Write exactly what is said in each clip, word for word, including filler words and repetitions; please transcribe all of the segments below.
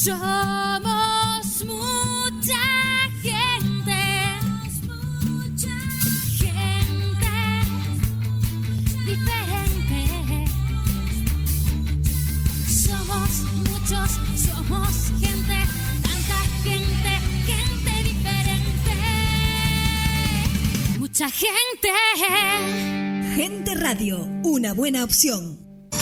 Somos mucha gente, mucha gente diferente. Somos muchos, somos gente, tanta gente, gente diferente. Mucha gente. Gente Radio, una buena opción.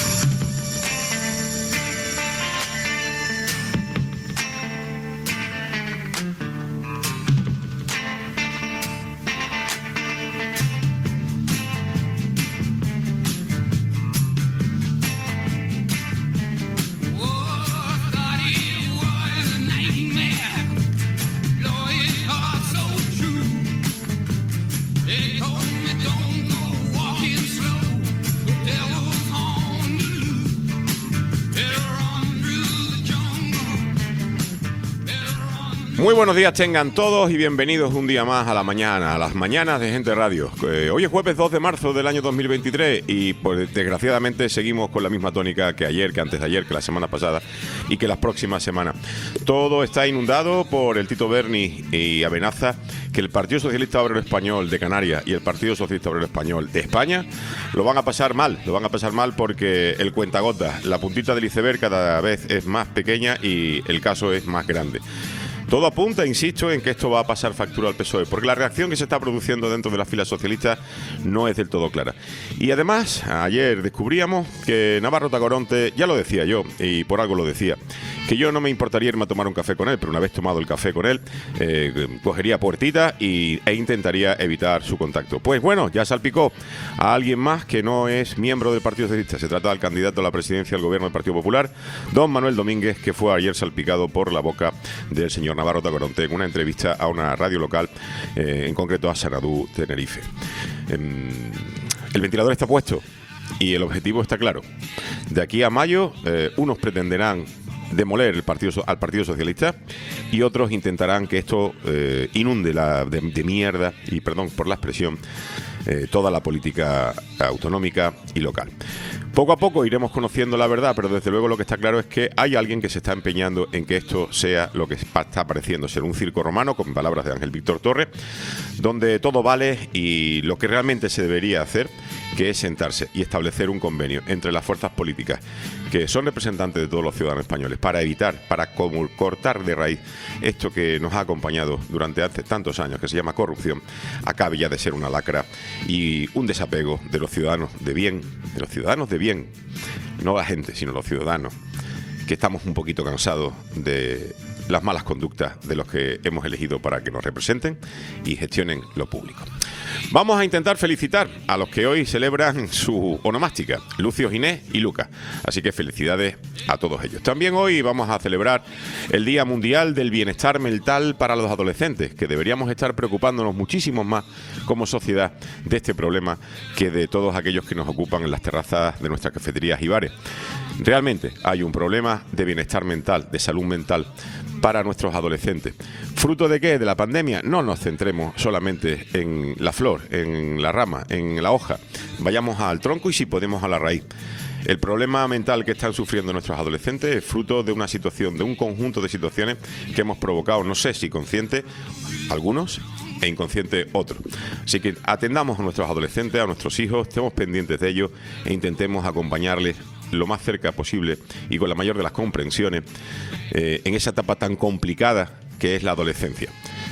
Muy buenos días tengan todos y bienvenidos un día más a la mañana, a las mañanas de Gente Radio. Eh, hoy es jueves dos de marzo del año dos mil veintitrés y pues desgraciadamente seguimos con la misma tónica que ayer, que antes de ayer, que la semana pasada y que las próximas semanas. Todo está inundado por el Tito Berni y amenaza que el Partido Socialista Obrero Español de Canarias y el Partido Socialista Obrero Español de España lo van a pasar mal, lo van a pasar mal porque el cuentagotas, la puntita del iceberg cada vez es más pequeña y el caso es más grande. Todo apunta, insisto, en que esto va a pasar factura al P S O E, porque la reacción que se está produciendo dentro de las filas socialistas no es del todo clara. Y además, ayer descubríamos que Navarro Tacoronte, ya lo decía yo, y por algo lo decía, que yo no me importaría irme a tomar un café con él, pero una vez tomado el café con él, eh, cogería puertita y, e intentaría evitar su contacto. Pues bueno, ya salpicó a alguien más que no es miembro del Partido Socialista. Se trata del candidato a la presidencia del gobierno del Partido Popular, don Manuel Domínguez, que fue ayer salpicado por la boca del señor Navarro Tacoronte en una entrevista a una radio local, eh, en concreto a Sanadú, Tenerife. Eh, el ventilador está puesto y el objetivo está claro. De aquí a mayo, eh, unos pretenderán demoler el partido, al Partido Socialista y otros intentarán que esto eh, inunde la, de, de mierda, y perdón por la expresión, eh, toda la política autonómica y local. Poco a poco iremos conociendo la verdad, pero desde luego lo que está claro es que hay alguien que se está empeñando en que esto sea lo que está pareciendo ser un circo romano, con palabras de Ángel Víctor Torres, donde todo vale y lo que realmente se debería hacer, que es sentarse y establecer un convenio entre las fuerzas políticas que son representantes de todos los ciudadanos españoles para evitar, para cortar de raíz esto que nos ha acompañado durante hace tantos años, que se llama corrupción, acabe ya de ser una lacra y un desapego de los ciudadanos de bien, de los ciudadanos de bien, no la gente, sino los ciudadanos, que estamos un poquito cansados de las malas conductas de los que hemos elegido para que nos representen y gestionen lo público. Vamos a intentar felicitar a los que hoy celebran su onomástica, Lucio, Ginés y Lucas. Así que felicidades a todos ellos. También hoy vamos a celebrar el Día Mundial del Bienestar Mental para los Adolescentes, que deberíamos estar preocupándonos muchísimo más como sociedad de este problema que de todos aquellos que nos ocupan en las terrazas de nuestras cafeterías y bares. Realmente hay un problema de bienestar mental, de salud mental para nuestros adolescentes. ¿Fruto de qué? De la pandemia. No nos centremos solamente en la flor, en la rama, en la hoja. Vayamos al tronco y si podemos a la raíz. El problema mental que están sufriendo nuestros adolescentes es fruto de una situación, de un conjunto de situaciones que hemos provocado, no sé si consciente, algunos, e inconsciente otros. Así que atendamos a nuestros adolescentes, a nuestros hijos, estemos pendientes de ellos e intentemos acompañarles lo más cerca posible y con la mayor de las comprensiones eh, en esa etapa tan complicada que es la adolescencia.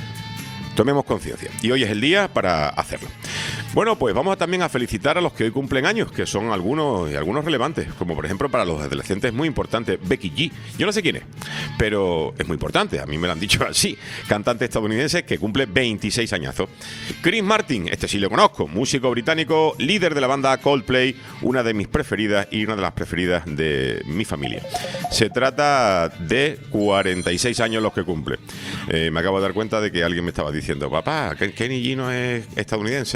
Tomemos conciencia y hoy es el día para hacerlo. Bueno, pues vamos también a felicitar a los que hoy cumplen años, que son algunos y algunos relevantes, como por ejemplo para los adolescentes es muy importante Becky G. Yo no sé quién es, pero es muy importante, a mí me lo han dicho así, cantante estadounidense que cumple veintiséis añazos. Chris Martin, este sí lo conozco, músico británico, líder de la banda Coldplay, una de mis preferidas y una de las preferidas de mi familia. Se trata de cuarenta y seis años los que cumple. Eh, me acabo de dar cuenta de que alguien me estaba diciendo, papá, Kenny G no es estadounidense, es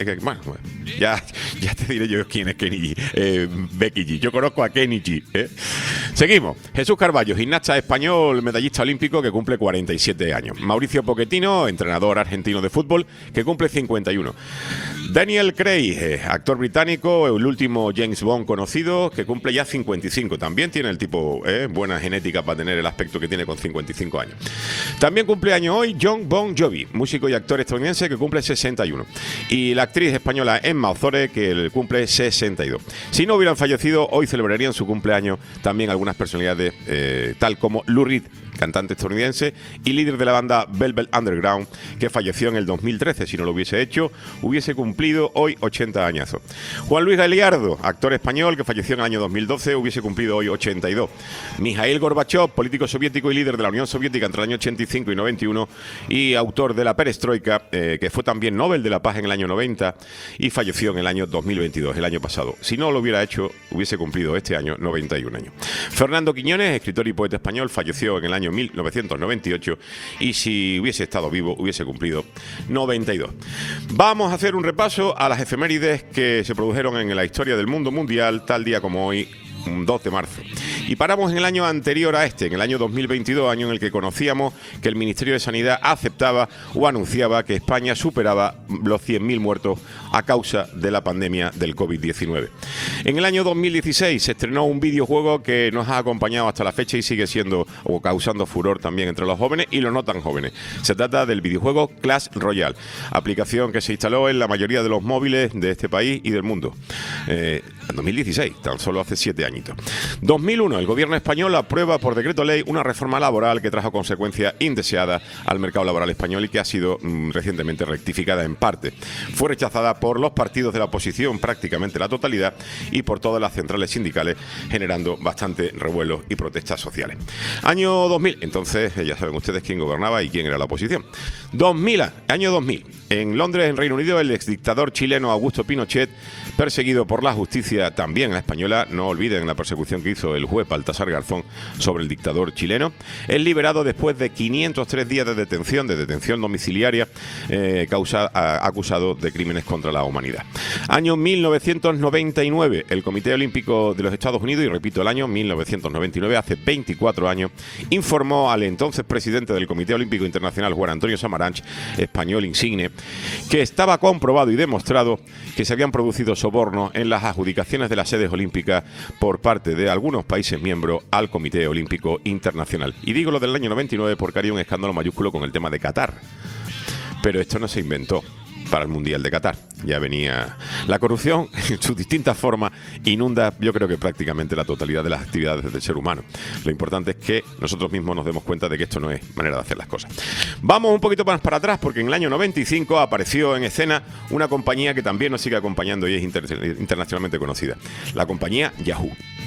que, bueno, ya, ya te diré yo quién es Kenny G, eh, Becky G. Yo conozco a Kenny G. ¿eh? Seguimos. Jesús Carballo, gimnasta español, medallista olímpico, que cumple cuarenta y siete años. Mauricio Pochettino, entrenador argentino de fútbol, que cumple cincuenta y uno. Daniel Craig, eh, actor británico, el último James Bond conocido, que cumple ya cincuenta y cinco. También tiene el tipo eh, buena genética para tener el aspecto que tiene con cincuenta y cinco años. También cumple año hoy Jon Bon Jovi, músico y actor estadounidense, que cumple sesenta y uno. Y la actriz española Emma Ozore, que cumple sesenta y dos. Si no hubieran fallecido, hoy celebrarían su cumpleaños también algunas personalidades, eh, tal como Lou Reed, cantante estadounidense y líder de la banda Velvet Underground, que falleció en el dos mil trece. Si no lo hubiese hecho, hubiese cumplido hoy ochenta añazos. Juan Luis Galiardo, actor español, que falleció en el año dos mil doce, hubiese cumplido hoy ochenta y dos. Mijail Gorbachev, político soviético y líder de la Unión Soviética entre el año ochenta y cinco y noventa y uno, y autor de la Perestroika, eh, que fue también Nobel de la Paz en el año noventa y falleció en el año dos mil veintidós, el año pasado. Si no lo hubiera hecho, hubiese cumplido este año noventa y un años. Fernando Quiñones, escritor y poeta español, falleció en el año mil novecientos noventa y ocho y si hubiese estado vivo hubiese cumplido noventa y dos. Vamos a hacer un repaso a las efemérides que se produjeron en la historia del mundo mundial tal día como hoy, dos de marzo. Y paramos en el año anterior a este, en el año dos mil veintidós, año en el que conocíamos que el Ministerio de Sanidad aceptaba o anunciaba que España superaba los cien mil muertos a causa de la pandemia del COVID diecinueve. En el año dos mil dieciséis se estrenó un videojuego que nos ha acompañado hasta la fecha y sigue siendo o causando furor también entre los jóvenes y los no tan jóvenes. Se trata del videojuego Clash Royale, aplicación que se instaló en la mayoría de los móviles de este país y del mundo. Eh, en dos mil dieciséis, tan solo hace siete añitos. dos mil uno, el gobierno español aprueba por decreto ley una reforma laboral que trajo consecuencias indeseadas al mercado laboral español y que ha sido mmm, recientemente rectificada en parte. Fue rechazada por los partidos de la oposición, prácticamente la totalidad, y por todas las centrales sindicales, generando bastante revuelos y protestas sociales. Año dos mil, entonces ya saben ustedes quién gobernaba y quién era la oposición. dos mil, año dos mil, en Londres, en Reino Unido, el exdictador chileno Augusto Pinochet, perseguido por la justicia también la española, no olviden la persecución que hizo el juez Baltasar Garzón sobre el dictador chileno, es liberado después de quinientos tres días de detención, de detención domiciliaria, eh, causa, a, acusado de crímenes contra la humanidad. Año mil novecientos noventa y nueve, el Comité Olímpico de los Estados Unidos, y repito el año mil novecientos noventa y nueve, hace veinticuatro años, informó al entonces presidente del Comité Olímpico Internacional, Juan Antonio Samaranch, español insigne, que estaba comprobado y demostrado que se habían producido sobornos en las adjudicaciones de las sedes olímpicas por parte de algunos países miembros al Comité Olímpico Internacional. Y digo lo del año noventa y nueve porque había un escándalo mayúsculo con el tema de Qatar. Pero esto no se inventó para el Mundial de Qatar. Ya venía la corrupción en sus distintas formas, inunda yo creo que prácticamente la totalidad de las actividades del ser humano. Lo importante es que nosotros mismos nos demos cuenta de que esto no es manera de hacer las cosas. Vamos un poquito más para atrás porque en el año noventa y cinco apareció en escena una compañía que también nos sigue acompañando y es inter- internacionalmente conocida, la compañía Yahoo.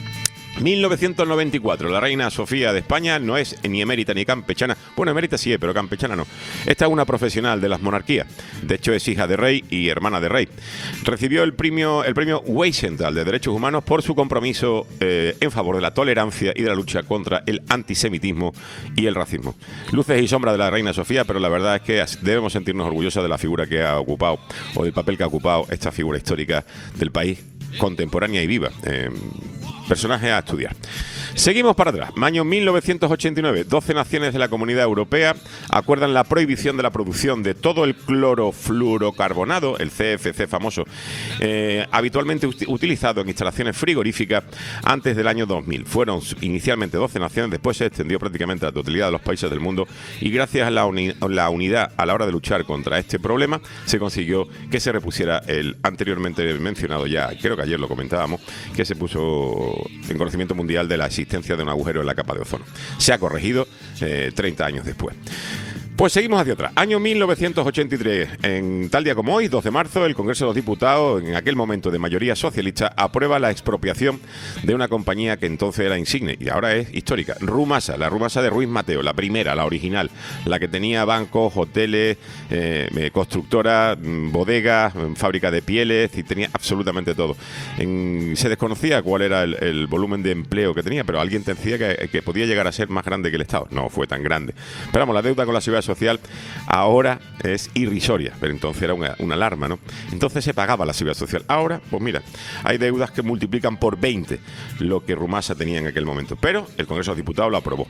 mil novecientos noventa y cuatro, la reina Sofía de España no es ni emérita ni campechana. Bueno, emérita sí es, pero campechana no. Esta es una profesional de las monarquías. De hecho, es hija de rey y hermana de rey. Recibió el premio, el premio Wiesenthal de Derechos Humanos por su compromiso eh, en favor de la tolerancia y de la lucha contra el antisemitismo y el racismo. Luces y sombras de la reina Sofía, pero la verdad es que debemos sentirnos orgullosos de la figura que ha ocupado, o del papel que ha ocupado esta figura histórica del país, contemporánea y viva. Eh, Personaje a estudiar. Seguimos para atrás. Año mil novecientos ochenta y nueve. doce naciones de la Comunidad Europea acuerdan la prohibición de la producción de todo el clorofluorocarbonado, el C F C famoso, eh, habitualmente ut- utilizado en instalaciones frigoríficas antes del año dos mil. Fueron inicialmente doce naciones, después se extendió prácticamente a la totalidad de los países del mundo y gracias a la, uni- la unidad a la hora de luchar contra este problema se consiguió que se repusiera el anteriormente mencionado, ya creo que ayer lo comentábamos, que se puso en conocimiento mundial de la existencia de un agujero en la capa de ozono. Se ha corregido eh, treinta años después. Pues seguimos hacia atrás. Año mil novecientos ochenta y tres. En tal día como hoy, dos de marzo, el Congreso de los Diputados, en aquel momento de mayoría socialista, aprueba la expropiación de una compañía que entonces era insigne y ahora es histórica. Rumasa, la Rumasa de Ruiz Mateo, la primera, la original, la que tenía bancos, hoteles, eh, constructora, bodegas, fábrica de pieles y tenía absolutamente todo. En, se desconocía cuál era el, el volumen de empleo que tenía, pero alguien decía que, que podía llegar a ser más grande que el Estado. No fue tan grande. Pero vamos, la deuda con la Seguridad social ahora es irrisoria, pero entonces era una, una alarma, ¿no? Entonces se pagaba la seguridad social. Ahora, pues mira, hay deudas que multiplican por veinte lo que Rumasa tenía en aquel momento, pero el Congreso de los Diputados lo aprobó.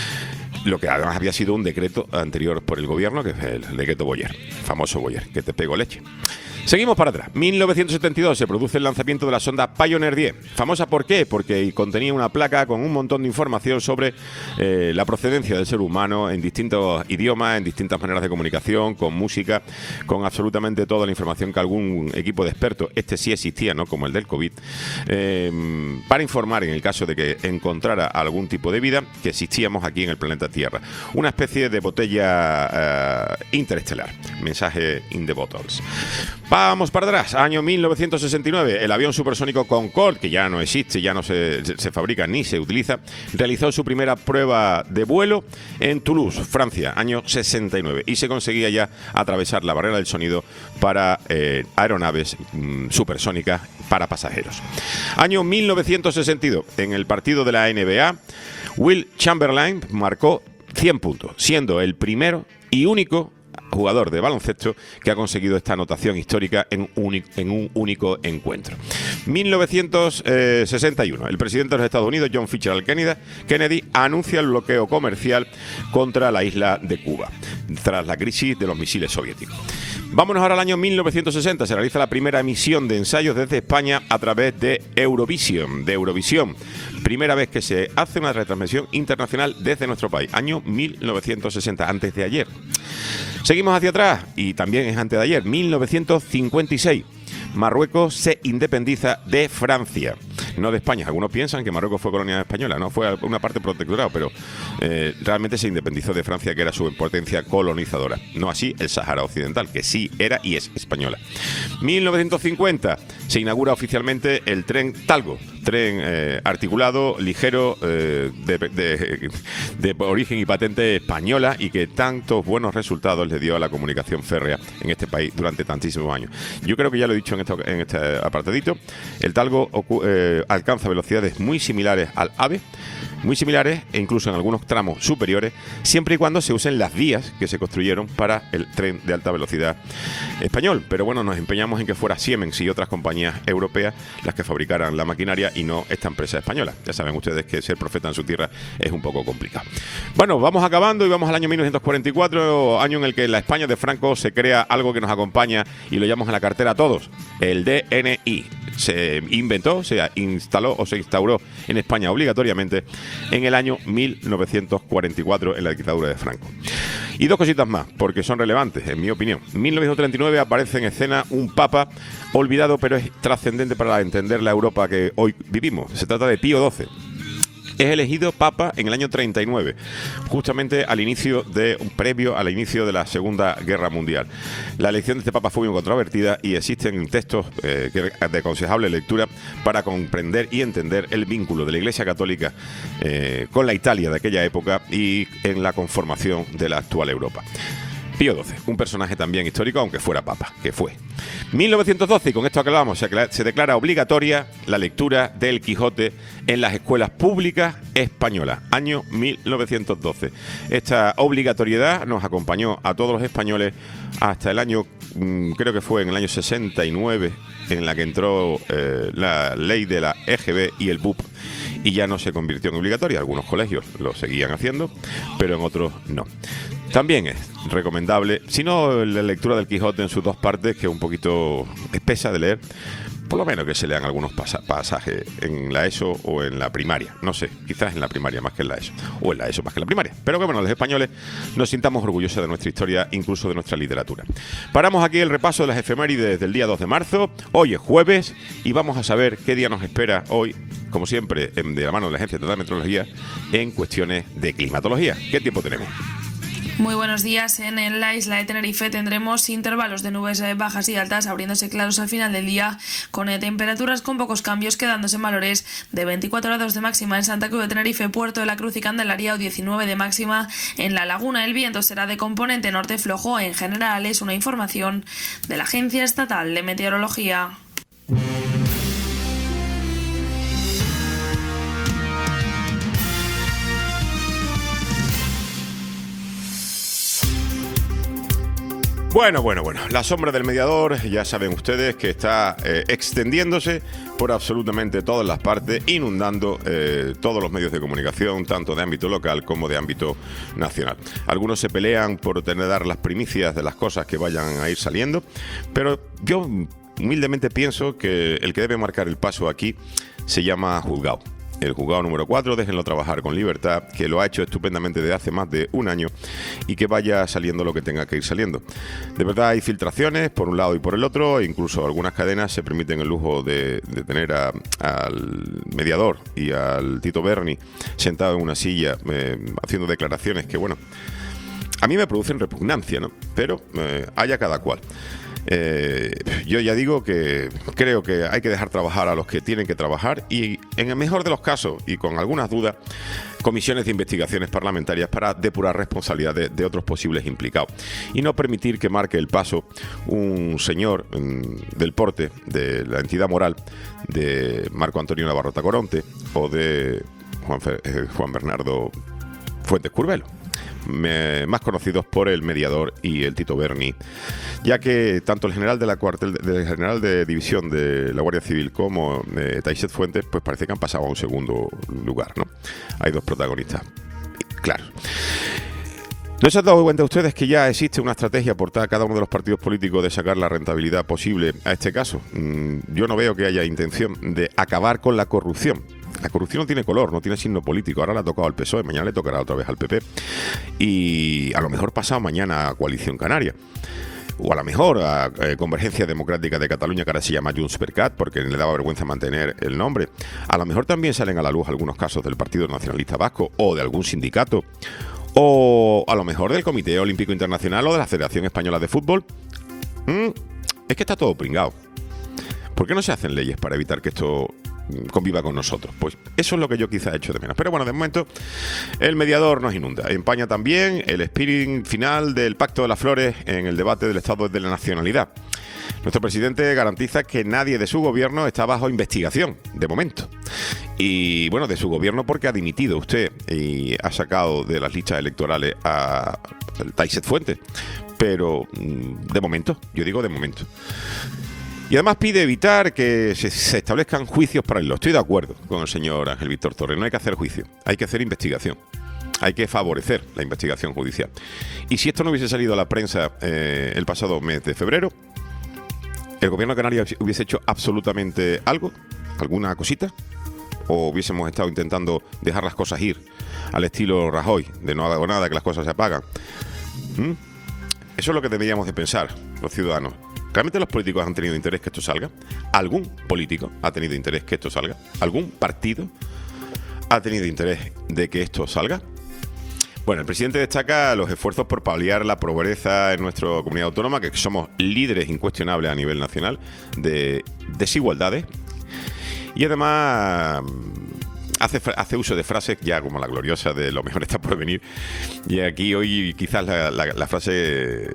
Lo que además había sido un decreto anterior por el gobierno, que es el decreto Boyer, famoso Boyer, que te pegó leche. Seguimos para atrás. mil novecientos setenta y dos se produce el lanzamiento de la sonda Pioneer diez. ¿Famosa por qué? Porque contenía una placa con un montón de información sobre eh, la procedencia del ser humano en distintos idiomas, en distintas maneras de comunicación, con música, con absolutamente toda la información que algún equipo de expertos, este sí existía, ¿no? Como el del COVID, eh, para informar en el caso de que encontrara algún tipo de vida que existíamos aquí en el planeta Tierra. Una especie de botella eh, interestelar. Mensaje in the bottles. Vamos para atrás, año mil novecientos sesenta y nueve, el avión supersónico Concorde, que ya no existe, ya no se, se, se fabrica ni se utiliza, realizó su primera prueba de vuelo en Toulouse, Francia, año sesenta y nueve, y se conseguía ya atravesar la barrera del sonido para eh, aeronaves mm, supersónicas para pasajeros. Año mil novecientos sesenta y dos, en el partido de la N B A, Will Chamberlain marcó cien puntos, siendo el primero y único jugador de baloncesto que ha conseguido esta anotación histórica en un, en un único encuentro. mil novecientos sesenta y uno, el presidente de los Estados Unidos, John Fitzgerald Kennedy, Kennedy anuncia el bloqueo comercial contra la isla de Cuba, tras la crisis de los misiles soviéticos. Vámonos ahora al año mil novecientos sesenta, se realiza la primera emisión de ensayos desde España a través de Eurovisión, de Eurovisión. Primera vez que se hace una retransmisión internacional desde nuestro país, año mil novecientos sesenta, antes de ayer. Seguimos hacia atrás, y también es antes de ayer, mil novecientos cincuenta y seis. Marruecos se independiza de Francia, no de España. Algunos piensan que Marruecos fue colonia española, no, fue una parte protectorado, pero eh, realmente se independizó de Francia, que era su potencia colonizadora. No así el Sáhara Occidental, que sí era y es española. mil novecientos cincuenta se inaugura oficialmente el tren Talgo, tren eh, articulado, ligero, eh, de, de, de origen y patente española, y que tantos buenos resultados le dio a la comunicación férrea en este país durante tantísimos años. Yo creo que ya lo he dicho en, esto, en este apartadito, el Talgo eh, alcanza velocidades muy similares al AVE, muy similares e incluso en algunos tramos superiores, siempre y cuando se usen las vías que se construyeron para el tren de alta velocidad español. Pero bueno, nos empeñamos en que fuera Siemens y otras compañías europeas las que fabricaran la maquinaria y no esta empresa española. Ya saben ustedes que ser profeta en su tierra es un poco complicado. Bueno, vamos acabando y vamos al año mil novecientos cuarenta y cuatro, año en el que en la España de Franco se crea algo que nos acompaña y lo llamamos en la cartera a todos, el D N I. Se inventó, se instaló o se instauró en España obligatoriamente en el año mil novecientos cuarenta y cuatro, en la dictadura de Franco. Y dos cositas más, porque son relevantes, en mi opinión. En mil novecientos treinta y nueve aparece en escena un papa olvidado, pero es trascendente para entender la Europa que hoy vivimos. Se trata de Pío doce. Es elegido papa en el año treinta y nueve, justamente al inicio de un previo al inicio de la Segunda Guerra Mundial. La elección de este papa fue muy controvertida y existen textos eh, de aconsejable lectura para comprender y entender el vínculo de la Iglesia Católica eh, con la Italia de aquella época y en la conformación de la actual Europa. Pío doce, un personaje también histórico, aunque fuera papa, que fue. mil novecientos doce, y con esto aclaramos, se declara obligatoria la lectura del Quijote en las escuelas públicas españolas, año mil novecientos doce. Esta obligatoriedad nos acompañó a todos los españoles hasta el año, creo que fue en el año sesenta y nueve, en la que entró eh, la ley de la E G B y el B U P, y ya no se convirtió en obligatoria. Algunos colegios lo seguían haciendo, pero en otros no. También es recomendable, si no la lectura del Quijote en sus dos partes, que es un poquito espesa de leer, por lo menos que se lean algunos pasa- pasajes en la ESO o en la primaria. No sé, quizás en la primaria más que en la ESO, o en la ESO más que en la primaria. Pero que bueno, los españoles nos sintamos orgullosos de nuestra historia, incluso de nuestra literatura. Paramos aquí el repaso de las efemérides del día dos de marzo. Hoy es jueves y vamos a saber qué día nos espera hoy, como siempre, de la mano de la Agencia Estatal de Meteorología, en cuestiones de climatología. ¿Qué tiempo tenemos? Muy buenos días. En la isla de Tenerife tendremos intervalos de nubes bajas y altas, abriéndose claros al final del día, con temperaturas con pocos cambios, quedándose en valores de veinticuatro grados de máxima en Santa Cruz de Tenerife, Puerto de la Cruz y Candelaria, o diecinueve de máxima en La Laguna. El viento será de componente norte flojo. En general, es una información de la Agencia Estatal de Meteorología. Bueno, bueno, bueno. La sombra del mediador, ya saben ustedes que está eh, extendiéndose por absolutamente todas las partes, inundando eh, todos los medios de comunicación, tanto de ámbito local como de ámbito nacional. Algunos se pelean por tener dar las primicias de las cosas que vayan a ir saliendo, pero yo humildemente pienso que el que debe marcar el paso aquí se llama juzgado. El juzgado número cuatro, déjenlo trabajar con libertad, que lo ha hecho estupendamente desde hace más de un año y que vaya saliendo lo que tenga que ir saliendo. De verdad hay filtraciones por un lado y por el otro, e incluso algunas cadenas se permiten el lujo de, de tener a, al mediador y al Tito Berni sentado en una silla eh, haciendo declaraciones que, bueno, a mí me producen repugnancia, ¿no? Pero eh, haya cada cual. Eh, yo ya digo que creo que hay que dejar trabajar a los que tienen que trabajar y, en el mejor de los casos, y con algunas dudas, comisiones de investigaciones parlamentarias para depurar responsabilidades de, de otros posibles implicados y no permitir que marque el paso un señor mmm, del porte de la entidad moral de Marco Antonio Navarro Tacoronte o de Juan, Fe, eh, Juan Bernardo Fuentes Curbelo. Me, más conocidos por el mediador y el Tito Berni, ya que tanto el general de la cuartel, del general de división de la Guardia Civil como eh, Taixet Fuentes, pues parece que han pasado a un segundo lugar, ¿no? Hay dos protagonistas, claro. ¿No se han dado cuenta ustedes que ya existe una estrategia por cada uno de los partidos políticos de sacar la rentabilidad posible a este caso? Mm, yo no veo que haya intención de acabar con la corrupción. La corrupción no tiene color, no tiene signo político. Ahora le ha tocado al P S O E, mañana le tocará otra vez al P P. Y a lo mejor pasado mañana a Coalición Canaria. O a lo mejor a eh, Convergencia Democrática de Cataluña, que ahora se llama Junts per Cat, porque le daba vergüenza mantener el nombre. A lo mejor también salen a la luz algunos casos del Partido Nacionalista Vasco o de algún sindicato. O a lo mejor del Comité Olímpico Internacional o de la Federación Española de Fútbol. Mm, es que está todo pringado. ¿Por qué no se hacen leyes para evitar que esto conviva con nosotros? Pues eso es lo que yo quizá he hecho de menos. Pero bueno, de momento el mediador nos inunda. Empaña también el espíritu final del Pacto de las Flores en el debate del Estado de la Nacionalidad. Nuestro presidente garantiza que nadie de su gobierno está bajo investigación, de momento. Y bueno, de su gobierno porque ha dimitido usted y ha sacado de las listas electorales a Taixet Fuentes. Pero de momento, yo digo de momento. Y además pide evitar que se, se establezcan juicios para él. Estoy de acuerdo con el señor Ángel Víctor Torres. No hay que hacer juicio, hay que hacer investigación. Hay que favorecer la investigación judicial. Y si esto no hubiese salido a la prensa eh, el pasado mes de febrero, ¿el gobierno de Canarias hubiese hecho absolutamente algo? ¿Alguna cosita? ¿O hubiésemos estado intentando dejar las cosas ir al estilo Rajoy, de no hago nada, que las cosas se apagan? ¿Mm? Eso es lo que deberíamos de pensar los ciudadanos. ¿Realmente los políticos han tenido interés que esto salga? ¿Algún político ha tenido interés que esto salga? ¿Algún partido ha tenido interés de que esto salga? Bueno, el presidente destaca los esfuerzos por paliar la pobreza en nuestra comunidad autónoma, que somos líderes incuestionables a nivel nacional de desigualdades. Y además hace, hace uso de frases ya como la gloriosa de lo mejor está por venir. Y aquí hoy quizás la, la, la frase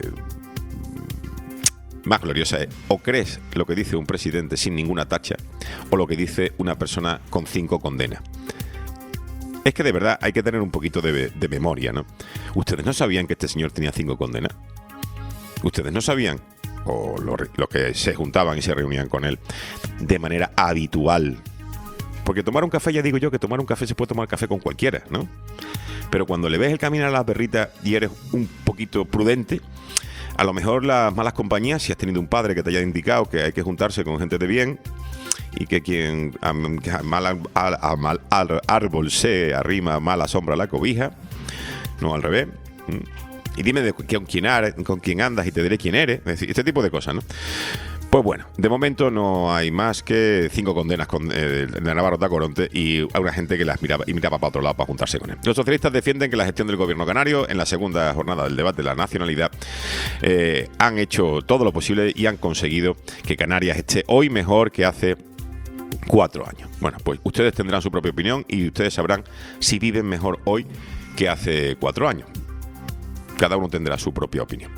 más gloriosa es: o crees lo que dice un presidente sin ninguna tacha, o lo que dice una persona con cinco condenas. Es que de verdad hay que tener un poquito de, de memoria, ¿no? ¿Ustedes no sabían que este señor tenía cinco condenas? ¿Ustedes no sabían? O los lo que se juntaban y se reunían con él de manera habitual. Porque tomar un café, ya digo yo que tomar un café se puede tomar café con cualquiera, ¿no? Pero cuando le ves el caminar a las perritas y eres un poquito prudente, a lo mejor las malas compañías, si has tenido un padre que te haya indicado que hay que juntarse con gente de bien y que quien a, a mal, a, a mal al árbol se arrima, mala sombra a la cobija, no al revés. Y dime de, con, quién, con quién andas y te diré quién eres. Es decir, este tipo de cosas, ¿no? Pues bueno, de momento no hay más que cinco condenas con, eh, de Navarro Tacoronte y a una gente que las miraba y miraba para otro lado para juntarse con él. Los socialistas defienden que la gestión del gobierno canario en la segunda jornada del debate de la nacionalidad eh, han hecho todo lo posible y han conseguido que Canarias esté hoy mejor que hace cuatro años. Bueno, pues ustedes tendrán su propia opinión y ustedes sabrán si viven mejor hoy que hace cuatro años. Cada uno tendrá su propia opinión.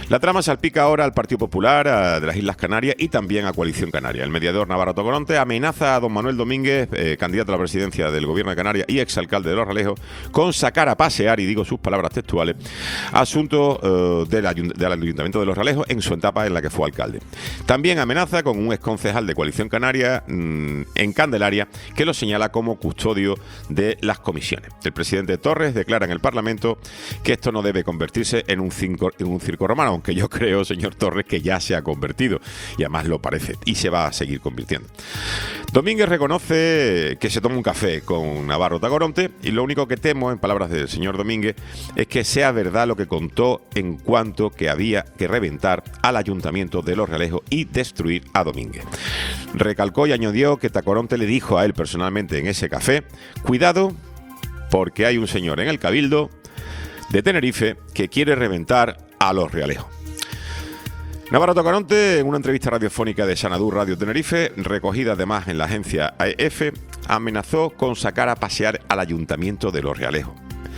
La trama salpica ahora al Partido Popular a, de las Islas Canarias y también a Coalición Canaria. El mediador Navarro Tacoronte amenaza a don Manuel Domínguez, eh, candidato a la presidencia del Gobierno de Canarias y exalcalde de Los Realejos, con sacar a pasear, y digo sus palabras textuales, asuntos eh, del, ayunt del Ayuntamiento de Los Realejos en su etapa en la que fue alcalde. También amenaza con un exconcejal de Coalición Canaria mmm, en Candelaria, que lo señala como custodio de las comisiones. El presidente Torres declara en el Parlamento que esto no debe convertirse en un, cinco, en un circo romano, aunque yo creo, señor Torres, que ya se ha convertido, y además lo parece, y se va a seguir convirtiendo. Domínguez reconoce que se toma un café con Navarro Tacoronte, y lo único que temo, en palabras del señor Domínguez, es que sea verdad lo que contó en cuanto que había que reventar al Ayuntamiento de Los Realejos y destruir a Domínguez. Recalcó y añadió que Tacoronte le dijo a él personalmente en ese café: cuidado, porque hay un señor en el Cabildo de Tenerife que quiere reventar a Los Realejos. Navarro Tacoronte, en una entrevista radiofónica de Xanadu Radio Tenerife, recogida además en la agencia A E F, amenazó con sacar a pasear al Ayuntamiento de Los Realejos.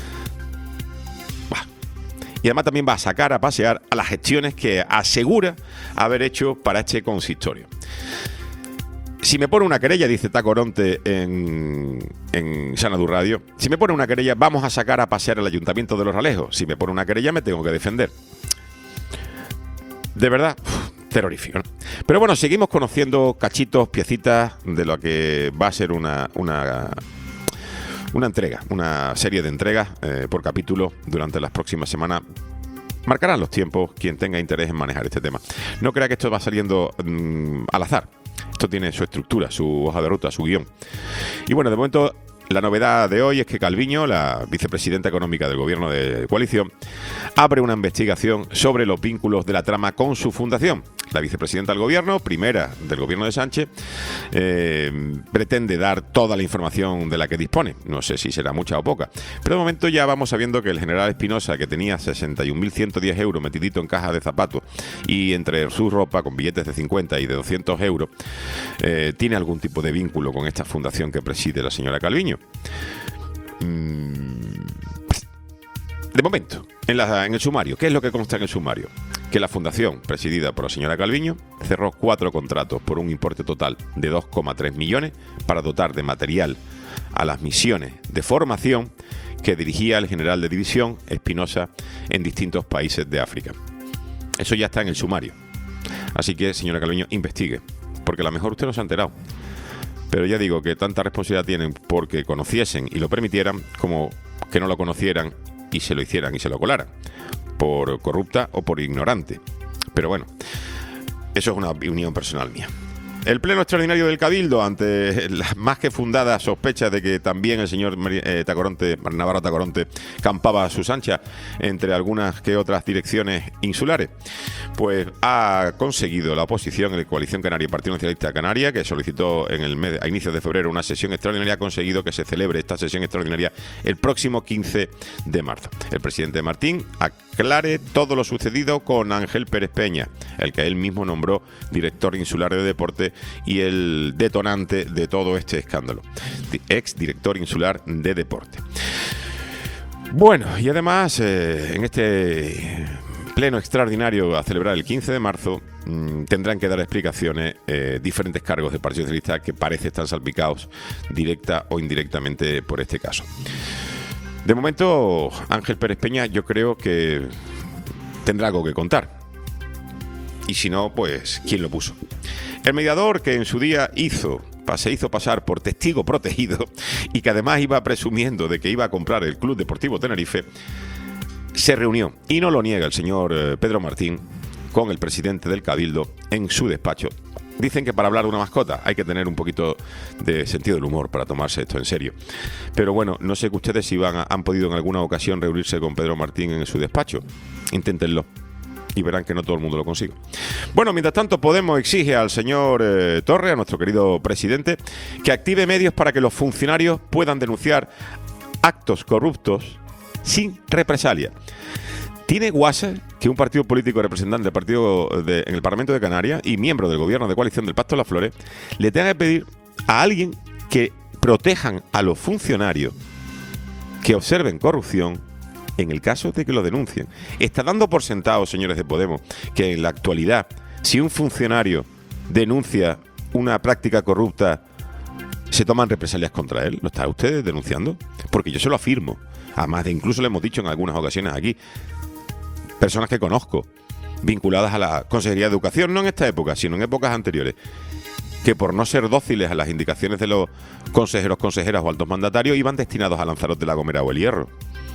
Bah. Y además también va a sacar a pasear a las gestiones que asegura haber hecho para este consistorio. Si me pone una querella, dice Tacoronte en, en Xanadu Radio, si me pone una querella, vamos a sacar a pasear al Ayuntamiento de Los Realejos. Si me pone una querella, me tengo que defender. De verdad, uf, terrorífico, ¿no? Pero bueno, seguimos conociendo cachitos, piecitas de lo que va a ser una, una, una entrega, una serie de entregas eh, por capítulo durante las próximas semanas. Marcarán los tiempos quien tenga interés en manejar este tema. No crea que esto va saliendo mmm, al azar. Esto tiene su estructura, su hoja de ruta, su guión. Y bueno, de momento, la novedad de hoy es que Calviño, la vicepresidenta económica del Gobierno de Coalición, abre una investigación sobre los vínculos de la trama con su fundación. La vicepresidenta del Gobierno, primera del Gobierno de Sánchez, eh, pretende dar toda la información de la que dispone. No sé si será mucha o poca. Pero de momento ya vamos sabiendo que el general Espinosa, que tenía sesenta y un mil ciento diez euros metidito en cajas de zapatos y entre su ropa con billetes de cincuenta y de doscientos euros, eh, tiene algún tipo de vínculo con esta fundación que preside la señora Calviño. De momento, en, la, en el sumario, ¿qué es lo que consta en el sumario? Que la fundación, presidida por la señora Calviño, cerró cuatro contratos por un importe total de dos coma tres millones para dotar de material a las misiones de formación que dirigía el general de división Espinosa en distintos países de África. Eso ya está en el sumario. Así que, señora Calviño, investigue, porque a lo mejor usted no se ha enterado. Pero ya digo que tanta responsabilidad tienen porque conociesen y lo permitieran como que no lo conocieran y se lo hicieran y se lo colaran, por corrupta o por ignorante. Pero bueno, eso es una opinión personal mía. El pleno extraordinario del Cabildo, ante las más que fundadas sospechas de que también el señor eh, Tacoronte, Navarro Tacoronte, campaba a sus anchas entre algunas que otras direcciones insulares, pues ha conseguido la oposición en la Coalición Canaria y Partido Nacionalista Canaria, que solicitó en el mes, a inicios de febrero una sesión extraordinaria, ha conseguido que se celebre esta sesión extraordinaria el próximo quince de marzo. El presidente Martín aclare todo lo sucedido con Ángel Pérez Peña, el que él mismo nombró director insular de deporte y el detonante de todo este escándalo, ex director insular de deporte. Bueno, y además eh, en este pleno extraordinario a celebrar el quince de marzo mmm, tendrán que dar explicaciones eh, diferentes cargos del Partido Socialista que parece están salpicados directa o indirectamente por este caso. De momento, Ángel Pérez Peña yo creo que tendrá algo que contar. Y si no, pues, ¿quién lo puso? El mediador que en su día hizo, se hizo pasar por testigo protegido y que además iba presumiendo de que iba a comprar el Club Deportivo Tenerife, se reunió, y no lo niega el señor Pedro Martín, con el presidente del Cabildo en su despacho. Dicen que para hablar de una mascota hay que tener un poquito de sentido del humor para tomarse esto en serio. Pero bueno, no sé que ustedes si van a, han podido en alguna ocasión reunirse con Pedro Martín en su despacho. Inténtenlo y verán que no todo el mundo lo consigue. Bueno, mientras tanto, Podemos exige al señor eh, Torre, a nuestro querido presidente, que active medios para que los funcionarios puedan denunciar actos corruptos sin represalia. ¿Tiene guasa que un partido político representante del partido de, en el Parlamento de Canarias y miembro del gobierno de coalición del Pacto de las Flores le tenga que pedir a alguien que protejan a los funcionarios que observen corrupción en el caso de que lo denuncien. Está dando por sentado, señores de Podemos, que en la actualidad, si un funcionario denuncia una práctica corrupta, se toman represalias contra él. ¿Lo está ustedes denunciando? Porque yo se lo afirmo. Además de, incluso le hemos dicho en algunas ocasiones aquí, personas que conozco, vinculadas a la Consejería de Educación, no en esta época, sino en épocas anteriores, que por no ser dóciles a las indicaciones de los consejeros, consejeras o altos mandatarios, iban destinados a Lanzarote, La Gomera o El Hierro.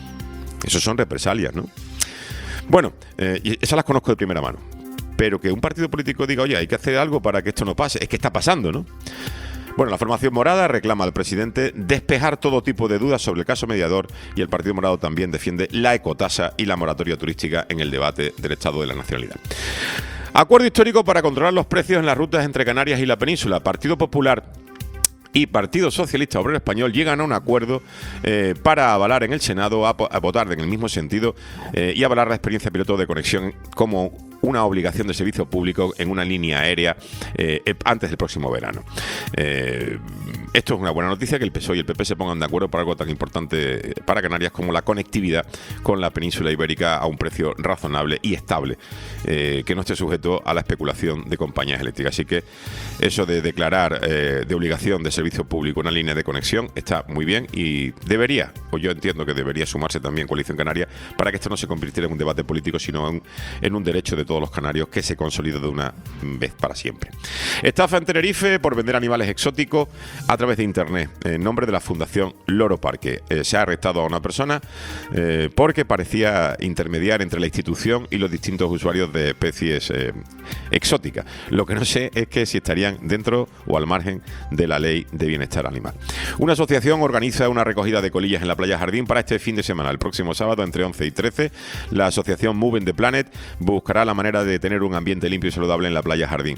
Eso son represalias, ¿no? Bueno, eh, esas las conozco de primera mano. Pero que un partido político diga, oye, hay que hacer algo para que esto no pase, es que está pasando, ¿no? Bueno, la formación morada reclama al presidente despejar todo tipo de dudas sobre el caso mediador, y el Partido Morado también defiende la ecotasa y la moratoria turística en el debate del Estado de la Nacionalidad. Acuerdo histórico para controlar los precios en las rutas entre Canarias y la península. Partido Popular y Partido Socialista Obrero Español llegan a un acuerdo eh, para avalar en el Senado, a, a votar en el mismo sentido eh, y avalar la experiencia piloto de conexión como una obligación de servicio público en una línea aérea eh, antes del próximo verano. Eh, esto es una buena noticia, que el P S O E y el P P se pongan de acuerdo para algo tan importante para Canarias como la conectividad con la península ibérica a un precio razonable y estable, eh, que no esté sujeto a la especulación de compañías eléctricas. Así que eso de declarar eh, de obligación de servicio público una línea de conexión está muy bien, y debería, o yo entiendo que debería sumarse también Coalición Canaria para que esto no se convirtiera en un debate político, sino en, en un derecho de todos los canarios que se consolide de una vez para siempre. Estafa en Tenerife por vender animales exóticos a través de internet en nombre de la Fundación Loro Parque. Eh, se ha arrestado a una persona eh, porque parecía intermediar entre la institución y los distintos usuarios de especies eh, exóticas. Lo que no sé es que si estarían dentro o al margen de la ley de bienestar animal. Una asociación organiza una recogida de colillas en la playa Jardín para este fin de semana. El próximo sábado, entre once y trece, la asociación Moving the Planet buscará la manera de tener un ambiente limpio y saludable en la playa Jardín.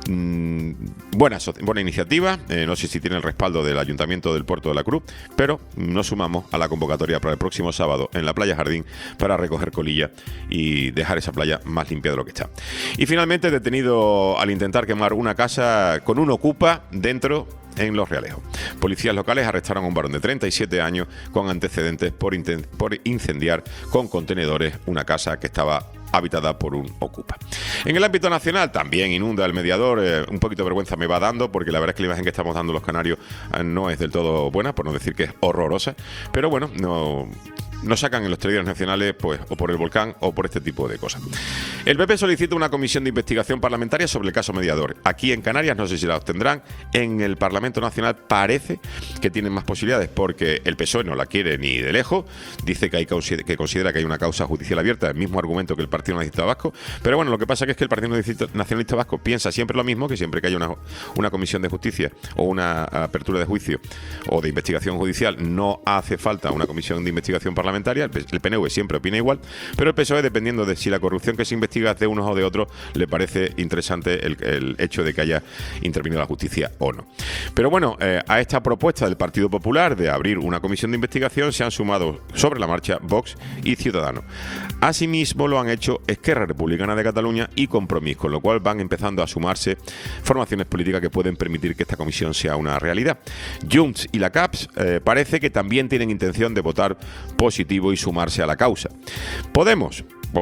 Mm, buena, buena iniciativa, eh, no sé si tiene el respaldo del Ayuntamiento del Puerto de la Cruz, pero nos sumamos a la convocatoria para el próximo sábado en la playa Jardín para recoger colillas y dejar esa playa más limpia de lo que está. Y finalmente, detenido al intentar quemar una casa con un ocupa dentro en Los Realejos. Policías locales arrestaron a un varón de treinta y siete años con antecedentes por, por incendiar con contenedores una casa que estaba habitada por un ocupa. En el ámbito nacional también inunda el mediador. Eh, un poquito de vergüenza me va dando, porque la verdad es que la imagen que estamos dando los canarios eh, no es del todo buena, por no decir que es horrorosa, pero bueno, no... nos sacan en los telediarios nacionales, pues, o por el volcán o por este tipo de cosas. El P P solicita una comisión de investigación parlamentaria sobre el caso mediador. Aquí en Canarias no sé si la obtendrán. En el Parlamento Nacional parece que tienen más posibilidades, porque el P S O E no la quiere ni de lejos. Dice que, hay, que considera que hay una causa judicial abierta, el mismo argumento que el Partido Nacionalista Vasco. Pero bueno, lo que pasa es que el Partido Nacionalista Vasco piensa siempre lo mismo, que siempre que haya una, una comisión de justicia o una apertura de juicio o de investigación judicial, no hace falta una comisión de investigación parlamentaria. El P N V siempre opina igual, pero el P S O E, dependiendo de si la corrupción que se investiga es de unos o de otros, le parece interesante el, el hecho de que haya intervenido la justicia o no. Pero bueno, eh, a esta propuesta del Partido Popular de abrir una comisión de investigación se han sumado sobre la marcha Vox y Ciudadanos. Asimismo lo han hecho Esquerra Republicana de Cataluña y Compromís, con lo cual van empezando a sumarse formaciones políticas que pueden permitir que esta comisión sea una realidad. Junts y la C A P S eh, parece que también tienen intención de votar positivo y sumarse a la causa. Podemos,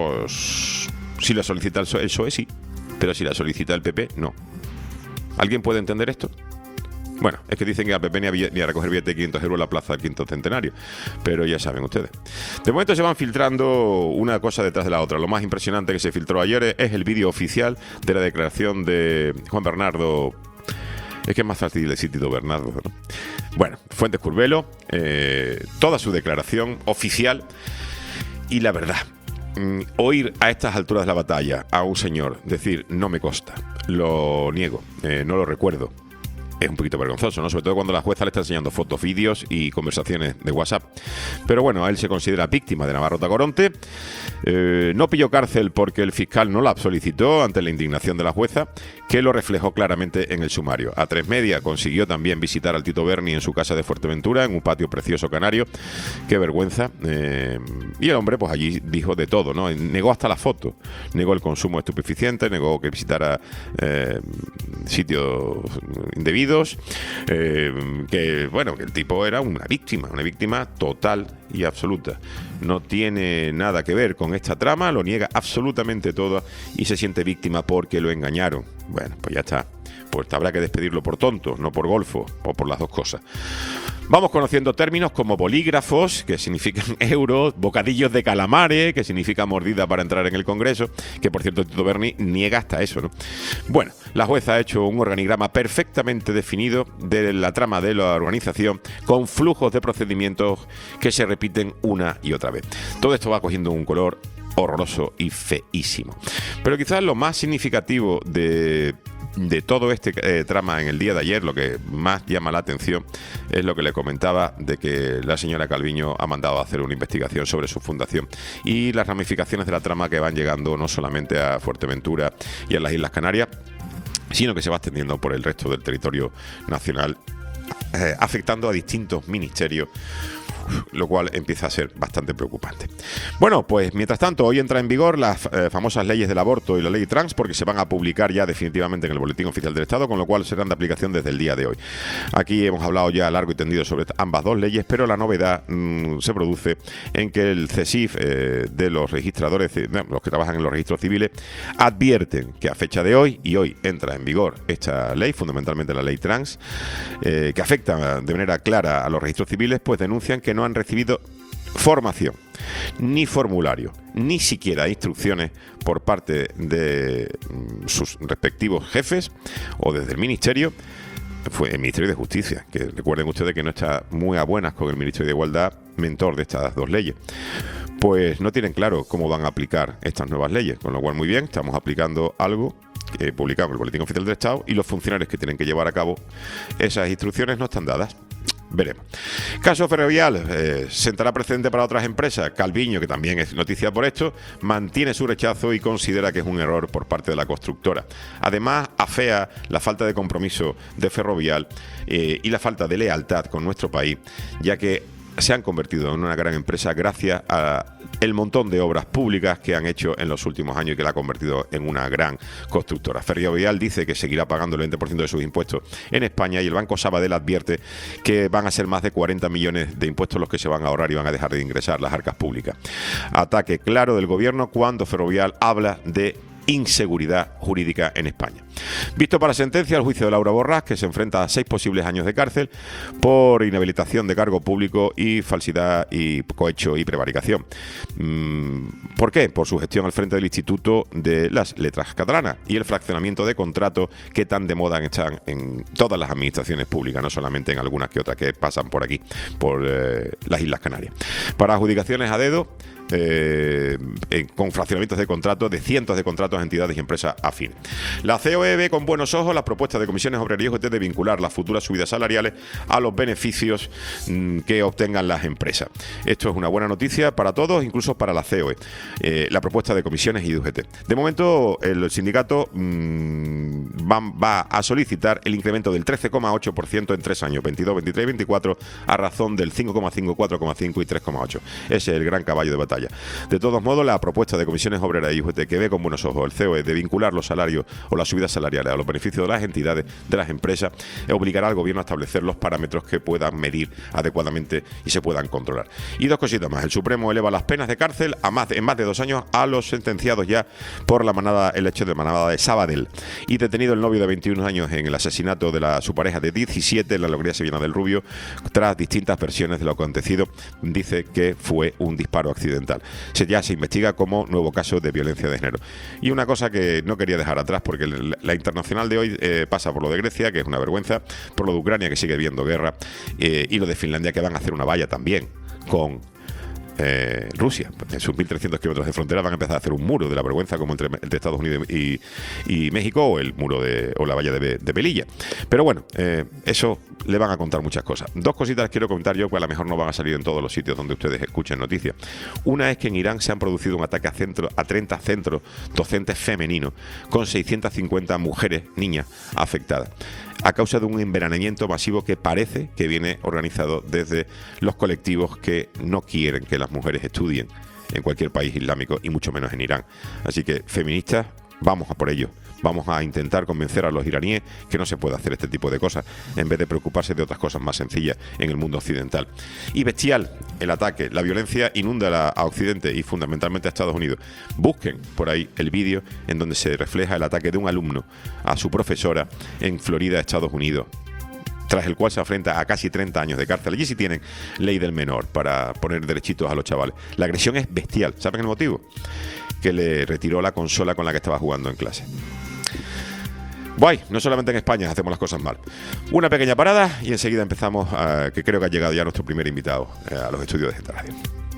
pues si la solicita el P S O E sí, pero si la solicita el P P no. ¿Alguien puede entender esto? Bueno, es que dicen que al P P ni a, ni a recoger billete de quinientos euros en la plaza del quinto centenario, pero ya saben ustedes. De momento se van filtrando una cosa detrás de la otra. Lo más impresionante que se filtró ayer es el vídeo oficial de la declaración de Juan Bernardo. Es que es más fácil decir Tito Bernardo, ¿no? Bueno, Fuentes Curbelo, eh, toda su declaración oficial. Y la verdad, mm, oír a estas alturas de la batalla a un señor decir no me consta, lo niego, eh, no lo recuerdo, es un poquito vergonzoso, ¿no? Sobre todo cuando la jueza le está enseñando fotos, vídeos y conversaciones de WhatsApp. Pero bueno, a él se considera víctima de Navarro Tacoronte. Eh, no pilló cárcel porque el fiscal no la solicitó ante la indignación de la jueza, que lo reflejó claramente en el sumario. A tres Media consiguió también visitar al Tito Berni en su casa de Fuerteventura, en un patio precioso canario. Qué vergüenza. Eh, y el hombre pues allí dijo de todo, ¿no? Negó hasta la foto. Negó el consumo de estupefacientes, negó que visitara eh, sitios indebidos, Unidos, eh, que bueno, que el tipo era una víctima, una víctima total y absoluta. No tiene nada que ver con esta trama, lo niega absolutamente todo y se siente víctima porque lo engañaron. Bueno, pues ya está. Pues habrá que despedirlo por tonto, no por golfo, o por las dos cosas. Vamos conociendo términos como bolígrafos, que significan euros, bocadillos de calamares, que significa mordida para entrar en el Congreso, que por cierto Tito Berni niega hasta eso, ¿no? Bueno, la jueza ha hecho un organigrama perfectamente definido de la trama de la organización, con flujos de procedimientos que se repiten una y otra vez. Todo esto va cogiendo un color horroroso y feísimo. Pero quizás lo más significativo de... de todo este eh, trama en el día de ayer, lo que más llama la atención es lo que le comentaba de que la señora Calviño ha mandado a hacer una investigación sobre su fundación y las ramificaciones de la trama que van llegando no solamente a Fuerteventura y a las Islas Canarias, sino que se va extendiendo por el resto del territorio nacional, eh, afectando a distintos ministerios, lo cual empieza a ser bastante preocupante. Bueno, pues mientras tanto, hoy entra en vigor las eh, famosas leyes del aborto y la ley trans, porque se van a publicar ya definitivamente en el Boletín Oficial del Estado, con lo cual serán de aplicación desde el día de hoy. Aquí hemos hablado ya largo y tendido sobre ambas dos leyes, pero la novedad mmm, se produce en que el CESIF eh, de los registradores, eh, los que trabajan en los registros civiles, advierten que a fecha de hoy, y hoy entra en vigor esta ley, fundamentalmente la ley trans, eh, que afecta de manera clara a los registros civiles, pues denuncian que no han recibido formación, ni formulario, ni siquiera instrucciones por parte de sus respectivos jefes o desde el Ministerio. Fue el Ministerio de Justicia, que recuerden ustedes que no está muy a buenas con el Ministerio de Igualdad, mentor de estas dos leyes. Pues no tienen claro cómo van a aplicar estas nuevas leyes, con lo cual muy bien, estamos aplicando algo que publicamos en el Boletín Oficial del Estado y los funcionarios que tienen que llevar a cabo esas instrucciones no están dadas. Veremos. Caso Ferrovial, eh, sentará precedente para otras empresas. Calviño, que también es noticia por esto, mantiene su rechazo y considera que es un error por parte de la constructora. Además, afea la falta de compromiso de Ferrovial eh, y la falta de lealtad con nuestro país, ya que se han convertido en una gran empresa gracias a el montón de obras públicas que han hecho en los últimos años y que la ha convertido en una gran constructora. Ferrovial dice que seguirá pagando el veinte por ciento de sus impuestos en España y el Banco Sabadell advierte que van a ser más de cuarenta millones de impuestos los que se van a ahorrar y van a dejar de ingresar las arcas públicas. Ataque claro del gobierno cuando Ferrovial habla de inseguridad jurídica en España. Visto para sentencia el juicio de Laura Borràs, que se enfrenta a seis posibles años de cárcel por inhabilitación de cargo público y falsidad y cohecho y prevaricación. ¿Por qué? Por su gestión al frente del Instituto de las Letras Catalanas y el fraccionamiento de contratos que tan de moda están en todas las administraciones públicas, no solamente en algunas que otras que pasan por aquí, por eh, las Islas Canarias. Para adjudicaciones a dedo, Eh, eh, con fraccionamientos de contratos de cientos de contratos a entidades y empresas afines. La C O E ve con buenos ojos las propuestas de comisiones obreras y U G T de vincular las futuras subidas salariales a los beneficios mmm, que obtengan las empresas. Esto es una buena noticia para todos, incluso para la C O E, eh, la propuesta de comisiones y U G T. De momento, el sindicato mmm, va, va a solicitar el incremento del trece coma ocho por ciento en tres años, veintidós, veintitrés y veinticuatro, a razón del cinco coma cinco, cuatro coma cinco y tres coma ocho. Ese es el gran caballo de batalla. De todos modos, la propuesta de comisiones obreras y U G T que ve con buenos ojos el C O E de vincular los salarios o las subidas salariales a los beneficios de las entidades, de las empresas, obligará al gobierno a establecer los parámetros que puedan medir adecuadamente y se puedan controlar. Y dos cositas más. El Supremo eleva las penas de cárcel a más de, en más de dos años a los sentenciados ya por la manada, el hecho de manada de Sabadell. Y detenido el novio de veintiún años en el asesinato de la, su pareja de diecisiete en la localidad sevillana del Rubio, tras distintas versiones de lo acontecido, dice que fue un disparo accidental. Se, ya se investiga como nuevo caso de violencia de género. Y una cosa que no quería dejar atrás, porque la, la internacional de hoy eh, pasa por lo de Grecia, que es una vergüenza, por lo de Ucrania, que sigue habiendo guerra, eh, y lo de Finlandia, que van a hacer una valla también con Eh, Rusia. En sus mil trescientos kilómetros de frontera van a empezar a hacer un muro de la vergüenza, como entre, entre Estados Unidos y, y México, o el muro de o la valla de, de Melilla. Pero bueno, eh, eso le van a contar muchas cosas. Dos cositas quiero comentar yo, que a lo mejor no van a salir en todos los sitios donde ustedes escuchen noticias. Una es que en Irán se han producido un ataque a, centro, a treinta centros docentes femeninos con seiscientas cincuenta mujeres, niñas, afectadas, a causa de un envenenamiento masivo que parece que viene organizado desde los colectivos que no quieren que las mujeres estudien en cualquier país islámico y mucho menos en Irán. Así que, feministas, Vamos a por ello. Vamos a intentar convencer a los iraníes que no se puede hacer este tipo de cosas, en vez de preocuparse de otras cosas más sencillas en el mundo occidental. Y bestial el ataque, la violencia inunda la, a Occidente y fundamentalmente a Estados Unidos. Busquen por ahí el vídeo en donde se refleja el ataque de un alumno a su profesora en Florida, Estados Unidos, tras el cual se enfrenta a casi treinta años de cárcel. Allí sí tienen ley del menor para poner derechitos a los chavales. La agresión es bestial. ¿Saben el motivo? Que le retiró la consola con la que estaba jugando en clase. Guay, no solamente en España hacemos las cosas mal. Una pequeña parada y enseguida empezamos, a, que creo que ha llegado ya nuestro primer invitado eh, a los estudios de Gente Radio.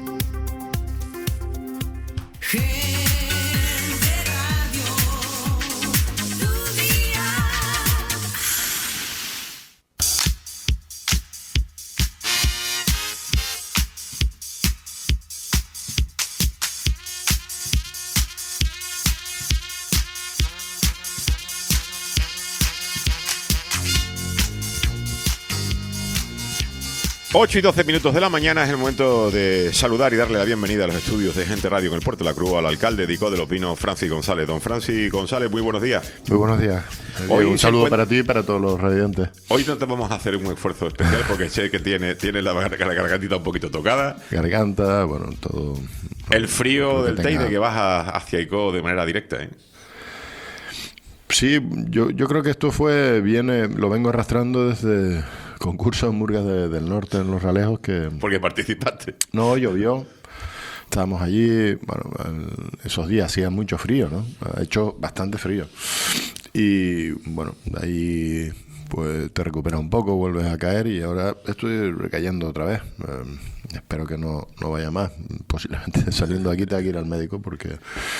ocho y doce minutos de la mañana es el momento de saludar y darle la bienvenida a los estudios de Gente Radio en el Puerto de la Cruz al alcalde de Icó de los Pinos, Francis González. Don Francis González, muy buenos días. Muy buenos días. Hoy un saludo encuentra... para ti y para todos los radiantes. Hoy no te vamos a hacer un esfuerzo especial porque sé que tiene, tiene la, la gargantita un poquito tocada. Garganta, bueno, todo... El frío del tenga... Teide que baja hacia Icó de manera directa, ¿eh? Sí, yo, yo creo que esto fue, viene, lo vengo arrastrando desde concursos en Murgas de, del Norte, en Los Ralejos, que... Porque participaste. No, llovió. Estábamos allí, bueno, esos días hacía mucho frío, ¿no? Ha hecho bastante frío. Y, bueno, de ahí pues te recuperas un poco, vuelves a caer y ahora estoy recayendo otra vez. Eh, espero que no, no vaya más. Posiblemente saliendo de aquí tenga que ir al médico porque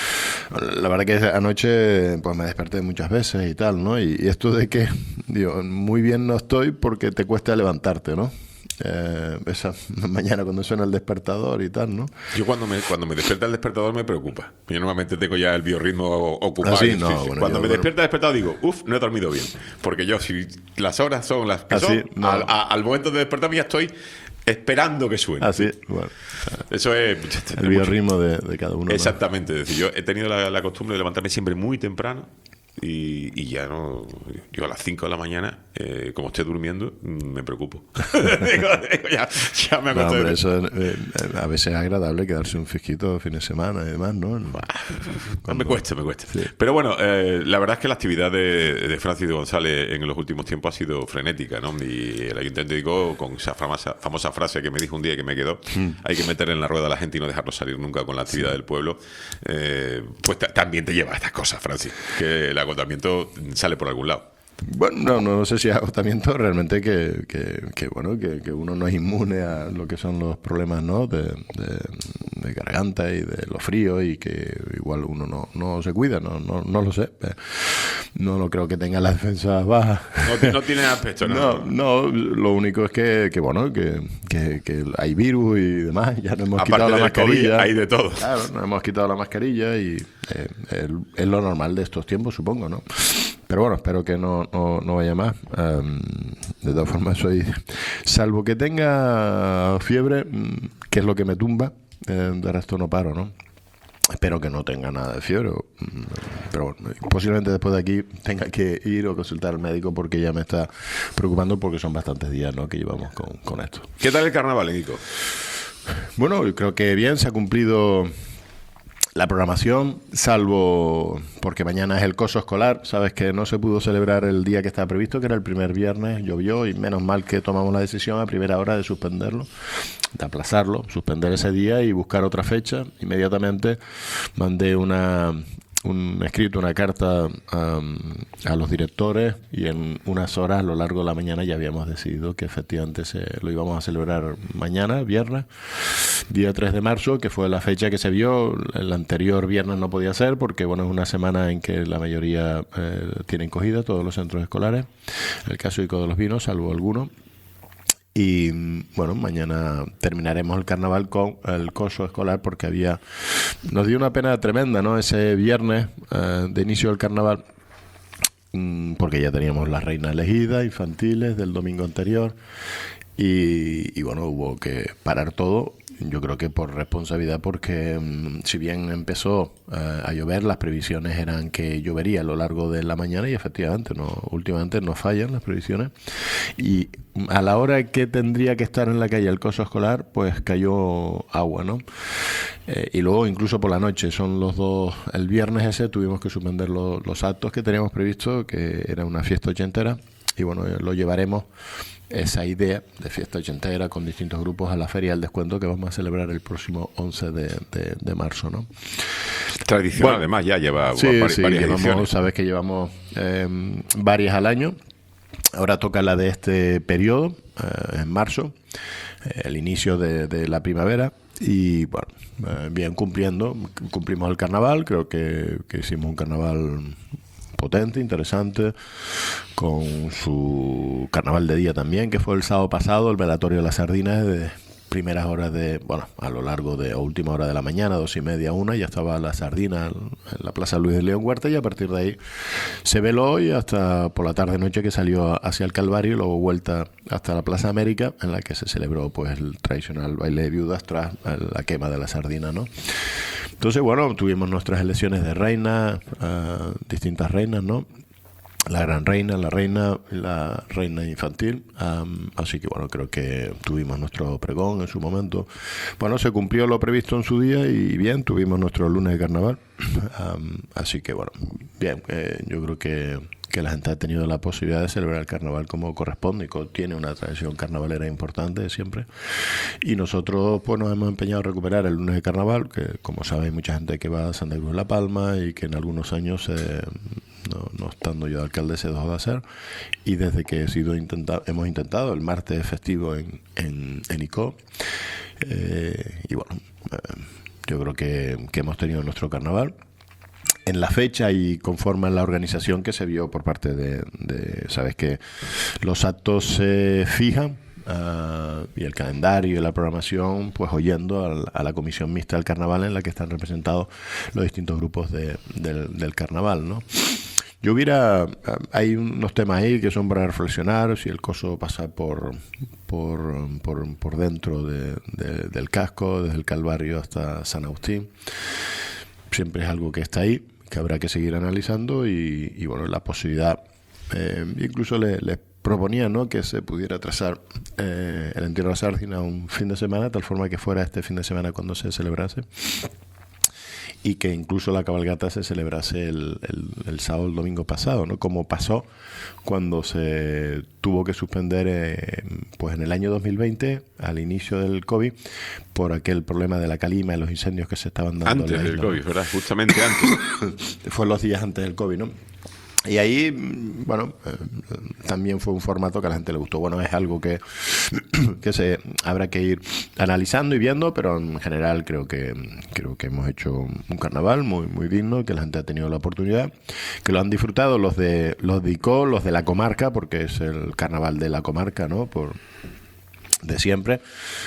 la verdad que anoche pues me desperté muchas veces y tal, ¿no? Y, y esto de que, digo, muy bien no estoy porque te cuesta levantarte, ¿no? Eh, esa mañana cuando suena el despertador y tal, ¿no? Yo cuando me cuando me despierta el despertador me preocupa. Yo normalmente tengo ya el biorritmo ocupado. ¿Ah, sí? No, bueno, cuando yo, me bueno. despierta el despertador digo, uff, no he dormido bien. Porque yo, si las horas son las que ¿Ah, son, sí? No. al, a, al momento de despertarme ya estoy esperando que suene. Así, bueno. Eso es el biorritmo de, de cada uno. Exactamente. ¿no? Es decir, yo he tenido la, la costumbre de levantarme siempre muy temprano. Y, y ya no, yo a las cinco de la mañana, eh, como esté durmiendo, me preocupo. digo, digo, ya, ya me no, acosté. hombre, eso eh, a veces es agradable quedarse un fisquito fin de semana y demás, ¿no? Cuando... Me cuesta, me cuesta. Sí. Pero bueno, eh, la verdad es que la actividad de, de Francis de González en los últimos tiempos ha sido frenética, ¿no? Y el ayuntamiento dijo con esa famosa, famosa frase que me dijo un día y que me quedó, mm. hay que meter en la rueda a la gente y no dejarlo salir nunca con la actividad sí. del pueblo. Eh, pues también te lleva a estas cosas, Francis, que la agotamiento sale por algún lado. Bueno, no, no, no sé si es agotamiento, realmente que, que, que bueno, que, que uno no es inmune a lo que son los problemas, ¿no? De, de, de garganta y de los fríos y que igual uno no, no se cuida, no, no, no lo sé. No, no creo que tenga las defensas bajas. No, no tiene aspecto, ¿no? No, no, lo único es que, que bueno, que, que, que hay virus y demás, ya nos hemos Aparte quitado la mascarilla. COVID, hay de todo. Claro, nos hemos quitado la mascarilla y eh, es, es lo normal de estos tiempos, supongo, ¿no? Pero bueno, espero que no, no, no vaya más. Um, de todas formas, soy... Salvo que tenga fiebre, que es lo que me tumba, eh, de resto no paro, ¿no? Espero que no tenga nada de fiebre. Pero bueno, posiblemente después de aquí tenga que ir o consultar al médico porque ya me está preocupando porque son bastantes días, ¿no?, que llevamos con, con esto. ¿Qué tal el carnaval, Nico? Bueno, yo creo que bien, se ha cumplido... La programación, salvo porque mañana es el coso escolar, sabes que no se pudo celebrar el día que estaba previsto, que era el primer viernes, llovió y menos mal que tomamos la decisión a primera hora de suspenderlo, de aplazarlo, suspender ese día y buscar otra fecha. Inmediatamente mandé una... un escrito, una carta um, a los directores y en unas horas a lo largo de la mañana ya habíamos decidido que efectivamente se, lo íbamos a celebrar mañana, viernes, día tres de marzo, que fue la fecha que se vio. El anterior viernes no podía ser porque bueno, es una semana en que la mayoría eh, tienen cogida, todos los centros escolares, el caso de Icó de los Vinos, salvo algunos. Y bueno, mañana terminaremos el carnaval con el coso escolar porque había, nos dio una pena tremenda, ¿no? Ese viernes eh, de inicio del carnaval, mmm, porque ya teníamos las reinas elegidas, infantiles del domingo anterior y, y bueno, hubo que parar todo yo creo que por responsabilidad, porque mm, si bien empezó uh, a llover, las previsiones eran que llovería a lo largo de la mañana y efectivamente no, últimamente no fallan las previsiones, y a la hora que tendría que estar en la calle el coso escolar, pues cayó agua, ¿no? Eh, y luego incluso por la noche, son los dos, el viernes ese tuvimos que suspender lo, los actos que teníamos previsto, que era una fiesta ochentera, y bueno, lo llevaremos, esa idea de fiesta ochentera con distintos grupos, a la Feria del Descuento que vamos a celebrar el próximo once de, de, de marzo, ¿no? Tradición, bueno, además ya lleva sí, varias sí, llevamos, ediciones. Sabes que llevamos eh, varias al año. Ahora toca la de este periodo, eh, en marzo, eh, el inicio de, de la primavera. Y bueno, eh, bien, cumpliendo, cumplimos el carnaval, creo que, que hicimos un carnaval potente, interesante, con su carnaval de día también, que fue el sábado pasado, el velatorio de las sardinas, de primeras horas de, bueno, a lo largo de, o última hora de la mañana, dos y media, una, ya estaba la sardina en la Plaza Luis de León Huerta, y a partir de ahí se veló y hasta por la tarde-noche que salió hacia el Calvario, y luego vuelta hasta la Plaza América, en la que se celebró pues el tradicional baile de viudas tras la quema de la sardina, ¿no? Entonces, bueno, tuvimos nuestras elecciones de reina, uh, distintas reinas, ¿no? La gran reina, la reina, la reina infantil. Um, así que, bueno, creo que tuvimos nuestro pregón en su momento. Bueno, se cumplió lo previsto en su día y bien, tuvimos nuestro lunes de carnaval. Um, así que, bueno, bien, eh, yo creo que, que la gente ha tenido la posibilidad de celebrar el carnaval como corresponde, y tiene una tradición carnavalera importante siempre. Y nosotros pues nos hemos empeñado a recuperar el lunes de carnaval, que como sabéis, mucha gente que va a Santa Cruz de la Palma y que en algunos años, eh, no, no estando yo de alcalde, se dejó de hacer. Y desde que he sido intenta hemos intentado el martes festivo en, en, en ICO. Eh, y bueno, eh, yo creo que, que hemos tenido nuestro carnaval en la fecha y conforme a la organización que se vio por parte de, de sabes que los actos se fijan, uh, y el calendario y la programación, pues oyendo a, a la comisión mixta del carnaval, en la que están representados los distintos grupos de, del, del carnaval, ¿no? Yo hubiera, hay unos temas ahí que son para reflexionar, si el coso pasa por por, por, por dentro de, de, del casco, desde el Calvario hasta San Agustín. Siempre es algo que está ahí, que habrá que seguir analizando, y, y bueno, la posibilidad, eh, incluso les le proponía, ¿no?, que se pudiera trazar eh, el entierro de la sardina un fin de semana, tal forma que fuera este fin de semana cuando se celebrase, y que incluso la cabalgata se celebrase el, el, el sábado, el domingo pasado, ¿no?, como pasó cuando se tuvo que suspender eh, pues en el año dos mil veinte, al inicio del COVID, por aquel problema de la calima y los incendios que se estaban dando antes en la isla, del COVID, ¿no? ¿verdad? Justamente antes. Fue los días antes del COVID, ¿no? Y ahí, bueno, eh, también fue un formato que a la gente le gustó. Bueno, es algo que, que se habrá que ir analizando y viendo, pero en general creo que creo que hemos hecho un carnaval muy muy digno, que la gente ha tenido la oportunidad, que lo han disfrutado los de los de ICO, los de la comarca, porque es el carnaval de la comarca, ¿no?, por de siempre.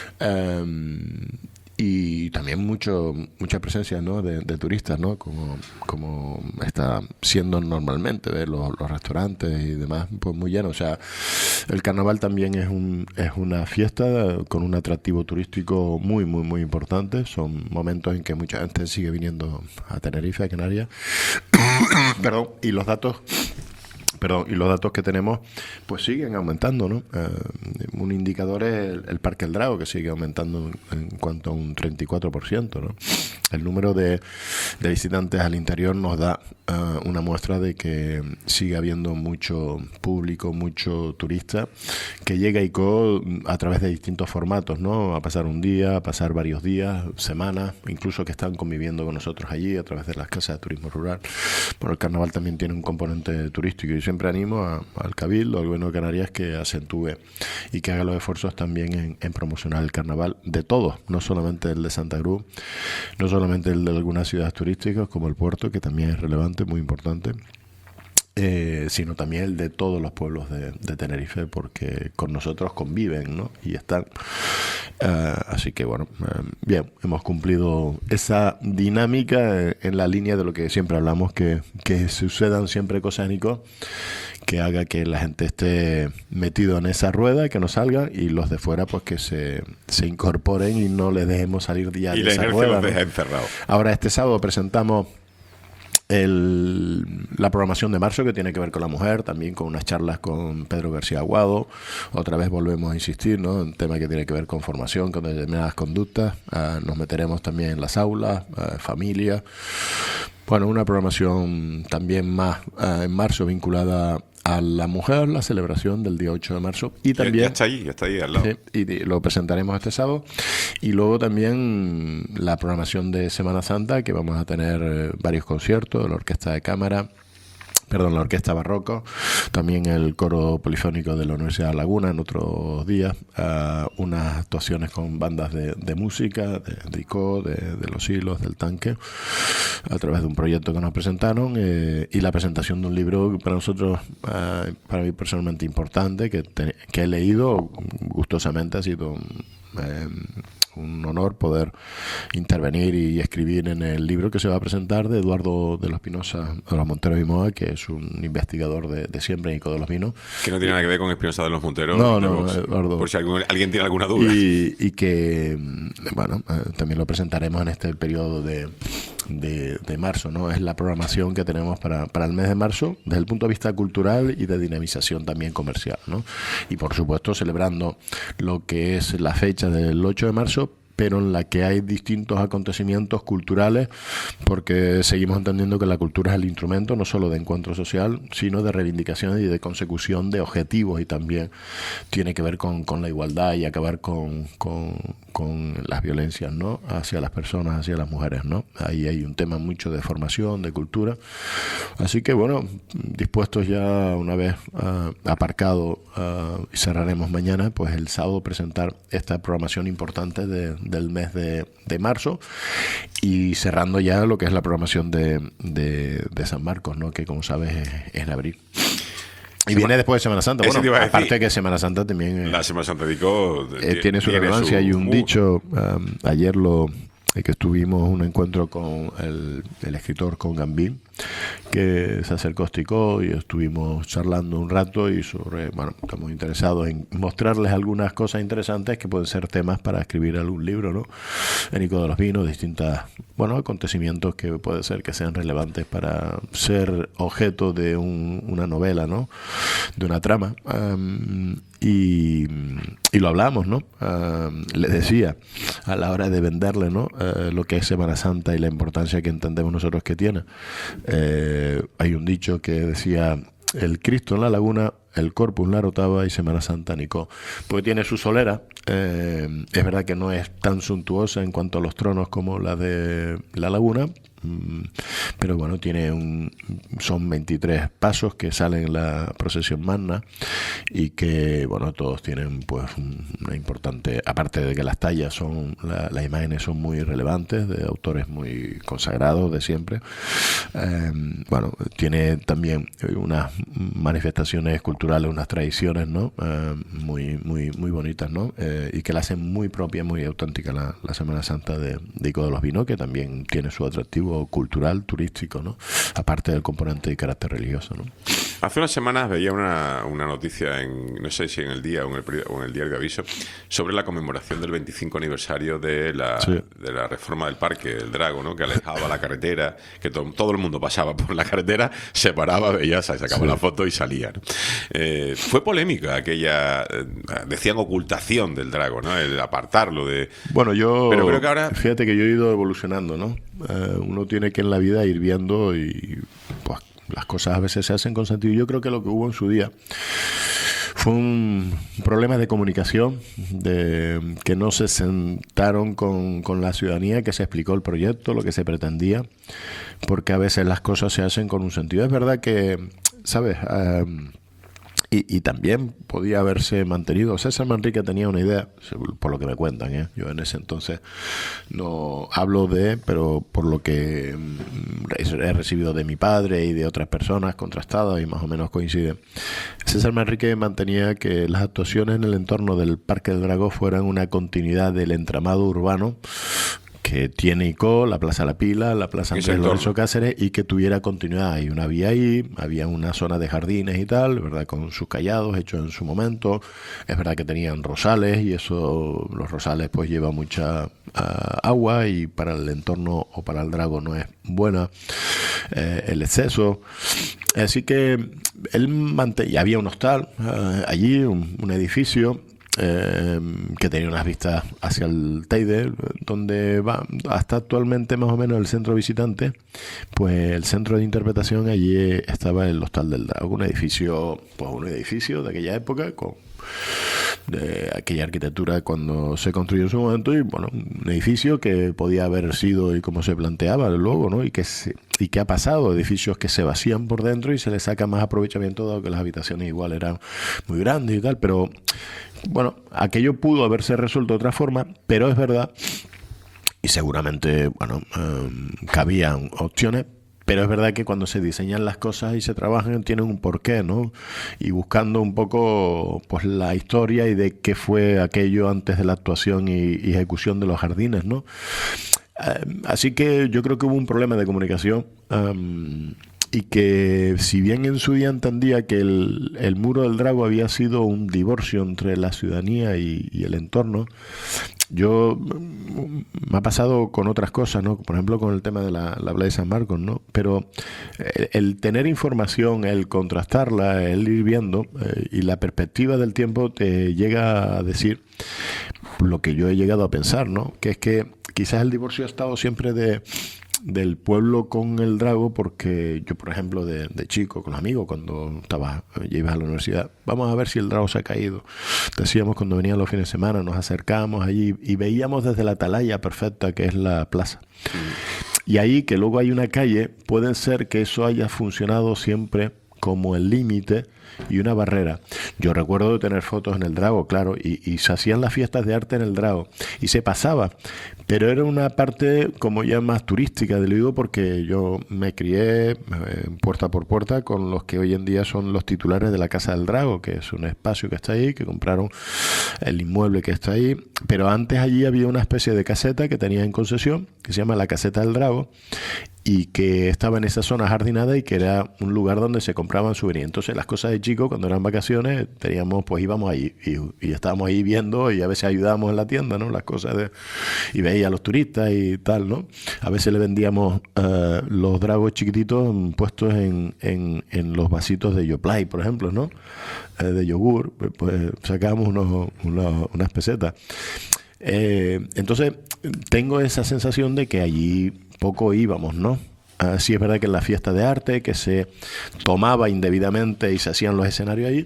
Um, Y también mucho mucha presencia, ¿no?, de, de turistas, ¿no?, como, como está siendo normalmente, ¿ves? Los, los restaurantes y demás, pues muy llenos. O sea, el carnaval también es un es una fiesta con un atractivo turístico muy, muy, muy importante. Son momentos en que mucha gente sigue viniendo a Tenerife, a Canarias. Perdón, y los datos... Perdón, y los datos que tenemos pues siguen aumentando, ¿no? Eh, un indicador es el, el Parque El Drago, que sigue aumentando en, en cuanto a un treinta y cuatro por ciento, ¿no? El número de, de visitantes al interior nos da uh, una muestra de que sigue habiendo mucho público, mucho turista que llega a ICO a través de distintos formatos, ¿no? A pasar un día, a pasar varios días, semanas, incluso que están conviviendo con nosotros allí a través de las casas de turismo rural. Bueno, el carnaval también tiene un componente turístico, y siempre animo a, al Cabildo, al Gobierno de Canarias, que acentúe y que haga los esfuerzos también en, en promocionar el carnaval de todos, no solamente el de Santa Cruz, no solamente el de algunas ciudades turísticas como el Puerto, que también es relevante, muy importante, eh, sino también el de todos los pueblos de, de Tenerife, porque con nosotros conviven, ¿no?, y están. Uh, así que bueno, uh, bien, hemos cumplido esa dinámica en la línea de lo que siempre hablamos, que, que sucedan siempre cosas, Nico, que haga que la gente esté metido en esa rueda, que no salgan, y los de fuera pues que se, se incorporen y no les dejemos salir ya y de esa rueda. Y la inercia los deja encerrados. Ahora este sábado presentamos El, la programación de marzo, que tiene que ver con la mujer, también con unas charlas con Pedro García Aguado. Otra vez volvemos a insistir, ¿no?, en tema que tiene que ver con formación, con determinadas conductas. Uh, nos meteremos también en las aulas, uh, familia. Bueno, una programación también más uh, en marzo vinculada a la mujer, la celebración del día ocho de marzo. Y también, ya, ya está ahí, ya está ahí al lado. Sí, y lo presentaremos este sábado. Y luego también la programación de Semana Santa, que vamos a tener eh, varios conciertos de la Orquesta de Cámara, perdón, la Orquesta Barroco, también el Coro Polifónico de la Universidad de Laguna en otros días, uh, unas actuaciones con bandas de, de música, de, de I C O, de, de Los Hilos, del Tanque, a través de un proyecto que nos presentaron, eh, y la presentación de un libro que para nosotros, uh, para mí personalmente importante, que, te, que he leído gustosamente. Ha sido eh, un honor poder intervenir y escribir en el libro que se va a presentar de Eduardo de los Pinoza, de los Monteros y Moa, que es un investigador de, de siempre en Ico de los Vinos. Que no tiene nada que ver con Espinosa de los Monteros. No, no, Eduardo. Por si algún, alguien tiene alguna duda. Y, y que, bueno, eh, también lo presentaremos en este periodo de, de, de marzo, ¿no? Es la programación que tenemos para, para el mes de marzo, desde el punto de vista cultural y de dinamización también comercial, ¿no? Y por supuesto celebrando lo que es la fecha del ocho de marzo, pero en la que hay distintos acontecimientos culturales, porque seguimos entendiendo que la cultura es el instrumento no solo de encuentro social, sino de reivindicación y de consecución de objetivos, y también tiene que ver con, con la igualdad y acabar con, con, con las violencias, ¿no?, hacia las personas, hacia las mujeres, ¿no? Ahí hay un tema mucho de formación, de cultura. Así que, bueno, dispuestos ya una vez uh, aparcado, uh, y cerraremos mañana, pues el sábado presentar esta programación importante de del mes de, de marzo, y cerrando ya lo que es la programación de, de, de San Marcos, ¿no?, que como sabes es, es en abril. Y Sema- viene después de Semana Santa. Bueno, decir, aparte que Semana Santa también eh, la Semana Santa dedicó, eh, tiene su relevancia. Hay un uh, dicho, um, ayer lo eh, que estuvimos un encuentro con el, el escritor, con Gambín, que se acercó a Sticó y estuvimos charlando un rato, y sobre, bueno, estamos interesados en mostrarles algunas cosas interesantes que pueden ser temas para escribir algún libro, ¿no? En Ico de los Vinos, distintas, bueno, acontecimientos que puede ser que sean relevantes para ser objeto de un, una novela, ¿no?, de una trama. Um, y, y lo hablamos, ¿no? Uh, les decía, a la hora de venderle, ¿no?, uh, lo que es Semana Santa y la importancia que entendemos nosotros que tiene. Eh, hay un dicho que decía: el Cristo en la Laguna, el Corpus en la Rotava y Semana Santa en Icó. Porque tiene su solera. Eh, es verdad que no es tan suntuosa en cuanto a los tronos como la de la Laguna, pero bueno, tiene un, son veintitrés pasos que salen en la procesión magna, y que, bueno, todos tienen pues una importante, aparte de que las tallas son, la, las imágenes son muy relevantes, de autores muy consagrados de siempre. Eh, bueno, tiene también unas manifestaciones culturales, unas tradiciones, ¿no?, eh, muy, muy, muy bonitas, ¿no?, eh, y que la hacen muy propia, muy auténtica la, la Semana Santa de, de Ico de los Vinos, que también tiene su atractivo cultural, turístico, ¿no?, aparte del componente de carácter religioso, ¿no? Hace unas semanas veía una, una noticia en, no sé si en el Día o en el, peri- o en el Diario de Aviso, sobre la conmemoración del veinticinco aniversario de la, sí. de la reforma del Parque del Drago, ¿no?, que alejaba la carretera, que to- todo el mundo pasaba por la carretera, se paraba, veía, se sacaba sí. la foto y salía, ¿no? Eh, fue polémica aquella, eh, decían ocultación del Drago, ¿no?, el apartarlo de... Bueno, yo... Pero creo que ahora... Fíjate que yo he ido evolucionando, ¿no? Uh, uno tiene que en la vida ir viendo, y pues las cosas a veces se hacen con sentido. Yo creo que lo que hubo en su día fue un problema de comunicación, de que no se sentaron con, con la ciudadanía, que se explicó el proyecto, lo que se pretendía, porque a veces las cosas se hacen con un sentido. Es verdad que, ¿sabes?, Uh, Y, y también podía haberse mantenido. César Manrique tenía una idea, por lo que me cuentan, ¿eh? Yo en ese entonces no hablo de, pero por lo que he recibido de mi padre y de otras personas contrastadas, y más o menos coincide. César Manrique mantenía que las actuaciones en el entorno del Parque del Dragón fueran una continuidad del entramado urbano que tiene I C O, la Plaza La Pila, la Plaza Andrés Lorenzo Cáceres, y que tuviera continuidad. Hay una vía ahí, había una zona de jardines y tal, ¿verdad? Con sus callados hechos en su momento. Es verdad que tenían rosales y eso, los rosales pues lleva mucha uh, agua y para el entorno o para el Drago no es buena eh, el exceso. Así que él mantenía, había un hostal uh, allí, un, un edificio Eh, que tenía unas vistas hacia el Teide, donde va hasta actualmente más o menos el centro visitante. Pues el centro de interpretación allí estaba el Hostal del Drago, un edificio, pues un edificio de aquella época con de aquella arquitectura cuando se construyó en su momento, y bueno, un edificio que podía haber sido, y como se planteaba luego, ¿no? Y que se, y que ha pasado, edificios que se vacían por dentro y se les saca más aprovechamiento, dado que las habitaciones igual eran muy grandes y tal. Pero bueno, aquello pudo haberse resuelto de otra forma, pero es verdad, y seguramente, bueno, eh, cabían opciones. Pero es verdad que cuando se diseñan las cosas y se trabajan, tienen un porqué, ¿no? Y buscando un poco pues la historia y de qué fue aquello antes de la actuación y, y ejecución de los jardines, ¿no? Uh, así que yo creo que hubo un problema de comunicación, um, y que si bien en su día entendía que el, el Muro del Drago había sido un divorcio entre la ciudadanía y, y el entorno, yo me ha pasado con otras cosas, ¿no? Por ejemplo, con el tema de la, la Playa de San Marcos, ¿no? Pero el, el tener información, el contrastarla, el ir viendo eh, y la perspectiva del tiempo te llega a decir lo que yo he llegado a pensar, ¿no? Que es que quizás el divorcio ha estado siempre de del pueblo con el Drago, porque yo, por ejemplo, de, de chico, con los amigos, cuando estaba, ya ibas a la universidad, vamos a ver si el Drago se ha caído. Decíamos, cuando venían los fines de semana, nos acercábamos allí y veíamos desde la atalaya perfecta que es la plaza. Mm. Y ahí, que luego hay una calle, puede ser que eso haya funcionado siempre como el límite y una barrera. Yo recuerdo de tener fotos en el Drago, claro, y, y se hacían las fiestas de arte en el Drago y se pasaba, pero era una parte como ya más turística, te lo digo porque yo me crié eh, puerta por puerta con los que hoy en día son los titulares de la Casa del Drago, que es un espacio que está ahí, que compraron el inmueble que está ahí, pero antes allí había una especie de caseta que tenía en concesión, que se llama la Caseta del Drago, y que estaba en esa zona jardinada y que era un lugar donde se compraban souvenirs. Entonces las cosas de chicos, cuando eran vacaciones, teníamos, pues íbamos ahí y, y estábamos ahí viendo, y a veces ayudábamos en la tienda, ¿no? Las cosas de, y veía a los turistas y tal, ¿no? A veces le vendíamos uh, los dragos chiquititos puestos en, en, en los vasitos de Yoplait, por ejemplo, ¿no? Uh, de yogur, pues, pues sacábamos unos, unos, unas pesetas. Eh, entonces tengo esa sensación de que allí poco íbamos, ¿no? Uh, sí es verdad que en la fiesta de arte, que se tomaba indebidamente y se hacían los escenarios allí,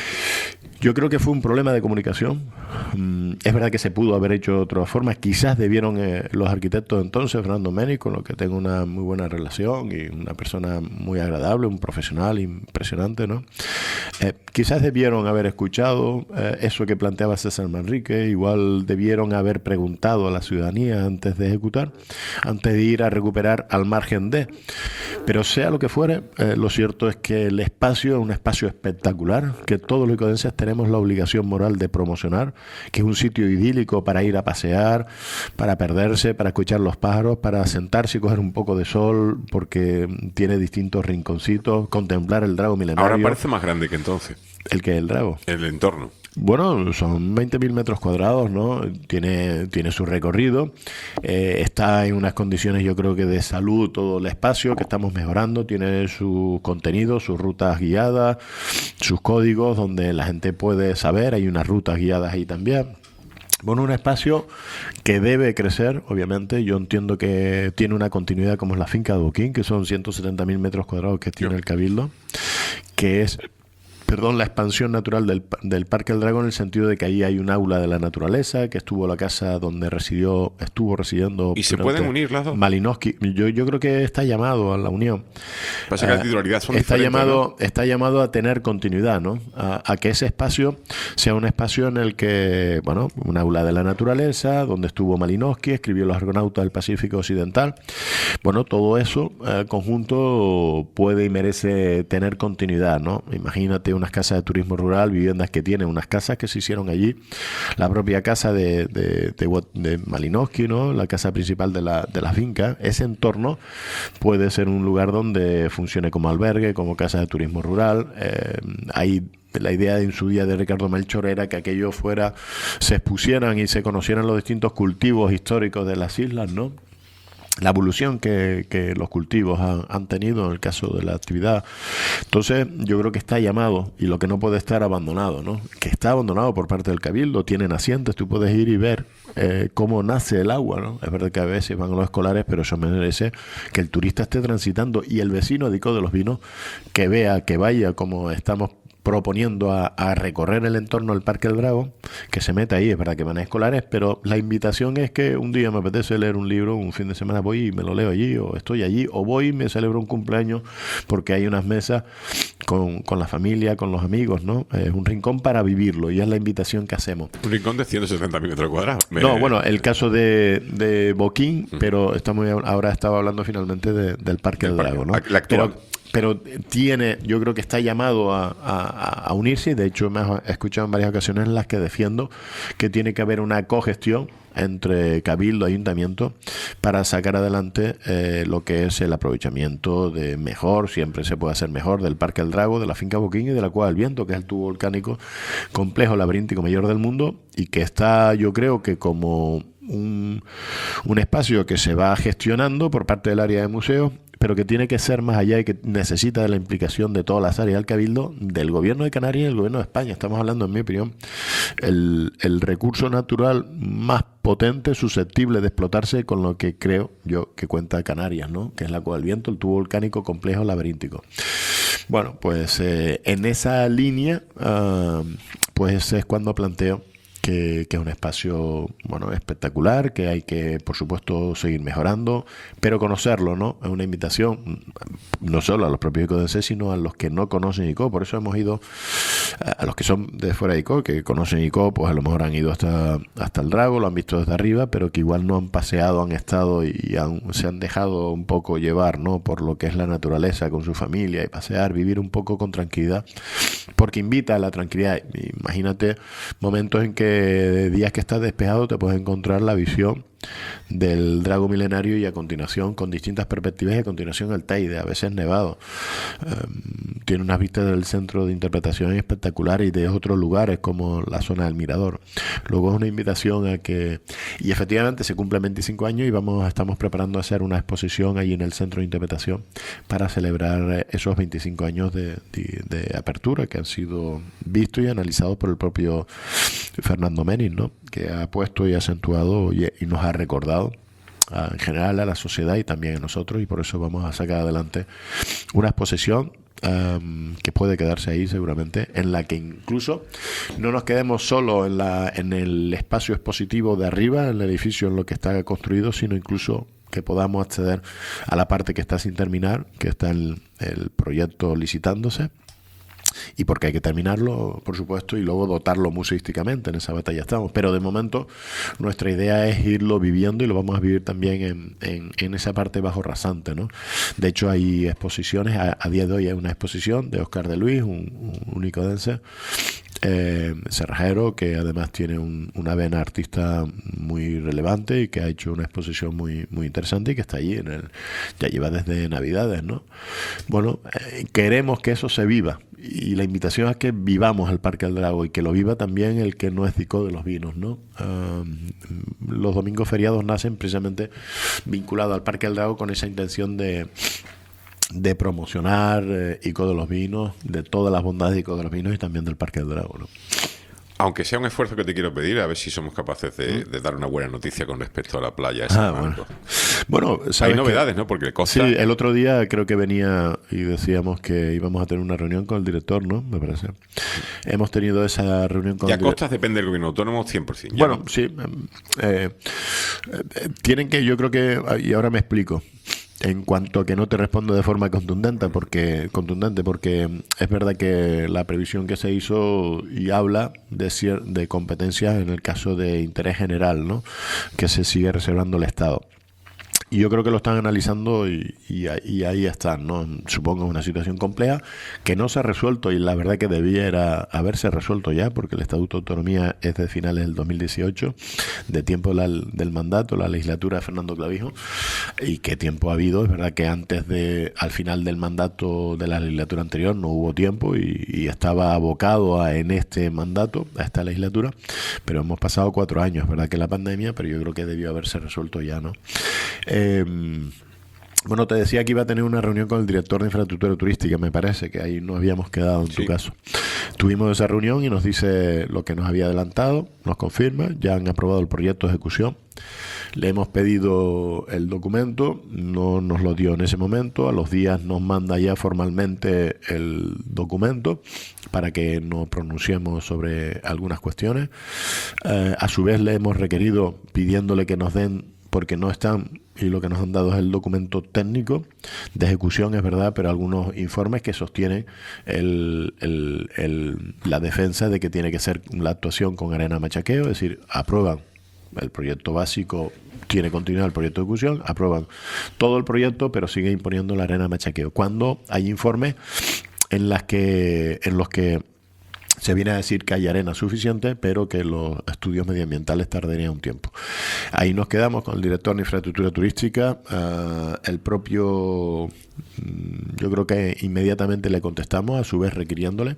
yo creo que fue un problema de comunicación. Um, es verdad que se pudo haber hecho de otra forma. Quizás debieron eh, los arquitectos entonces, Fernando Meni, con los que tengo una muy buena relación y una persona muy agradable, un profesional impresionante, ¿no? Eh, quizás debieron haber escuchado eh, eso que planteaba César Manrique. Igual debieron haber preguntado a la ciudadanía antes de ejecutar, antes de ir a recuperar al margen de. Pero sea lo que fuere, eh, lo cierto es que el espacio es un espacio espectacular, que todos los icodenses tenemos la obligación moral de promocionar, que es un sitio idílico para ir a pasear, para perderse, para escuchar los pájaros, para sentarse y coger un poco de sol, porque tiene distintos rinconcitos, contemplar el Drago milenario. Ahora parece más grande que entonces. ¿El que el Drago? El entorno. Bueno, son veinte mil metros cuadrados, ¿no? Tiene, tiene su recorrido. Eh, está en unas condiciones, yo creo que de salud, todo el espacio que estamos mejorando. Tiene su contenido, sus rutas guiadas, sus códigos donde la gente puede saber. Hay unas rutas guiadas ahí también. Bueno, un espacio que debe crecer, obviamente. Yo entiendo que tiene una continuidad como es la finca de Boquín, que son ciento setenta mil metros cuadrados que tiene el Cabildo, que es... Perdón, la expansión natural del, del Parque del Drago, en el sentido de que ahí hay un aula de la naturaleza, que estuvo la casa donde residió, estuvo residiendo. ¿Y se pueden unir las dos? Malinowski. Yo, yo creo que está llamado a la unión. Pasa que la titularidad son está diferentes, llamado, ¿no? Está llamado a tener continuidad, ¿no? A, a que ese espacio sea un espacio en el que, bueno, un aula de la naturaleza, donde estuvo Malinowski, escribió Los Argonautas del Pacífico Occidental. Bueno, todo eso, eh, conjunto, puede y merece tener continuidad, ¿no? Imagínate un unas casas de turismo rural, viviendas que tienen, unas casas que se hicieron allí, la propia casa de, de, de, de Malinowski, ¿no? La casa principal de la, de la finca. Ese entorno puede ser un lugar donde funcione como albergue, como casa de turismo rural. Eh, hay La idea en su día de Ricardo Melchor era que aquello fuera, se expusieran y se conocieran los distintos cultivos históricos de las islas, ¿no? La evolución que, que los cultivos han, han tenido en el caso de la actividad. Entonces yo creo que está llamado, y lo que no puede estar abandonado, ¿no? Que está abandonado por parte del Cabildo, tiene nacientes, tú puedes ir y ver eh, cómo nace el agua, ¿no? Es verdad que a veces van los escolares, pero eso merece que el turista esté transitando y el vecino de Icó de los Vinos que vea, que vaya, como estamos proponiendo a, a recorrer el entorno del Parque del Drago, que se meta ahí. Es verdad que van a escolares, pero la invitación es que un día me apetece leer un libro, un fin de semana voy y me lo leo allí, o estoy allí, o voy y me celebro un cumpleaños porque hay unas mesas con, con la familia, con los amigos, ¿no? Es un rincón para vivirlo y es la invitación que hacemos. Un rincón de ciento setenta mil metros cuadrados. Me... No, bueno, el caso de, de Boquín, uh-huh. pero estamos ahora estaba hablando finalmente de, del Parque del Drago, ¿no? La actual. Pero, pero tiene, yo creo que está llamado a, a, a unirse, y de hecho me he escuchado en varias ocasiones en las que defiendo que tiene que haber una cogestión entre Cabildo e Ayuntamiento para sacar adelante eh, lo que es el aprovechamiento de mejor, siempre se puede hacer mejor, del Parque del Drago, de la finca Boquín y de la Cueva del Viento, que es el tubo volcánico complejo laberíntico mayor del mundo, y que está, yo creo que como un, un espacio que se va gestionando por parte del área de museos, pero que tiene que ser más allá y que necesita de la implicación de todas las áreas del Cabildo, del Gobierno de Canarias y del Gobierno de España. Estamos hablando, en mi opinión, el, el recurso natural más potente, susceptible de explotarse, con lo que creo yo que cuenta Canarias, ¿no? Que es la Cueva del Viento, el tubo volcánico complejo laberíntico. Bueno, pues eh, en esa línea, uh, pues es cuando planteo Que, que es un espacio, bueno, espectacular, que hay que, por supuesto, seguir mejorando, pero conocerlo, ¿no? Es una invitación no solo a los propios icodenses, sino a los que no conocen Icó. Por eso hemos ido a, a los que son de fuera de Icó, que conocen Icó, pues a lo mejor han ido hasta, hasta el Drago, lo han visto desde arriba, pero que igual no han paseado, han estado y han, se han dejado un poco llevar, ¿no? Por lo que es la naturaleza con su familia, y pasear, vivir un poco con tranquilidad, porque invita a la tranquilidad. Imagínate momentos en que de días que estás despejado te puedes encontrar la visión del Drago milenario y a continuación con distintas perspectivas, y a continuación el Teide, a veces nevado. Um, tiene unas vistas del centro de interpretación espectaculares y de otros lugares como la zona del Mirador. Luego es una invitación a que, y efectivamente se cumplen veinticinco años y vamos estamos preparando a hacer una exposición allí en el centro de interpretación para celebrar esos veinticinco años de, de, de apertura, que han sido vistos y analizados por el propio Fernando Menis, ¿no? Que ha puesto y acentuado y, y nos ha recordado a, en general a la sociedad y también a nosotros, y por eso vamos a sacar adelante una exposición um, que puede quedarse ahí seguramente, en la que incluso no nos quedemos solo en, la, en el espacio expositivo de arriba, en el edificio en lo que está construido, sino incluso que podamos acceder a la parte que está sin terminar, que está el, el proyecto licitándose, y porque hay que terminarlo, por supuesto, y luego dotarlo museísticamente. En esa batalla estamos, pero de momento nuestra idea es irlo viviendo, y lo vamos a vivir también en, en, en esa parte bajo rasante, ¿no? De hecho hay exposiciones, a, a día de hoy hay una exposición de Óscar de Luis, un, un icodense, eh, cerrajero, que además tiene un, una vena artista muy relevante y que ha hecho una exposición muy muy interesante y que está allí en el, ya lleva desde Navidades, ¿no? Bueno, eh, queremos que eso se viva, y la invitación es que vivamos el Parque del Drago, y que lo viva también el que no es de Icó de los Vinos, ¿no? Uh, los domingos feriados nacen precisamente vinculados al Parque del Drago con esa intención de de promocionar eh, Icó de los Vinos, de todas las bondades de Icó de los Vinos y también del Parque del Drago, ¿no? Aunque sea un esfuerzo que te quiero pedir, a ver si somos capaces de, de dar una buena noticia con respecto a la playa de San ah, Marcos. Bueno, bueno, hay novedades, que, ¿no? Porque Costa... Sí, el otro día creo que venía y decíamos que íbamos a tener una reunión con el director, ¿no? Me parece. Hemos tenido esa reunión con ya el director. Costas depende del gobierno autónomo cien por ciento. Bueno, no. sí. Eh, eh, tienen que, yo creo que, y ahora me explico, en cuanto a que no te respondo de forma contundente, porque contundente porque es verdad que la previsión que se hizo y habla de, cier- de competencias en el caso de interés general, ¿no? Que se sigue reservando el Estado. Y yo creo que lo están analizando y, y, y ahí están, ¿no? Supongo una situación compleja que no se ha resuelto y la verdad que debiera haberse resuelto ya, porque el Estatuto de Autonomía es de finales del dos mil dieciocho, de tiempo la, del mandato, la legislatura de Fernando Clavijo. Y qué tiempo ha habido. Es verdad que antes de, al final del mandato de la legislatura anterior no hubo tiempo y, y estaba abocado a, en este mandato, a esta legislatura, pero hemos pasado cuatro años, ¿verdad? Que la pandemia, pero yo creo que debió haberse resuelto ya, ¿no? Eh, Eh, bueno, te decía que iba a tener una reunión con el director de infraestructura turística, me parece que ahí nos habíamos quedado en sí. Tu caso. Tuvimos esa reunión y nos dice lo que nos había adelantado, nos confirma, ya han aprobado el proyecto de ejecución. Le hemos pedido el documento, no nos lo dio en ese momento, a los días nos manda ya formalmente el documento para que nos pronunciemos sobre algunas cuestiones. Eh, a su vez le hemos requerido pidiéndole que nos den, porque no están, y lo que nos han dado es el documento técnico de ejecución, es verdad, pero algunos informes que sostienen el, el, el, la defensa de que tiene que ser la actuación con arena machaqueo, es decir, aprueban el proyecto básico, tiene continuidad el proyecto de ejecución, aprueban todo el proyecto, pero sigue imponiendo la arena machaqueo. Cuando hay informes en, las que, en los que se viene a decir que hay arena suficiente, pero que los estudios medioambientales tardarían un tiempo. Ahí nos quedamos con el director de infraestructura turística. Uh, el propio, yo creo que inmediatamente le contestamos, a su vez requiriéndole,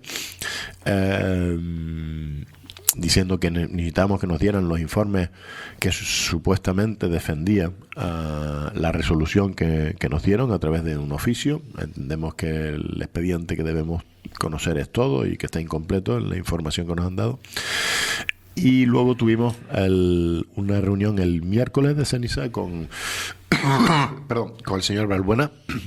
uh, diciendo que necesitamos que nos dieran los informes que supuestamente defendían uh, la resolución que, que nos dieron a través de un oficio. Entendemos que el expediente que debemos conocer es todo y que está incompleto en la información que nos han dado. Y luego tuvimos el, una reunión el miércoles de ceniza con, perdón, con el señor Balbuena.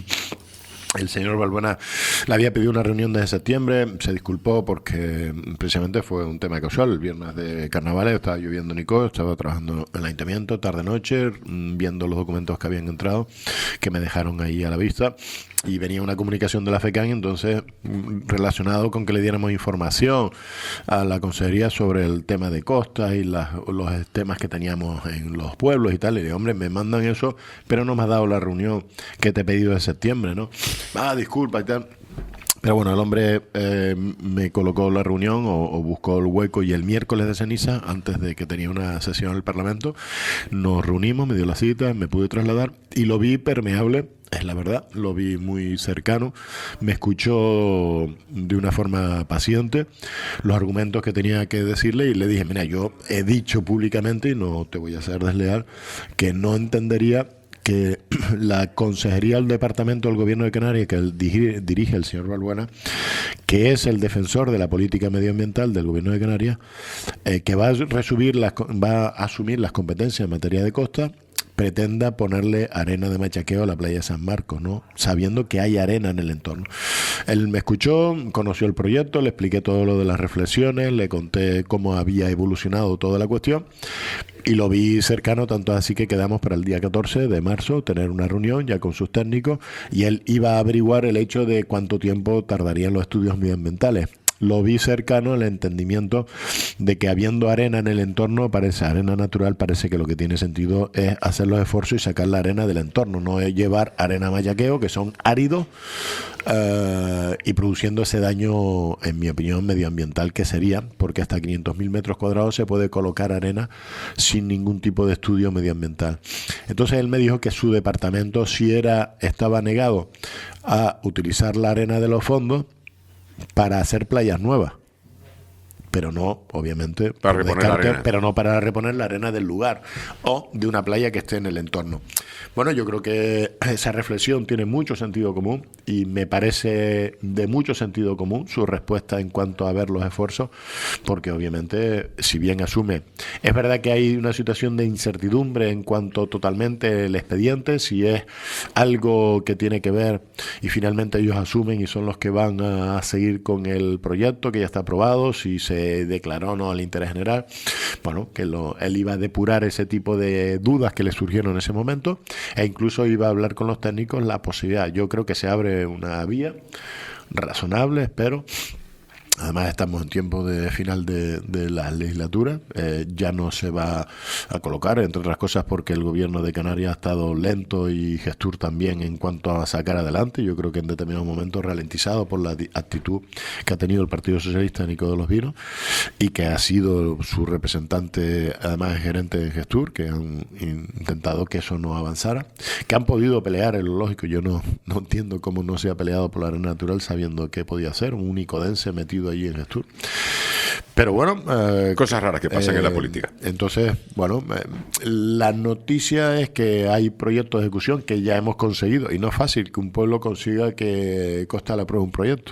El señor Balbuena le había pedido una reunión desde septiembre, se disculpó porque precisamente fue un tema casual. El viernes de carnavales estaba lloviendo en Icó, estaba trabajando en el ayuntamiento tarde-noche, viendo los documentos que habían entrado, que me dejaron ahí a la vista. Y venía una comunicación de la FECAN, entonces relacionado con que le diéramos información a la consejería sobre el tema de costas y las, los temas que teníamos en los pueblos y tal. Y le digo, hombre, me mandan eso, pero no me has dado la reunión que te he pedido de septiembre, ¿no? Ah, disculpa y tal. Pero bueno, el hombre eh, me colocó la reunión o, o buscó el hueco, y el miércoles de ceniza, antes de que tenía una sesión en el Parlamento, nos reunimos, me dio la cita, me pude trasladar y lo vi permeable. Es la verdad, lo vi muy cercano, me escuchó de una forma paciente los argumentos que tenía que decirle y le dije, mira, yo he dicho públicamente, y no te voy a ser desleal, que no entendería que la consejería del Departamento del Gobierno de Canarias, que el dirige, dirige el señor Balbuena, que es el defensor de la política medioambiental del Gobierno de Canarias, eh, que va a, resumir las, va a asumir las competencias en materia de costa, pretenda ponerle arena de machaqueo a la playa de San Marcos, ¿no? Sabiendo que hay arena en el entorno. Él me escuchó, conoció el proyecto, le expliqué todo lo de las reflexiones, le conté cómo había evolucionado toda la cuestión y lo vi cercano, tanto así que quedamos para el día catorce de marzo tener una reunión ya con sus técnicos, y él iba a averiguar el hecho de cuánto tiempo tardarían los estudios medioambientales. Lo vi cercano al entendimiento de que habiendo arena en el entorno, parece arena natural, parece que lo que tiene sentido es hacer los esfuerzos y sacar la arena del entorno, no es llevar arena machaqueo, que son áridos, uh, y produciendo ese daño, en mi opinión, medioambiental que sería, porque hasta quinientos mil metros cuadrados se puede colocar arena sin ningún tipo de estudio medioambiental. Entonces él me dijo que su departamento sí era, estaba negado a utilizar la arena de los fondos para hacer playas nuevas, pero no, obviamente, para reponer descarte, la arena. pero no para reponer la arena del lugar o de una playa que esté en el entorno. Bueno, yo creo que esa reflexión tiene mucho sentido común y me parece de mucho sentido común su respuesta en cuanto a ver los esfuerzos, porque obviamente, si bien asume, es verdad que hay una situación de incertidumbre en cuanto totalmente el expediente, si es algo que tiene que ver y finalmente ellos asumen y son los que van a seguir con el proyecto que ya está aprobado, si se declaró o no al interés general, bueno, que lo, él iba a depurar ese tipo de dudas que le surgieron en ese momento, e incluso iba a hablar con los técnicos la posibilidad. Yo creo que se abre una vía razonable, espero, Además estamos en tiempo de final de, de la legislatura, eh, ya no se va a colocar, entre otras cosas porque el gobierno de Canarias ha estado lento y Gestur también en cuanto a sacar adelante. Yo creo que en determinados momentos ralentizado por la actitud que ha tenido el Partido Socialista Nico de los Vinos y que ha sido su representante, además gerente de Gestur, que han intentado que eso no avanzara, que han podido pelear, es lo lógico. Yo no, no entiendo cómo no se ha peleado por la arena natural sabiendo qué podía hacer, un unicodense metido allí en Gestur. Pero bueno, eh, cosas raras que pasan eh, en la política. Entonces, bueno, eh, la noticia es que hay proyectos de ejecución que ya hemos conseguido, y no es fácil que un pueblo consiga que Costa le apruebe un proyecto.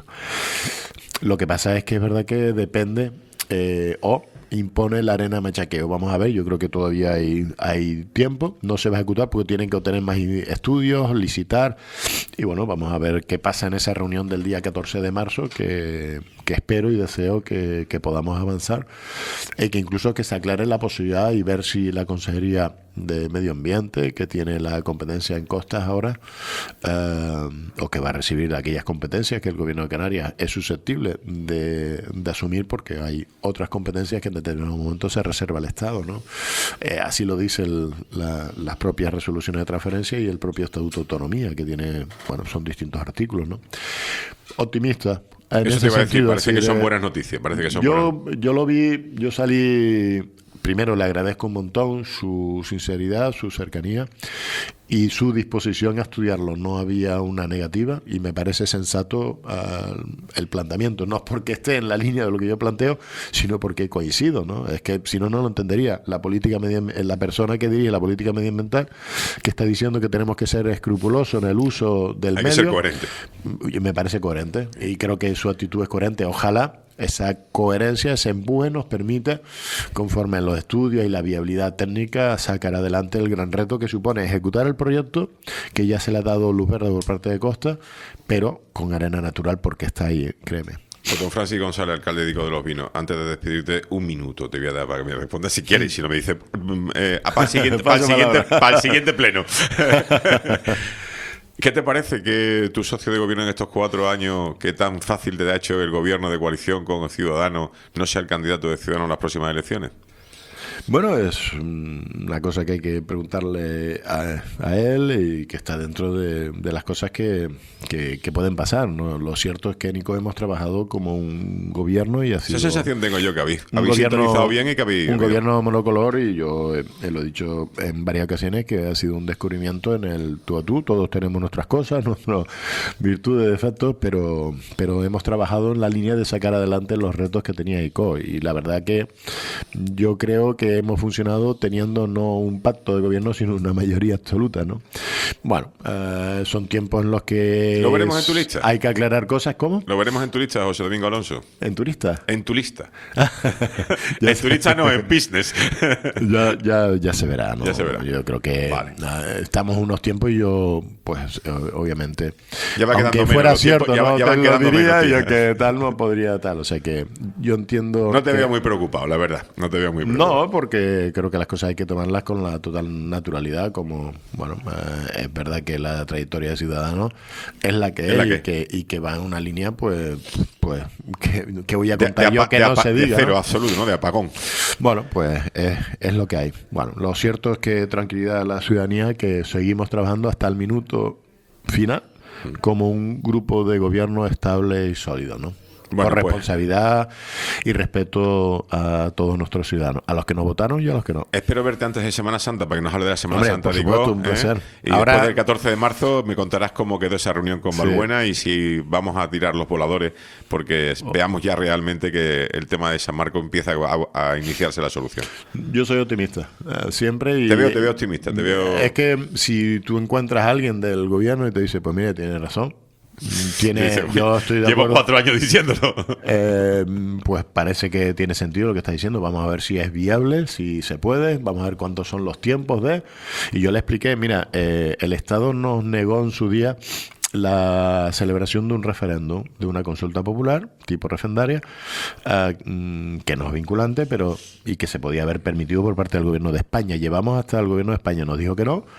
Lo que pasa es que es verdad que depende eh, o impone la arena machaqueo. Vamos a ver, yo creo que todavía hay, hay tiempo, no se va a ejecutar porque tienen que obtener más estudios, licitar, y bueno, vamos a ver qué pasa en esa reunión del día catorce de marzo, que, que espero y deseo que, que podamos avanzar, y que incluso que se aclare la posibilidad y ver si la Consejería de Medio Ambiente, que tiene la competencia en costas ahora, eh, o que va a recibir aquellas competencias que el Gobierno de Canarias es susceptible de, de asumir, porque hay otras competencias que en determinados momentos se reserva el Estado, ¿no? Eh, así lo dice el, la, las propias resoluciones de transferencia y el propio Estatuto de Autonomía, que tiene, bueno, son distintos artículos, ¿no? Optimista. En Eso ese te iba a decir, sentido, parece así que son de- buenas noticias, parece que son yo, buenas. yo lo vi, yo salí, primero le agradezco un montón su sinceridad, su cercanía y su disposición a estudiarlo. No había una negativa y me parece sensato uh, el planteamiento. No es porque esté en la línea de lo que yo planteo, sino porque coincido, ¿no? Es que si no, no lo entendería. La política medio, la persona que dirige la política medioambiental, que está diciendo que tenemos que ser escrupulosos en el uso del Hay medio, que ser coherente. me parece coherente y creo que su actitud es coherente. Ojalá esa coherencia, ese empuje nos permita, conforme a los estudios y la viabilidad técnica, sacar adelante el gran reto que supone ejecutar el proyecto, que ya se le ha dado luz verde por parte de Costa, pero con arena natural, porque está ahí, créeme. Pues don Francis González, alcalde de Nico de los Vinos, antes de despedirte, un minuto te voy a dar para que me respondas si quieres, si no me dices mm, eh, para el siguiente, para el Paso siguiente, palabra. para el siguiente pleno. ¿Qué te parece que tu socio de gobierno en estos cuatro años, que tan fácil te ha hecho el gobierno de coalición con Ciudadanos, no sea el candidato de Ciudadanos en las próximas elecciones? Bueno, es una cosa que hay que preguntarle a, a él y que está dentro de, de las cosas que, que, que pueden pasar, ¿no? Lo cierto es que, Nico, hemos trabajado como un gobierno y ha sido... Esa sensación tengo yo, que habéis, un habéis gobierno- sintonizado bien y que habéis... un gobierno monocolor, y yo eh, lo he dicho en varias ocasiones que ha sido un descubrimiento en el tú a tú. Todos tenemos nuestras cosas, nuestras virtudes, defectos, pero pero hemos trabajado en la línea de sacar adelante los retos que tenía I C O, y la verdad que yo creo que hemos funcionado teniendo no un pacto de gobierno, sino una mayoría absoluta, ¿no? Bueno, eh, son tiempos en los que ¿Lo veremos en tu lista? hay que aclarar cosas. ¿Cómo? ¿Lo veremos en tu lista, José Domingo Alonso? ¿En turista? En tu lista. En tu lista no, en business. Ya, ya, ya se verá, ¿no? Ya se verá. Yo creo que Vale. eh, estamos unos tiempos y yo, pues, eh, obviamente, Ya va quedando aunque menos fuera los tiempos, cierto, ya va- no ya te van lo quedando diría, menos y tiempos. que tal no podría tal. O sea que yo entiendo... No te que- veo muy preocupado, la verdad. No te veo muy preocupado. No, porque creo que las cosas hay que tomarlas con la total naturalidad, como, bueno, eh, es verdad que la trayectoria de Ciudadanos es la que Es es, la y, que que, y que va en una línea, pues, pues que, que voy a De, contar de yo apa- que de no apa- se de diga, cero ¿no? absoluto, ¿no? De apagón. Bueno, pues es, es lo que hay. Bueno, lo cierto es que tranquilidad a la ciudadanía, que seguimos trabajando hasta el minuto final como un grupo de gobierno estable y sólido, ¿no? Bueno, Con pues. responsabilidad y respeto a todos nuestros ciudadanos, a los que nos votaron y a los que no. Espero verte antes de Semana Santa para que nos hable de la Semana Hombre, Santa por de supuesto, Ico, un ¿eh? placer. Y Ahora- después del catorce de marzo me contarás cómo quedó esa reunión con Sí. Balbuena y si vamos a tirar los voladores, porque Oh. veamos ya realmente que el tema de San Marco empieza a, a iniciarse la solución. Yo soy optimista, eh, siempre. Y, Te veo, te veo optimista, te veo... Es que si tú encuentras a alguien del gobierno y te dice, pues mire, tiene razón, tiene, Dice, yo estoy de Llevo acuerdo. cuatro años diciéndolo. Eh, pues parece que tiene sentido lo que está diciendo. Vamos a ver si es viable, si se puede. Vamos a ver cuántos son los tiempos de. Y yo le expliqué, mira, eh, el Estado nos negó en su día la celebración de un referéndum, de una consulta popular, tipo referendaria, eh, mm, que no es vinculante, pero y que se podía haber permitido por parte del gobierno de España. Llevamos hasta el gobierno de España, nos dijo que no,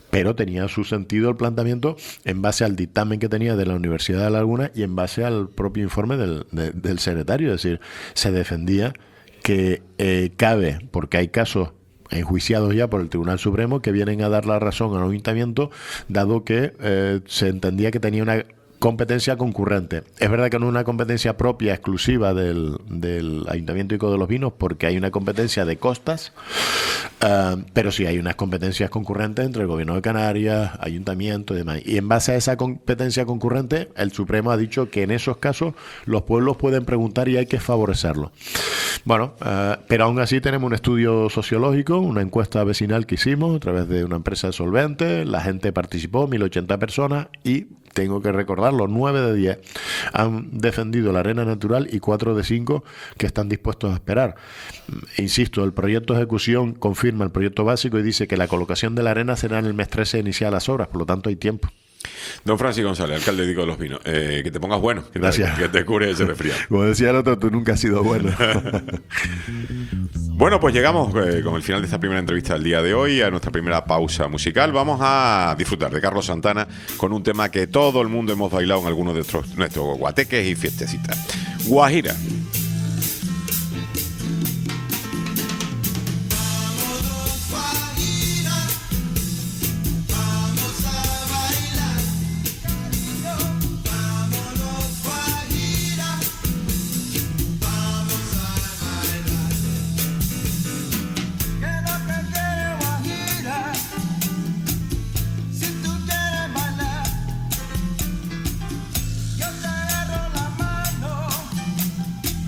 pero tenía su sentido el planteamiento en base al dictamen que tenía de la Universidad de La Laguna y en base al propio informe del, de, del secretario. Es decir, se defendía que eh, cabe, porque hay casos enjuiciados ya por el Tribunal Supremo que vienen a dar la razón al ayuntamiento, dado que eh, se entendía que tenía una competencia concurrente. Es verdad que no es una competencia propia, exclusiva del, del Ayuntamiento de Ico de los Vinos, porque hay una competencia de costas, uh, pero sí hay unas competencias concurrentes entre el Gobierno de Canarias, Ayuntamiento y demás. Y en base a esa competencia concurrente, el Supremo ha dicho que en esos casos los pueblos pueden preguntar y hay que favorecerlo. Bueno, uh, pero aún así tenemos un estudio sociológico, una encuesta vecinal que hicimos a través de una empresa solvente, la gente participó, mil ochenta personas, y tengo que recordarlo, nueve de diez han defendido la arena natural y cuatro de cinco que están dispuestos a esperar. Insisto, el proyecto de ejecución confirma el proyecto básico y dice que la colocación de la arena será en el mes trece de iniciar las obras, por lo tanto hay tiempo. Don Francis González, alcalde de Ico de los Vinos, eh, que te pongas bueno, que Gracias. Te, que te cure ese resfriado. Como decía el otro, tú nunca has sido bueno. Bueno, pues llegamos eh, con el final de esta primera entrevista del día de hoy, a nuestra primera pausa musical. Vamos a disfrutar de Carlos Santana con un tema que todo el mundo hemos bailado en algunos de nuestros, nuestros guateques y fiestecitas. Guajira. Yo te agarro la mano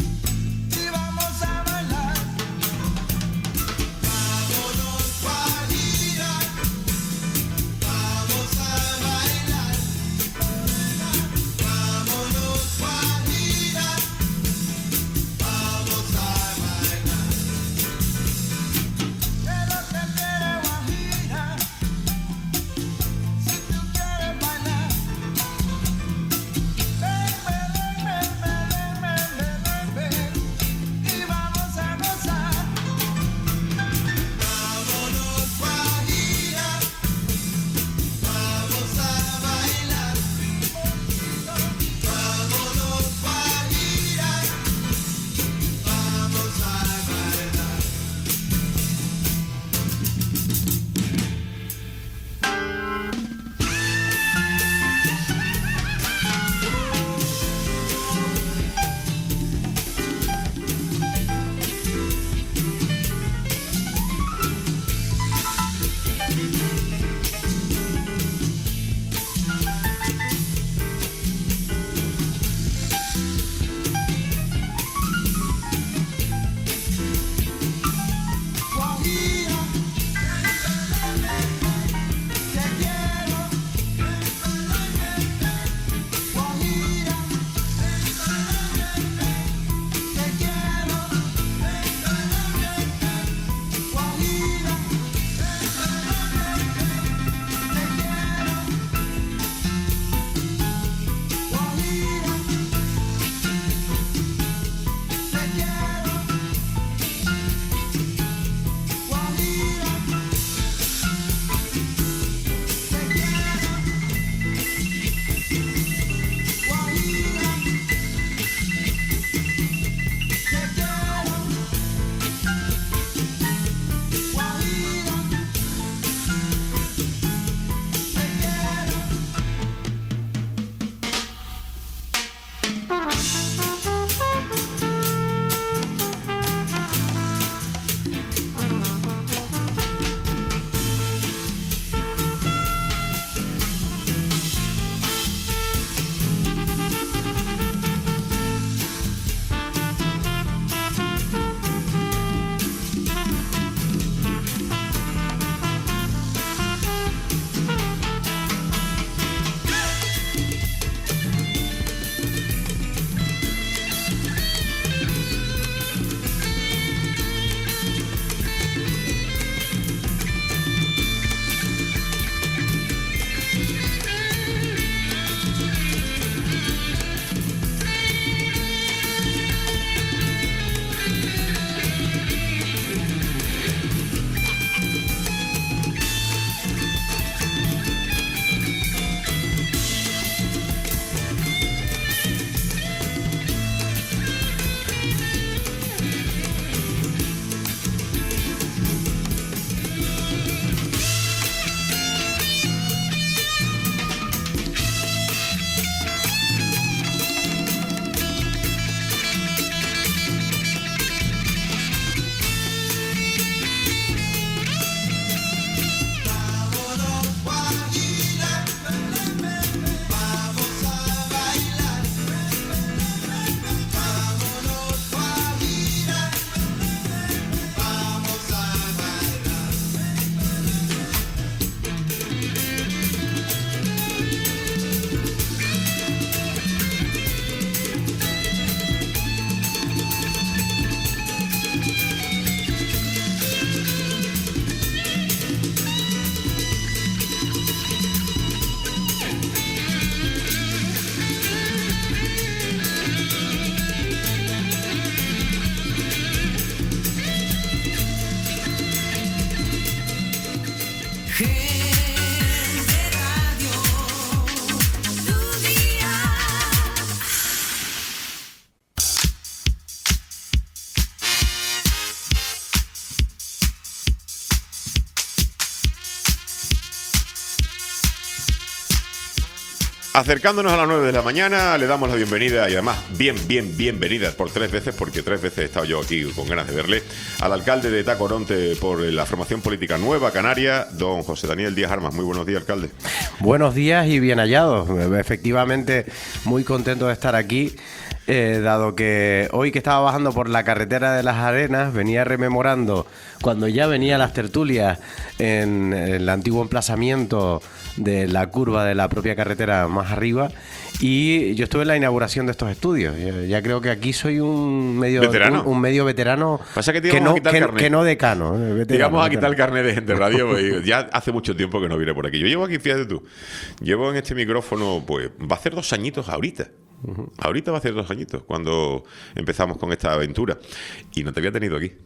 Acercándonos a las nueve de la mañana, le damos la bienvenida, y además bien, bien, bienvenida por tres veces, porque tres veces he estado yo aquí con ganas de verle, al alcalde de Tacoronte por la formación política Nueva Canaria, don José Daniel Díaz Armas. Muy buenos días, alcalde. Buenos días y bien hallados. Efectivamente, muy contento de estar aquí. Eh, dado que hoy que estaba bajando por la carretera de las Arenas, venía rememorando cuando ya venía las tertulias en el antiguo emplazamiento de la curva de la propia carretera más arriba, y yo estuve en la inauguración de estos estudios. Ya, ya creo que aquí soy un medio ¿Veterano? un, un medio veterano. Pasa que, que, no, no, que, que no decano. Eh, veterano, Digamos a quitar veterano. el carnet de Gente Radio, pues, ya hace mucho tiempo que no viene por aquí. Yo llevo aquí, fíjate tú, llevo en este micrófono, pues va a hacer dos añitos ahorita. Uh-huh. Ahorita va a hacer dos añitos cuando empezamos con esta aventura, y no te había tenido aquí.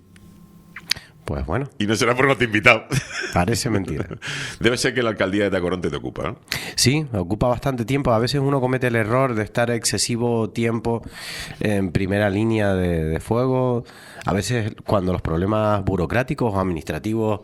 Pues bueno. Y no será por no te he invitado. Parece mentira. Debe ser que la alcaldía de Tacoronte te ocupa, ¿no? Sí, ocupa bastante tiempo. A veces uno comete el error de estar excesivo tiempo en primera línea de, de fuego. A veces cuando los problemas burocráticos o administrativos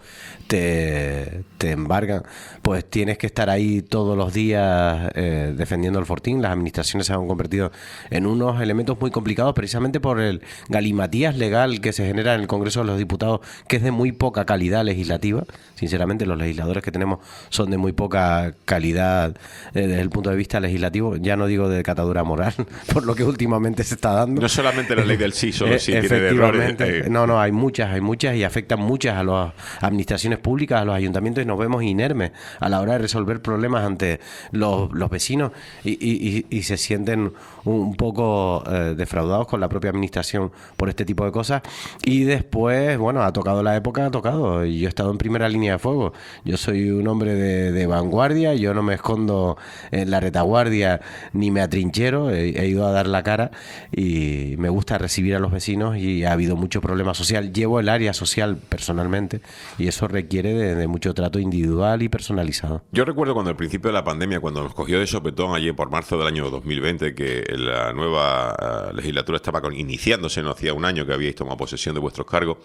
te, te embargan, pues tienes que estar ahí todos los días eh, defendiendo el fortín. Las administraciones se han convertido en unos elementos muy complicados precisamente por el galimatías legal que se genera en el Congreso de los Diputados, que es de muy poca calidad legislativa. Sinceramente, los legisladores que tenemos son de muy poca calidad eh, desde el punto de vista legislativo. Ya no digo de catadura moral, por lo que últimamente se está dando. No solamente la ley del sí, solo eh, sí tiene de errores. Eh. No, no, hay muchas, hay muchas y afectan muchas a las administraciones públicas, a los ayuntamientos, y nos vemos inermes a la hora de resolver problemas ante los, los vecinos y, y, y, y se sienten un poco eh, defraudados con la propia administración por este tipo de cosas. Y después, bueno, ha tocado la época, ha tocado. Y yo he estado en primera línea de fuego. Yo soy un hombre de, de vanguardia, yo no me escondo en la retaguardia ni me atrinchero, he, he ido a dar la cara y me gusta recibir a los vecinos, y ha habido mucho problema social. Llevo el área social personalmente y eso requiere de, de mucho trato individual y personalizado. Yo recuerdo cuando al principio de la pandemia, cuando nos cogió de sopetón allí por marzo del año dos mil veinte, que la nueva uh, legislatura estaba con, iniciándose, no hacía un año que habíais tomado posesión de vuestros cargos,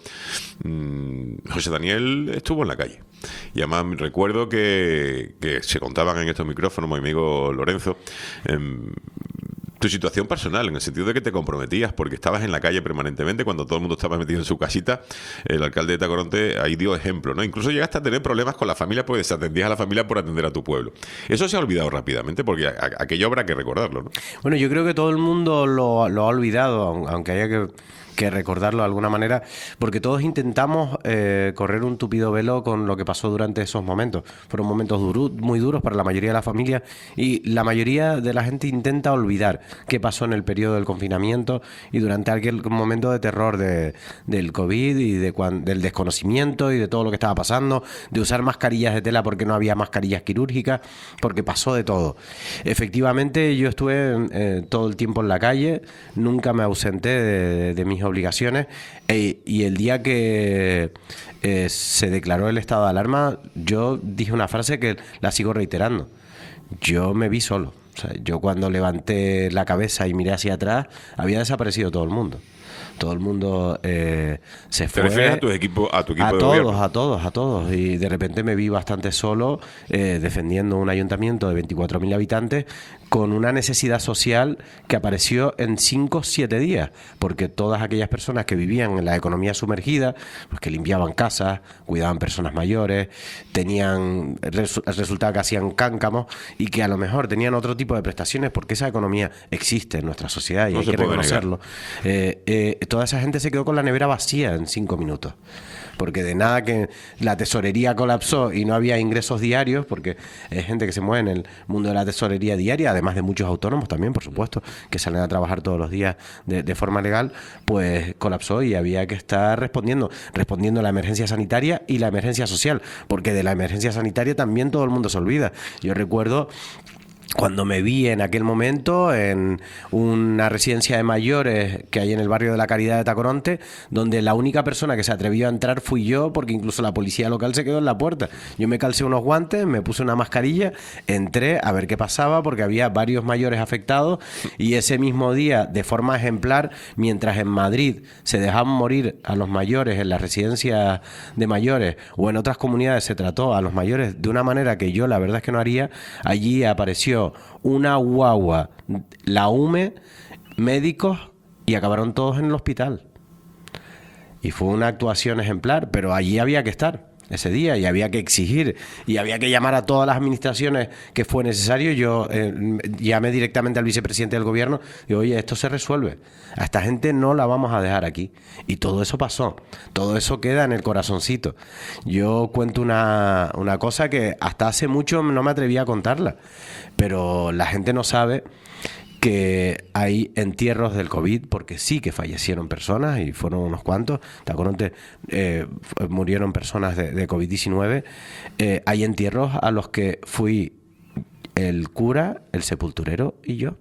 mmm, José Daniel estuvo en la calle. Y además recuerdo que, que se contaban en estos micrófonos, mi amigo Lorenzo, eh, tu situación personal, en el sentido de que te comprometías porque estabas en la calle permanentemente cuando todo el mundo estaba metido en su casita. El alcalde de Tacoronte ahí dio ejemplo, ¿no? Incluso llegaste a tener problemas con la familia porque desatendías a la familia por atender a tu pueblo. Eso se ha olvidado rápidamente porque a, a, aquello habrá que recordarlo, ¿no? Bueno, yo creo que todo el mundo lo, lo ha olvidado, aunque haya que... que recordarlo de alguna manera, porque todos intentamos eh, correr un tupido velo con lo que pasó durante esos momentos. Fueron momentos duro, muy duros para la mayoría de la familia, y la mayoría de la gente intenta olvidar qué pasó en el periodo del confinamiento y durante aquel momento de terror de, del COVID y de cuan, del desconocimiento y de todo lo que estaba pasando, de usar mascarillas de tela porque no había mascarillas quirúrgicas, porque pasó de todo. Efectivamente, yo estuve eh, todo el tiempo en la calle, nunca me ausenté de, de mis obligaciones, eh, y el día que eh, se declaró el estado de alarma, yo dije una frase que la sigo reiterando: yo me vi solo. O sea, yo cuando levanté la cabeza y miré hacia atrás, había desaparecido todo el mundo. Todo el mundo eh, se fue. ¿Te refieres a tu equipo, a tu equipo a de todos, gobierno? a todos, a todos. Y de repente me vi bastante solo eh, defendiendo un ayuntamiento de veinticuatro mil habitantes con una necesidad social que apareció en cinco o siete días, porque todas aquellas personas que vivían en la economía sumergida, pues que limpiaban casas, cuidaban personas mayores, tenían resu- resultaba que hacían cáncamos y que a lo mejor tenían otro tipo de prestaciones, porque esa economía existe en nuestra sociedad y No hay se que puede reconocerlo. Eh, eh, toda esa gente se quedó con la nevera vacía en cinco minutos. Porque de nada que la tesorería colapsó y no había ingresos diarios, porque hay gente que se mueve en el mundo de la tesorería diaria, además de muchos autónomos también, por supuesto, que salen a trabajar todos los días de, de forma legal, pues colapsó y había que estar respondiendo, respondiendo a la emergencia sanitaria y la emergencia social, porque de la emergencia sanitaria también todo el mundo se olvida. Yo recuerdo cuando me vi en aquel momento en una residencia de mayores que hay en el barrio de la Caridad de Tacoronte, donde la única persona que se atrevió a entrar fui yo, porque incluso la policía local se quedó en la puerta. Yo me calcé unos guantes, me puse una mascarilla, entré a ver qué pasaba, porque había varios mayores afectados, y ese mismo día, de forma ejemplar, mientras en Madrid se dejaban morir a los mayores en las residencias de mayores o en otras comunidades se trató a los mayores de una manera que yo la verdad es que no haría, allí apareció atropelló una guagua, la U M E, médicos, y acabaron todos en el hospital. Y fue una actuación ejemplar, pero allí había que estar ese día y había que exigir y había que llamar a todas las administraciones que fue necesario. Yo eh, llamé directamente al vicepresidente del gobierno y oye, esto se resuelve. A esta gente no la vamos a dejar aquí. Y todo eso pasó. Todo eso queda en el corazoncito. Yo cuento una, una cosa que hasta hace mucho no me atrevía a contarla, pero la gente no sabe que hay entierros del COVID, porque sí que fallecieron personas y fueron unos cuantos. Tacoronte eh, murieron personas de, de COVID diecinueve. Eh, hay entierros a los que fui el cura, el sepulturero y yo.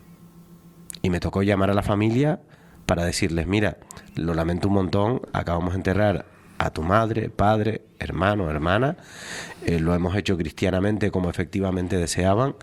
Y me tocó llamar a la familia para decirles, mira, lo lamento un montón, acabamos de enterrar a tu madre, padre, hermano, hermana. Eh, lo hemos hecho cristianamente como efectivamente deseaban.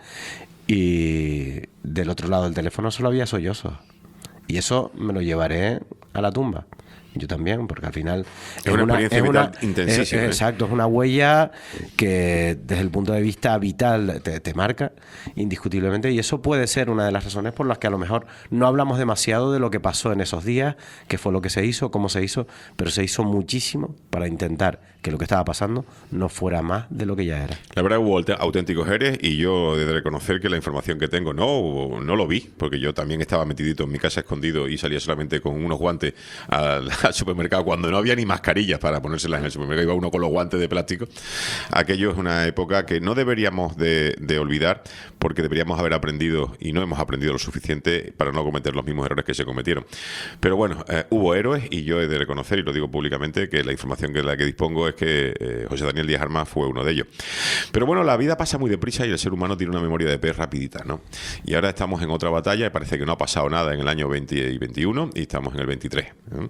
Y del otro lado del teléfono solo había sollozos. Y eso me lo llevaré a la tumba. Yo también, porque al final es, es una experiencia es vital una, intensísima. Es, es, exacto, es una huella que desde el punto de vista vital te, te marca indiscutiblemente, y eso puede ser una de las razones por las que a lo mejor no hablamos demasiado de lo que pasó en esos días, qué fue lo que se hizo, cómo se hizo, pero se hizo muchísimo para intentar que lo que estaba pasando no fuera más de lo que ya era. La verdad, hubo auténticos eres, y yo he de reconocer que la información que tengo no, no lo vi, porque yo también estaba metidito en mi casa escondido y salía solamente con unos guantes al, al supermercado cuando no había ni mascarillas para ponérselas en el supermercado, iba uno con los guantes de plástico. Aquello es una época que no deberíamos de, de olvidar, porque deberíamos haber aprendido, y no hemos aprendido lo suficiente para no cometer los mismos errores que se cometieron. Pero bueno, eh, hubo héroes, y yo he de reconocer, y lo digo públicamente, que la información de la que dispongo es que eh, José Daniel Díaz Armas fue uno de ellos. Pero bueno, la vida pasa muy deprisa y el ser humano tiene una memoria de pez rapidita, ¿no? Y ahora estamos en otra batalla y parece que no ha pasado nada en el año veinte y veintiuno y estamos en el veintitrés, ¿eh?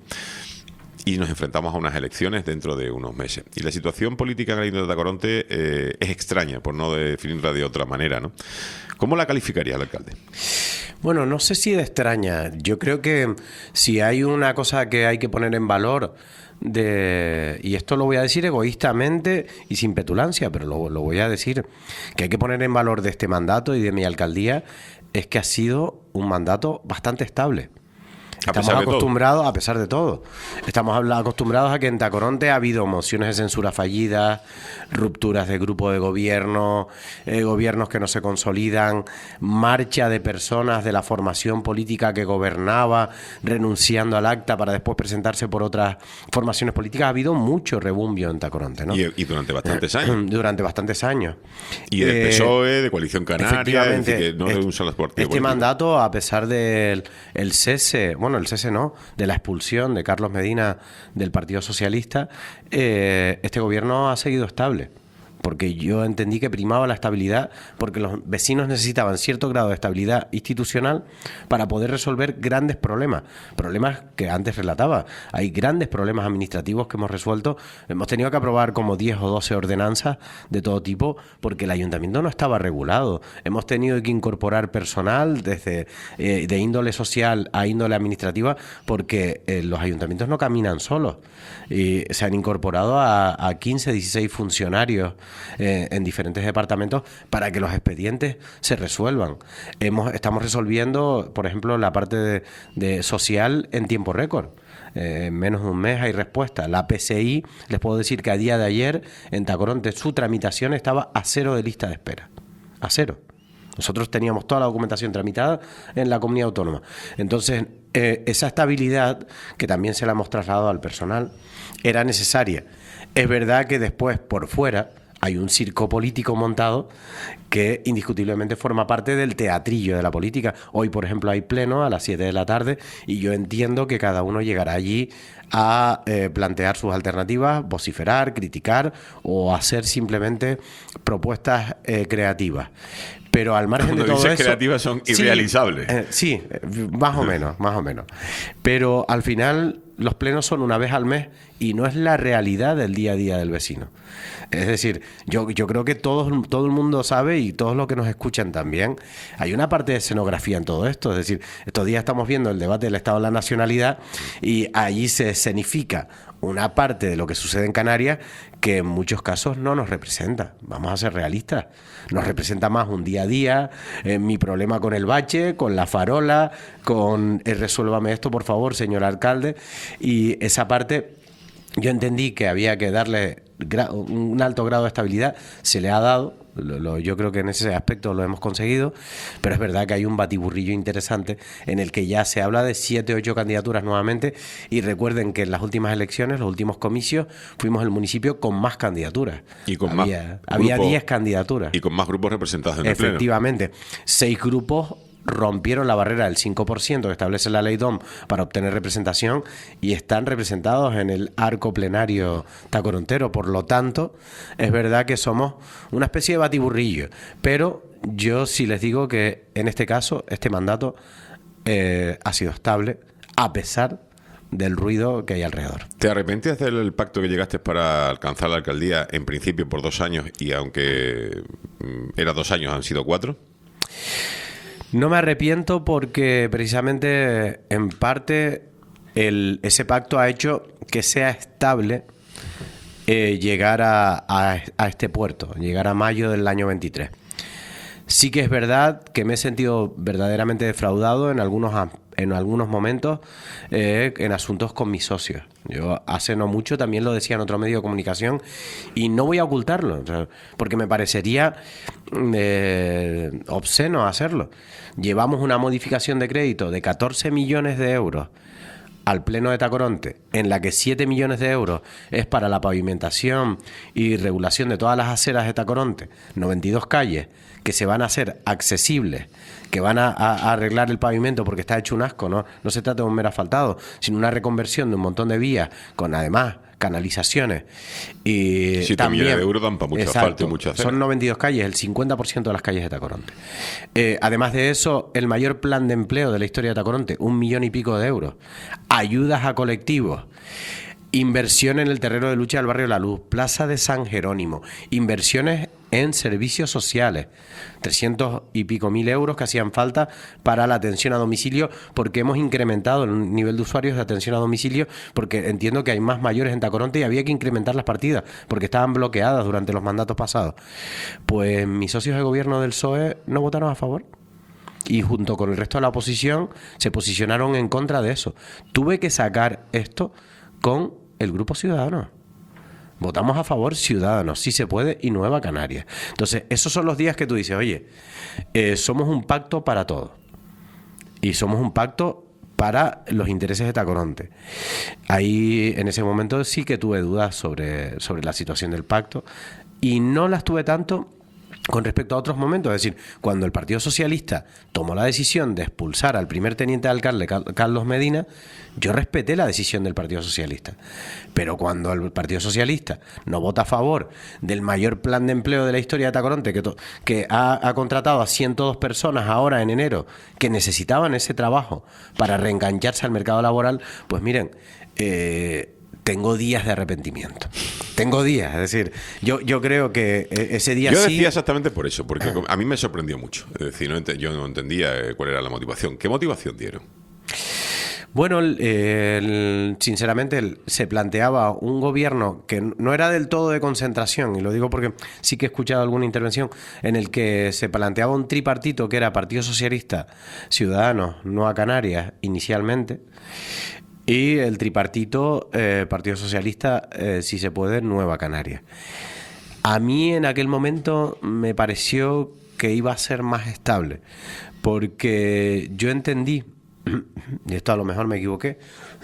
Y nos enfrentamos a unas elecciones dentro de unos meses. Y la situación política en el Ayuntamiento de Tacoronte eh, es extraña, por no definirla de otra manera, ¿no? ¿Cómo la calificaría el alcalde? Bueno, no sé si de extraña. Yo creo que si hay una cosa que hay que poner en valor, de, y esto lo voy a decir egoístamente y sin petulancia, pero lo, lo voy a decir, que hay que poner en valor de este mandato y de mi alcaldía, es que ha sido un mandato bastante estable. Estamos acostumbrados, a pesar de todo, estamos acostumbrados a que en Tacoronte ha habido mociones de censura fallidas, rupturas de grupo de gobierno, eh, gobiernos que no se consolidan, marcha de personas de la formación política que gobernaba, renunciando al acta para después presentarse por otras formaciones políticas. Ha habido mucho rebumbio en Tacoronte, ¿no? Y, y durante bastantes años. Durante bastantes años. Y del eh, P S O E, de Coalición Canaria, es decir, que no este, es un solo partido Este político. mandato, a pesar del el cese, bueno, el cese no, de la expulsión de Carlos Medina del Partido Socialista, eh, este gobierno ha seguido estable. Porque yo entendí que primaba la estabilidad, porque los vecinos necesitaban cierto grado de estabilidad institucional para poder resolver grandes problemas. Problemas que antes relataba. Hay grandes problemas administrativos que hemos resuelto. Hemos tenido que aprobar como diez o doce ordenanzas de todo tipo porque el ayuntamiento no estaba regulado. Hemos tenido que incorporar personal desde eh, de índole social a índole administrativa porque eh, los ayuntamientos no caminan solos. Y se han incorporado a, a quince, dieciséis funcionarios Eh, en diferentes departamentos para que los expedientes se resuelvan. Hemos, estamos resolviendo, por ejemplo, la parte de, de social en tiempo récord. Eh, en menos de un mes hay respuesta. La P C I, les puedo decir que a día de ayer en Tacoronte su tramitación estaba a cero de lista de espera. A cero. Nosotros teníamos toda la documentación tramitada en la comunidad autónoma. Entonces, eh, esa estabilidad, que también se la hemos trasladado al personal, era necesaria. Es verdad que después, por fuera, hay un circo político montado que indiscutiblemente forma parte del teatrillo de la política. Hoy, por ejemplo, hay pleno a las siete de la tarde y yo entiendo que cada uno llegará allí a eh, plantear sus alternativas, vociferar, criticar o hacer simplemente propuestas eh, creativas. Pero al margen Cuando de todo dices eso, creativas son irrealizables. Sí, eh, sí, más o menos, más o menos. Pero al final los plenos son una vez al mes y no es la realidad del día a día del vecino. Es decir, yo, yo creo que todo, todo el mundo sabe y todos los que nos escuchan también, hay una parte de escenografía en todo esto. Es decir, estos días estamos viendo el debate del Estado de la Nacionalidad y allí se escenifica una parte de lo que sucede en Canarias que en muchos casos no nos representa. Vamos a ser realistas. Nos representa más un día a día, eh, mi problema con el bache, con la farola, con eh, resuélvame esto, por favor, señor alcalde. Y esa parte yo entendí que había que darle gra- un alto grado de estabilidad, se le ha dado. Lo, lo, yo creo que en ese aspecto lo hemos conseguido, pero es verdad que hay un batiburrillo interesante en el que ya se habla de siete o ocho candidaturas nuevamente, y recuerden que en las últimas elecciones, los últimos comicios, fuimos el municipio con más candidaturas. Y con había, más había grupos, diez candidaturas. Y con más grupos representados en el pleno. Efectivamente, seis grupos rompieron la barrera del cinco por ciento que establece la ley D O M para obtener representación y están representados en el arco plenario tacorontero. Por lo tanto, es verdad que somos una especie de batiburrillo, pero yo sí les digo que en este caso, este mandato eh, ha sido estable a pesar del ruido que hay alrededor. ¿Te arrepentías del pacto que llegaste para alcanzar la alcaldía en principio por dos años y aunque mm, era dos años han sido cuatro? No me arrepiento porque precisamente en parte el, ese pacto ha hecho que sea estable eh, llegar a, a, a este puerto, llegar a mayo del año veintitrés. Sí que es verdad que me he sentido verdaderamente defraudado en algunos en algunos momentos eh, en asuntos con mis socios. Yo hace no mucho también lo decía en otro medio de comunicación y no voy a ocultarlo, o sea, porque me parecería eh, obsceno hacerlo. Llevamos una modificación de crédito de catorce millones de euros al Pleno de Tacoronte, en la que siete millones de euros es para la pavimentación y regulación de todas las aceras de Tacoronte, noventa y dos calles que se van a hacer accesibles, que van a, a, a arreglar el pavimento porque está hecho un asco, ¿no? No se trata de un mero asfaltado, sino una reconversión de un montón de vías con además canalizaciones. Y siete también, millones de euros dan para mucho exacto, asfalto y mucha acera. Son noventa y dos calles, el cincuenta por ciento de las calles de Tacoronte. Eh, además de eso, el mayor plan de empleo de la historia de Tacoronte, un millón y pico de euros. Ayudas a colectivos. Inversión en el terreno de lucha del barrio La Luz, Plaza de San Jerónimo, inversiones en servicios sociales, trescientos y pico mil euros que hacían falta para la atención a domicilio, porque hemos incrementado el nivel de usuarios de atención a domicilio, porque entiendo que hay más mayores en Tacoronte y había que incrementar las partidas, porque estaban bloqueadas durante los mandatos pasados. Pues mis socios de gobierno del P S O E no votaron a favor. Y junto con el resto de la oposición se posicionaron en contra de eso. Tuve que sacar esto con el Grupo Ciudadanos. Votamos a favor Ciudadanos, sí se puede, y Nueva Canarias. Entonces, esos son los días que tú dices, oye, eh, somos un pacto para todos. Y somos un pacto para los intereses de Tacoronte. Ahí, en ese momento, sí que tuve dudas sobre, sobre la situación del pacto. Y no las tuve tanto con respecto a otros momentos. Es decir, cuando el Partido Socialista tomó la decisión de expulsar al primer teniente de alcalde, Carlos Medina, yo respeté la decisión del Partido Socialista. Pero cuando el Partido Socialista no vota a favor del mayor plan de empleo de la historia de Tacoronte, que, to- que ha, ha contratado a ciento dos personas ahora en enero que necesitaban ese trabajo para reengancharse al mercado laboral, pues miren, eh, tengo días de arrepentimiento. Tengo días, es decir, yo, yo creo que ese día Yo sí... decía exactamente por eso, porque a mí me sorprendió mucho. Es decir, no ent- yo no entendía eh, cuál era la motivación. ¿Qué motivación dieron? Bueno, el, el, sinceramente el, se planteaba un gobierno que no era del todo de concentración, y lo digo porque sí que he escuchado alguna intervención en el que se planteaba un tripartito que era Partido Socialista, Ciudadanos, Nueva Canarias inicialmente, y el tripartito eh, Partido Socialista, eh, si se puede, Nueva Canarias. A mí en aquel momento me pareció que iba a ser más estable, porque yo entendí, y esto a lo mejor me equivoqué,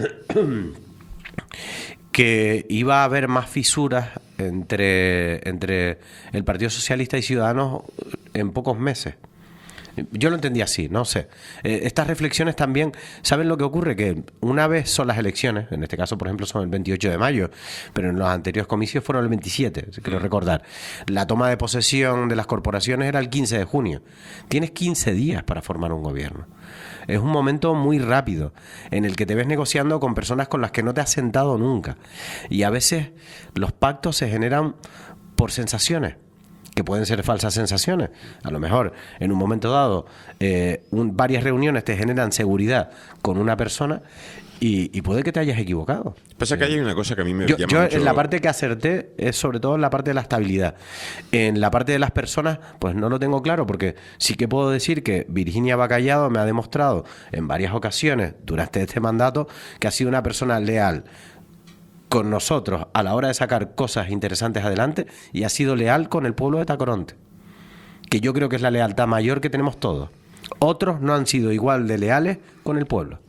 que iba a haber más fisuras entre, entre el Partido Socialista y Ciudadanos en pocos meses. Yo lo entendí así, no sé. Eh, estas reflexiones también, ¿saben lo que ocurre? Que una vez son las elecciones, en este caso, por ejemplo, son el veintiocho de mayo, pero en los anteriores comicios fueron el veintisiete, creo recordar. La toma de posesión de las corporaciones era el quince de junio. Tienes quince días para formar un gobierno. Es un momento muy rápido en el que te ves negociando con personas con las que no te has sentado nunca. Y a veces los pactos se generan por sensaciones, que pueden ser falsas sensaciones. A lo mejor en un momento dado eh, un, varias reuniones te generan seguridad con una persona y, y puede que te hayas equivocado. Pasa que hay una cosa que a mí me Yo, llama yo mucho... en la parte que acerté es sobre todo en la parte de la estabilidad. En la parte de las personas, pues no lo tengo claro, porque sí que puedo decir que Virginia Bacallado me ha demostrado en varias ocasiones durante este mandato que ha sido una persona leal con nosotros a la hora de sacar cosas interesantes adelante y ha sido leal con el pueblo de Tacoronte, que yo creo que es la lealtad mayor que tenemos todos. Otros no han sido igual de leales con el pueblo,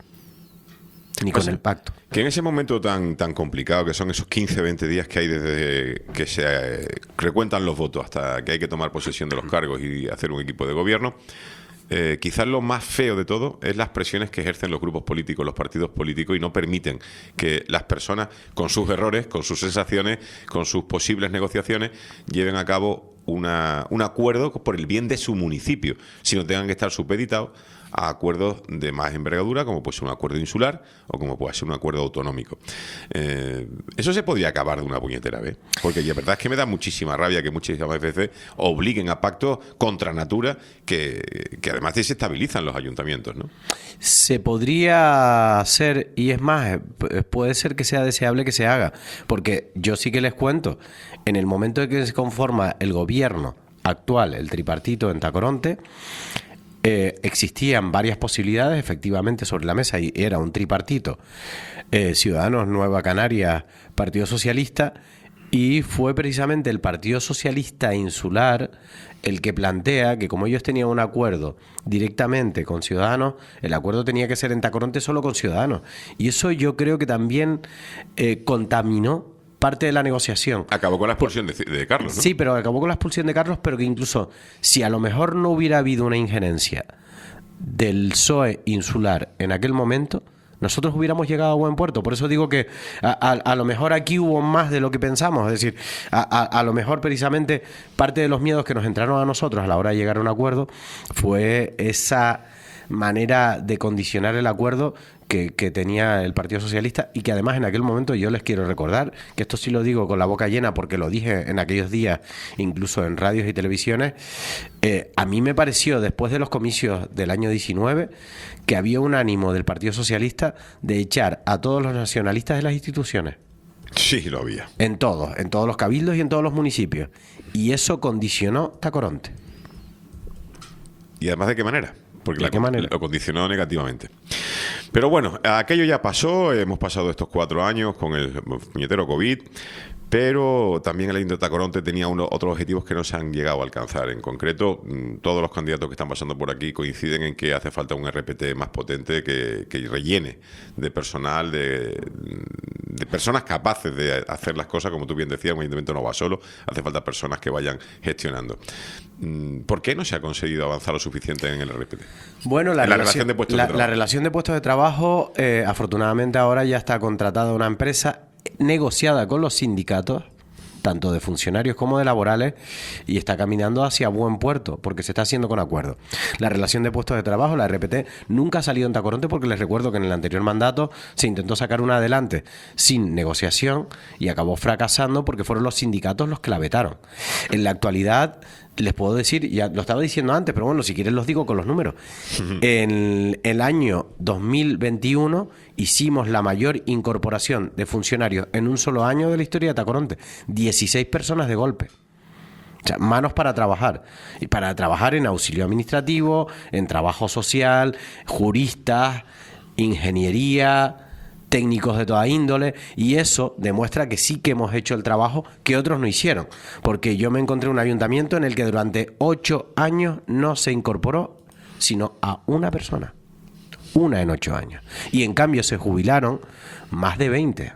ni Pues con el pacto. Que en ese momento tan, tan complicado que son esos quince, veinte días que hay desde que se eh, recuentan los votos hasta que hay que tomar posesión de los cargos y hacer un equipo de gobierno, eh, quizás lo más feo de todo es las presiones que ejercen los grupos políticos, los partidos políticos, y no permiten que las personas, con sus errores, con sus sensaciones, con sus posibles negociaciones, lleven a cabo una, un acuerdo por el bien de su municipio, sino tengan que estar supeditados a acuerdos de más envergadura, como puede ser un acuerdo insular o como puede ser un acuerdo autonómico. Eh, eso se podría acabar de una puñetera vez, porque la verdad es que me da muchísima rabia que muchísimas veces obliguen a pactos contra natura que, que además desestabilizan los ayuntamientos, ¿no? Se podría hacer, y es más, puede ser que sea deseable que se haga, porque yo sí que les cuento, en el momento en que se conforma el gobierno actual, el tripartito en Tacoronte, Eh, existían varias posibilidades efectivamente sobre la mesa y era un tripartito, eh, Ciudadanos, Nueva Canarias, Partido Socialista, y fue precisamente el Partido Socialista Insular el que plantea que como ellos tenían un acuerdo directamente con Ciudadanos, el acuerdo tenía que ser en Tacoronte solo con Ciudadanos, y eso yo creo que también eh, contaminó parte de la negociación. Acabó con la expulsión de, de Carlos, ¿no? Sí, pero acabó con la expulsión de Carlos, pero que incluso si a lo mejor no hubiera habido una injerencia del P S O E insular en aquel momento, nosotros hubiéramos llegado a buen puerto. Por eso digo que a, a, a lo mejor aquí hubo más de lo que pensamos. Es decir, a, a, a lo mejor precisamente parte de los miedos que nos entraron a nosotros a la hora de llegar a un acuerdo fue esa manera de condicionar el acuerdo que, que tenía el Partido Socialista, y que además en aquel momento yo les quiero recordar, que esto sí lo digo con la boca llena porque lo dije en aquellos días incluso en radios y televisiones, eh, a mí me pareció después de los comicios del año diecinueve que había un ánimo del Partido Socialista de echar a todos los nacionalistas de las instituciones. Sí, lo había. En todos, en todos los cabildos y en todos los municipios, y eso condicionó Tacoronte. ¿Y además de qué manera? Porque ¿De la, qué manera? lo condicionó negativamente. Pero bueno, aquello ya pasó, hemos pasado estos cuatro años con el puñetero COVID, pero también el Ayuntamiento de Tacoronte tenía uno, otros objetivos que no se han llegado a alcanzar. En concreto, todos los candidatos que están pasando por aquí coinciden en que hace falta un R P T más potente que, que rellene de personal, de, de personas capaces de hacer las cosas. Como tú bien decías, un ayuntamiento no va solo, hace falta personas que vayan gestionando. ¿Por qué no se ha conseguido avanzar lo suficiente en el R P T? Bueno, la, la relación, relación de puestos la, de trabajo. La relación de puestos de trabajo, eh, afortunadamente ahora ya está contratada una empresa negociada con los sindicatos, tanto de funcionarios como de laborales, y está caminando hacia buen puerto, porque se está haciendo con acuerdo. La relación de puestos de trabajo, la R P T, nunca ha salido en Tacoronte, porque les recuerdo que en el anterior mandato se intentó sacar una adelante sin negociación y acabó fracasando porque fueron los sindicatos los que la vetaron. En la actualidad les puedo decir, ya lo estaba diciendo antes, pero bueno, si quieren los digo con los números. En el año dos mil veintiuno hicimos la mayor incorporación de funcionarios en un solo año de la historia de Tacoronte. dieciséis personas de golpe. O sea, manos para trabajar. Y para trabajar en auxilio administrativo, en trabajo social, juristas, ingeniería, técnicos de toda índole, y eso demuestra que sí que hemos hecho el trabajo que otros no hicieron, porque yo me encontré un ayuntamiento en el que durante ocho años no se incorporó sino a una persona, una en ocho años, y en cambio se jubilaron más de veinte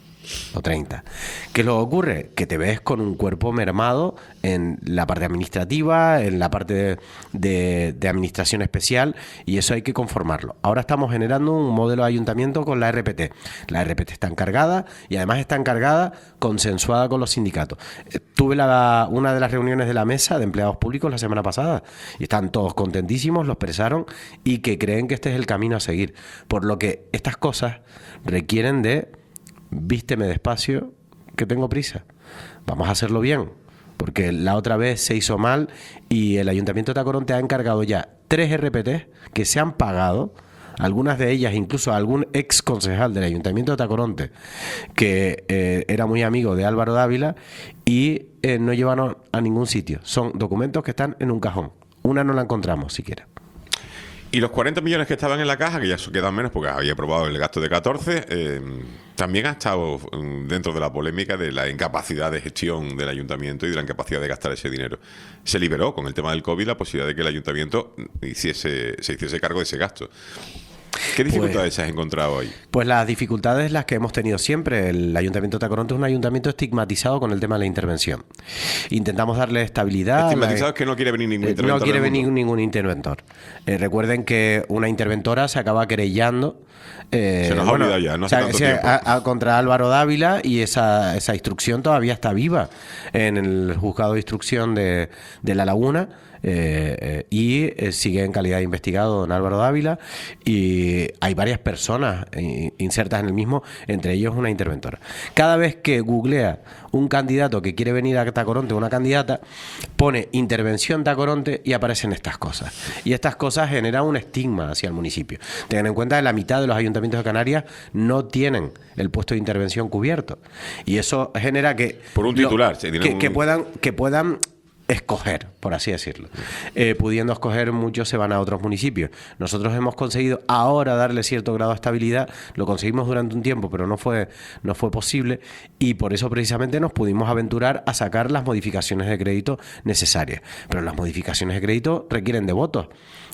o treinta. ¿Qué es lo que ocurre? Que te ves con un cuerpo mermado en la parte administrativa, en la parte de, de, de administración especial, y eso hay que conformarlo. Ahora estamos generando un modelo de ayuntamiento con la R P T. La R P T está encargada, y además está encargada consensuada con los sindicatos. Eh, tuve la, una de las reuniones de la mesa de empleados públicos la semana pasada, y están todos contentísimos, lo expresaron, y que creen que este es el camino a seguir. Por lo que estas cosas requieren de vísteme despacio, que tengo prisa. Vamos a hacerlo bien, porque la otra vez se hizo mal y el Ayuntamiento de Tacoronte ha encargado ya tres R P Ts que se han pagado algunas de ellas incluso algún ex concejal del Ayuntamiento de Tacoronte, que eh, era muy amigo de Álvaro Dávila, y eh, no llevaron a ningún sitio. Son documentos que están en un cajón. Una no la encontramos siquiera. Y los cuarenta millones que estaban en la caja, que ya quedan menos porque había aprobado el gasto de catorce, eh, también ha estado dentro de la polémica de la incapacidad de gestión del ayuntamiento y de la incapacidad de gastar ese dinero. Se liberó con el tema del COVID la posibilidad de que el ayuntamiento hiciese, se hiciese cargo de ese gasto. ¿Qué dificultades pues, has encontrado ahí? Pues las dificultades las que hemos tenido siempre. El Ayuntamiento de Tacoronte es un ayuntamiento estigmatizado con el tema de la intervención. Intentamos darle estabilidad. Estigmatizado la, es que no quiere venir ningún eh, interventor. No quiere venir mundo. ningún interventor. Eh, recuerden que una interventora se acaba querellando. Eh, se nos bueno, ha olvidado ya, no hace o sea, tanto se, tiempo. A, a, contra Álvaro Dávila, y esa, esa instrucción todavía está viva en el juzgado de instrucción de, de La Laguna. Eh, eh, y eh, sigue en calidad de investigado don Álvaro Dávila, y hay varias personas eh, insertas en el mismo, entre ellos una interventora. Cada vez que googlea un candidato que quiere venir a Tacoronte, una candidata, pone intervención Tacoronte y aparecen estas cosas. Y estas cosas generan un estigma hacia el municipio. Tengan en cuenta que la mitad de los ayuntamientos de Canarias no tienen el puesto de intervención cubierto. Y eso genera que... Por un titular. Lo, sí, que, un... que puedan... Que puedan escoger, por así decirlo. Eh, pudiendo escoger, muchos se van a otros municipios. Nosotros hemos conseguido ahora darle cierto grado de estabilidad, lo conseguimos durante un tiempo, pero no fue, no fue posible, y por eso precisamente nos pudimos aventurar a sacar las modificaciones de crédito necesarias. Pero las modificaciones de crédito requieren de votos.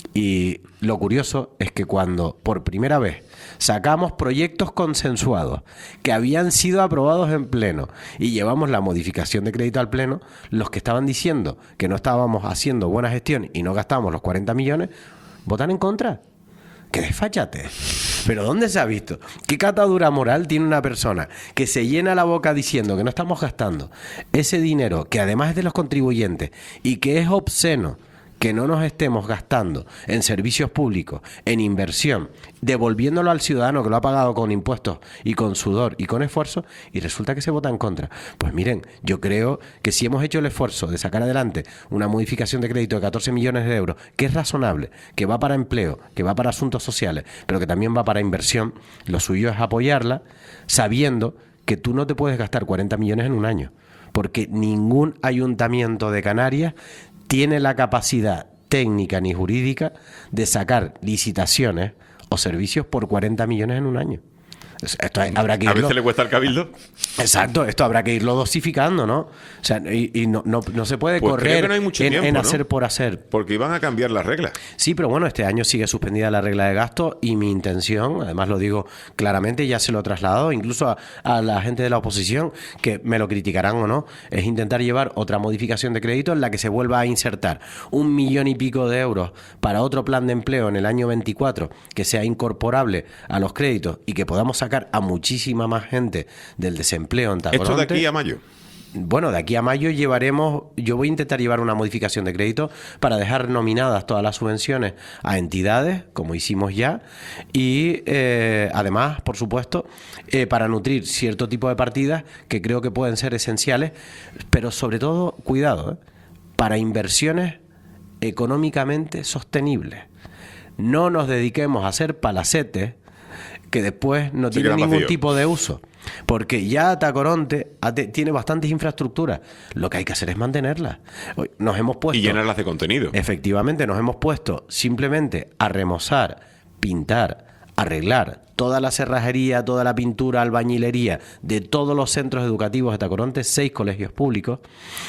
Y lo curioso es que cuando por primera vez sacamos proyectos consensuados que habían sido aprobados en pleno y llevamos la modificación de crédito al pleno, los que estaban diciendo que no estábamos haciendo buena gestión y no gastábamos los cuarenta millones, votan en contra. ¡Qué desfachate! ¿Pero dónde se ha visto? ¿Qué catadura moral tiene una persona que se llena la boca diciendo que no estamos gastando ese dinero, que además es de los contribuyentes y que es obsceno que no nos estemos gastando en servicios públicos, en inversión, devolviéndolo al ciudadano que lo ha pagado con impuestos y con sudor y con esfuerzo, y resulta que se vota en contra? Pues miren, yo creo que si hemos hecho el esfuerzo de sacar adelante una modificación de crédito de catorce millones de euros, que es razonable, que va para empleo, que va para asuntos sociales, pero que también va para inversión, lo suyo es apoyarla, sabiendo que tú no te puedes gastar cuarenta millones en un año, porque ningún ayuntamiento de Canarias tiene la capacidad técnica ni jurídica de sacar licitaciones o servicios por cuarenta millones en un año. Esto hay, habrá que irlo, a veces le cuesta el cabildo. Exacto, esto habrá que irlo dosificando, ¿no? O sea, y, y no, no, no se puede Pues correr creo que no hay mucho en, tiempo, en ¿no? hacer por hacer. Porque iban a cambiar las reglas. Sí, pero bueno, este año sigue suspendida la regla de gasto, y mi intención, además lo digo claramente, ya se lo he trasladado incluso a, a la gente de la oposición, que me lo criticarán o no, es intentar llevar otra modificación de crédito en la que se vuelva a insertar un millón y pico de euros para otro plan de empleo en el año veinticuatro que sea incorporable a los créditos y que podamos sacar a muchísima más gente del desempleo en Tacoronte. ¿Esto de aquí a mayo? Bueno, de aquí a mayo llevaremos, yo voy a intentar llevar una modificación de crédito para dejar nominadas todas las subvenciones a entidades, como hicimos ya, y eh, además, por supuesto, eh, para nutrir cierto tipo de partidas que creo que pueden ser esenciales, pero sobre todo, cuidado, ¿eh? para inversiones económicamente sostenibles. No nos dediquemos a hacer palacetes que después no Sí, tienen ningún vacío. tipo de uso. Porque ya Tacoronte tiene bastantes infraestructuras. Lo que hay que hacer es mantenerlas. Hoy nos hemos puesto... Y llenarlas de contenido. Efectivamente, nos hemos puesto simplemente a remozar, pintar, arreglar toda la cerrajería, toda la pintura, albañilería de todos los centros educativos de Tacoronte, seis colegios públicos.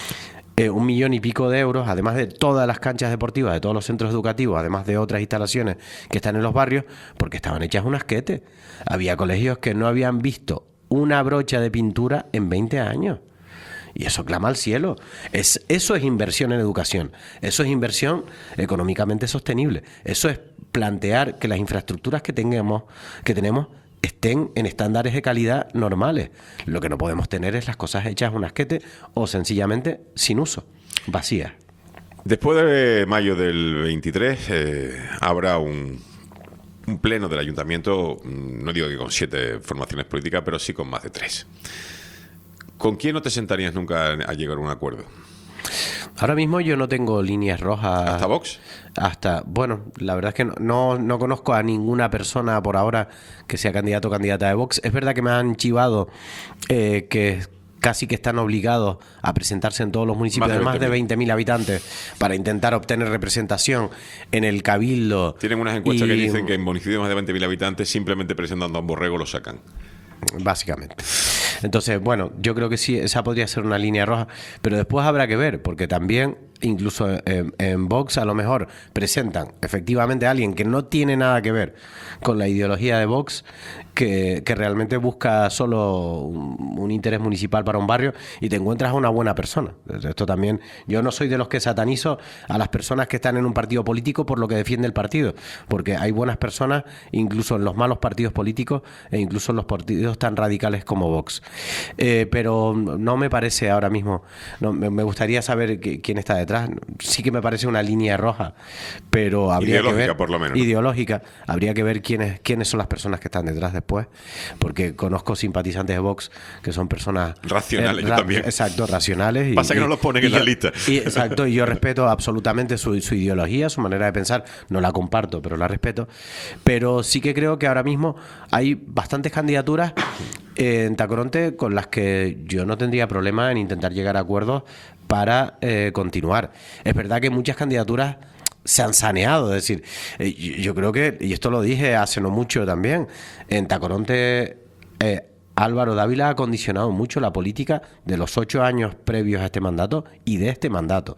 Eh, un millón y pico de euros, además de todas las canchas deportivas de todos los centros educativos, además de otras instalaciones que están en los barrios, porque estaban hechas un asquete. Había colegios que no habían visto una brocha de pintura en veinte años. Y eso clama al cielo. Es, eso es inversión en educación. Eso es inversión económicamente sostenible. Eso es plantear que las infraestructuras que tengamos, que tenemos estén en estándares de calidad normales. Lo que no podemos tener es las cosas hechas un asquete o sencillamente sin uso, vacías. Después de mayo del veintitrés eh, habrá un, un pleno del ayuntamiento, no digo que con siete formaciones políticas, pero sí con más de tres. ¿Con quién no te sentarías nunca a llegar a un acuerdo? Ahora mismo yo no tengo líneas rojas. ¿Hasta Vox? Hasta, bueno, la verdad es que no, no, no conozco a ninguna persona por ahora que sea candidato o candidata de Vox. Es verdad que me han chivado eh, que casi que están obligados a presentarse en todos los municipios de más de veinte mil habitantes para intentar obtener representación en el cabildo. Tienen unas encuestas y, que dicen que en municipios de más de veinte mil habitantes simplemente presentando a un borrego lo sacan. Básicamente. Entonces, bueno, yo creo que sí, esa podría ser una línea roja, pero después habrá que ver, porque también, incluso en, en Vox, a lo mejor presentan efectivamente a alguien que no tiene nada que ver con la ideología de Vox, que, que realmente busca solo un, un interés municipal para un barrio, y te encuentras a una buena persona. Esto también, yo no soy de los que satanizo a las personas que están en un partido político por lo que defiende el partido, porque hay buenas personas incluso en los malos partidos políticos e incluso en los partidos tan radicales como Vox. Eh, pero no me parece ahora mismo, no, me, me gustaría saber que, quién está detrás. Sí que me parece una línea roja, pero habría que ver, por lo menos, ¿no? Ideológica, habría que ver quiénes, quiénes son las personas que están detrás después, porque conozco simpatizantes de Vox que son personas racionales, eh, yo ra también. Exacto, racionales. Y, Pasa que y, no los ponen y en yo, la lista. Y, exacto, y yo respeto absolutamente su, su ideología, su manera de pensar, no la comparto, pero la respeto. Pero sí que creo que ahora mismo hay bastantes candidaturas en Tacoronte con las que yo no tendría problema en intentar llegar a acuerdos para eh, continuar. Es verdad que muchas candidaturas se han saneado, es decir, eh, yo, yo creo que, y esto lo dije hace no mucho también, en Tacoronte eh, Álvaro Dávila ha condicionado mucho la política de los ocho años previos a este mandato y de este mandato.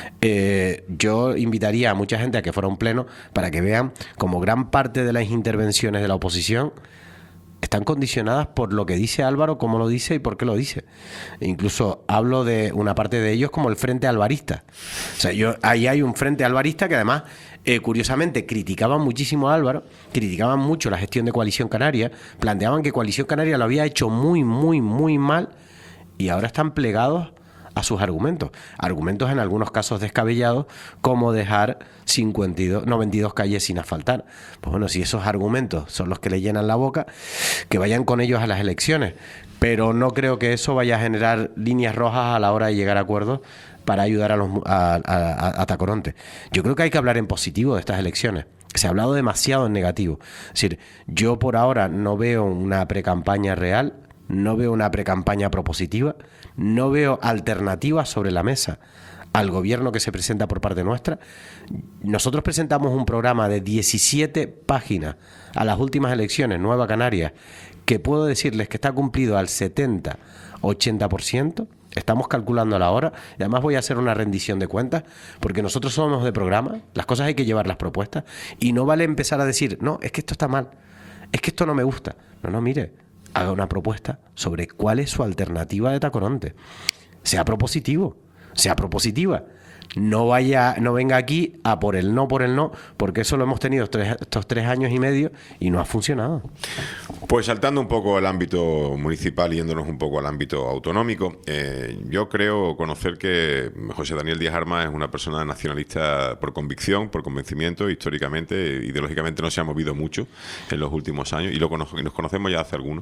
Eh, yo invitaría a mucha gente a que fuera a un pleno para que vean como gran parte de las intervenciones de la oposición están condicionadas por lo que dice Álvaro, cómo lo dice y por qué lo dice. E incluso hablo de una parte de ellos como el Frente Alvarista. O sea, yo, ahí hay un Frente Alvarista que además, eh, curiosamente, criticaban muchísimo a Álvaro, criticaban mucho la gestión de Coalición Canaria, planteaban que Coalición Canaria lo había hecho muy, muy, muy mal, y ahora están plegados a sus argumentos. Argumentos en algunos casos descabellados, como dejar cincuenta y dos, noventa y dos calles sin asfaltar. Pues bueno, si esos argumentos son los que le llenan la boca, que vayan con ellos a las elecciones. Pero no creo que eso vaya a generar líneas rojas a la hora de llegar a acuerdos para ayudar a, los, a, a, a Tacoronte. Yo creo que hay que hablar en positivo de estas elecciones. Se ha hablado demasiado en negativo. Es decir, yo por ahora no veo una precampaña real, no veo una precampaña propositiva, no veo alternativas sobre la mesa al gobierno que se presenta por parte nuestra. Nosotros presentamos un programa de diecisiete páginas a las últimas elecciones, Nueva Canarias, que puedo decirles que está cumplido al setenta ochenta por ciento. Estamos calculando a la hora, y además voy a hacer una rendición de cuentas, porque nosotros somos de programa, las cosas hay que llevar las propuestas, y no vale empezar a decir, no, es que esto está mal, es que esto no me gusta. No, no, mire, haga una propuesta sobre cuál es su alternativa de Tacoronte. Sea propositivo, sea propositiva. No vaya, no venga aquí a por el no por el no, porque eso lo hemos tenido estos, estos tres años y medio y no ha funcionado. Pues saltando un poco al ámbito municipal, yéndonos un poco al ámbito autonómico, eh, yo creo conocer que José Daniel Díaz Armas es una persona nacionalista por convicción, por convencimiento. Históricamente, ideológicamente no se ha movido mucho en los últimos años, y lo cono- y nos conocemos ya hace algunos.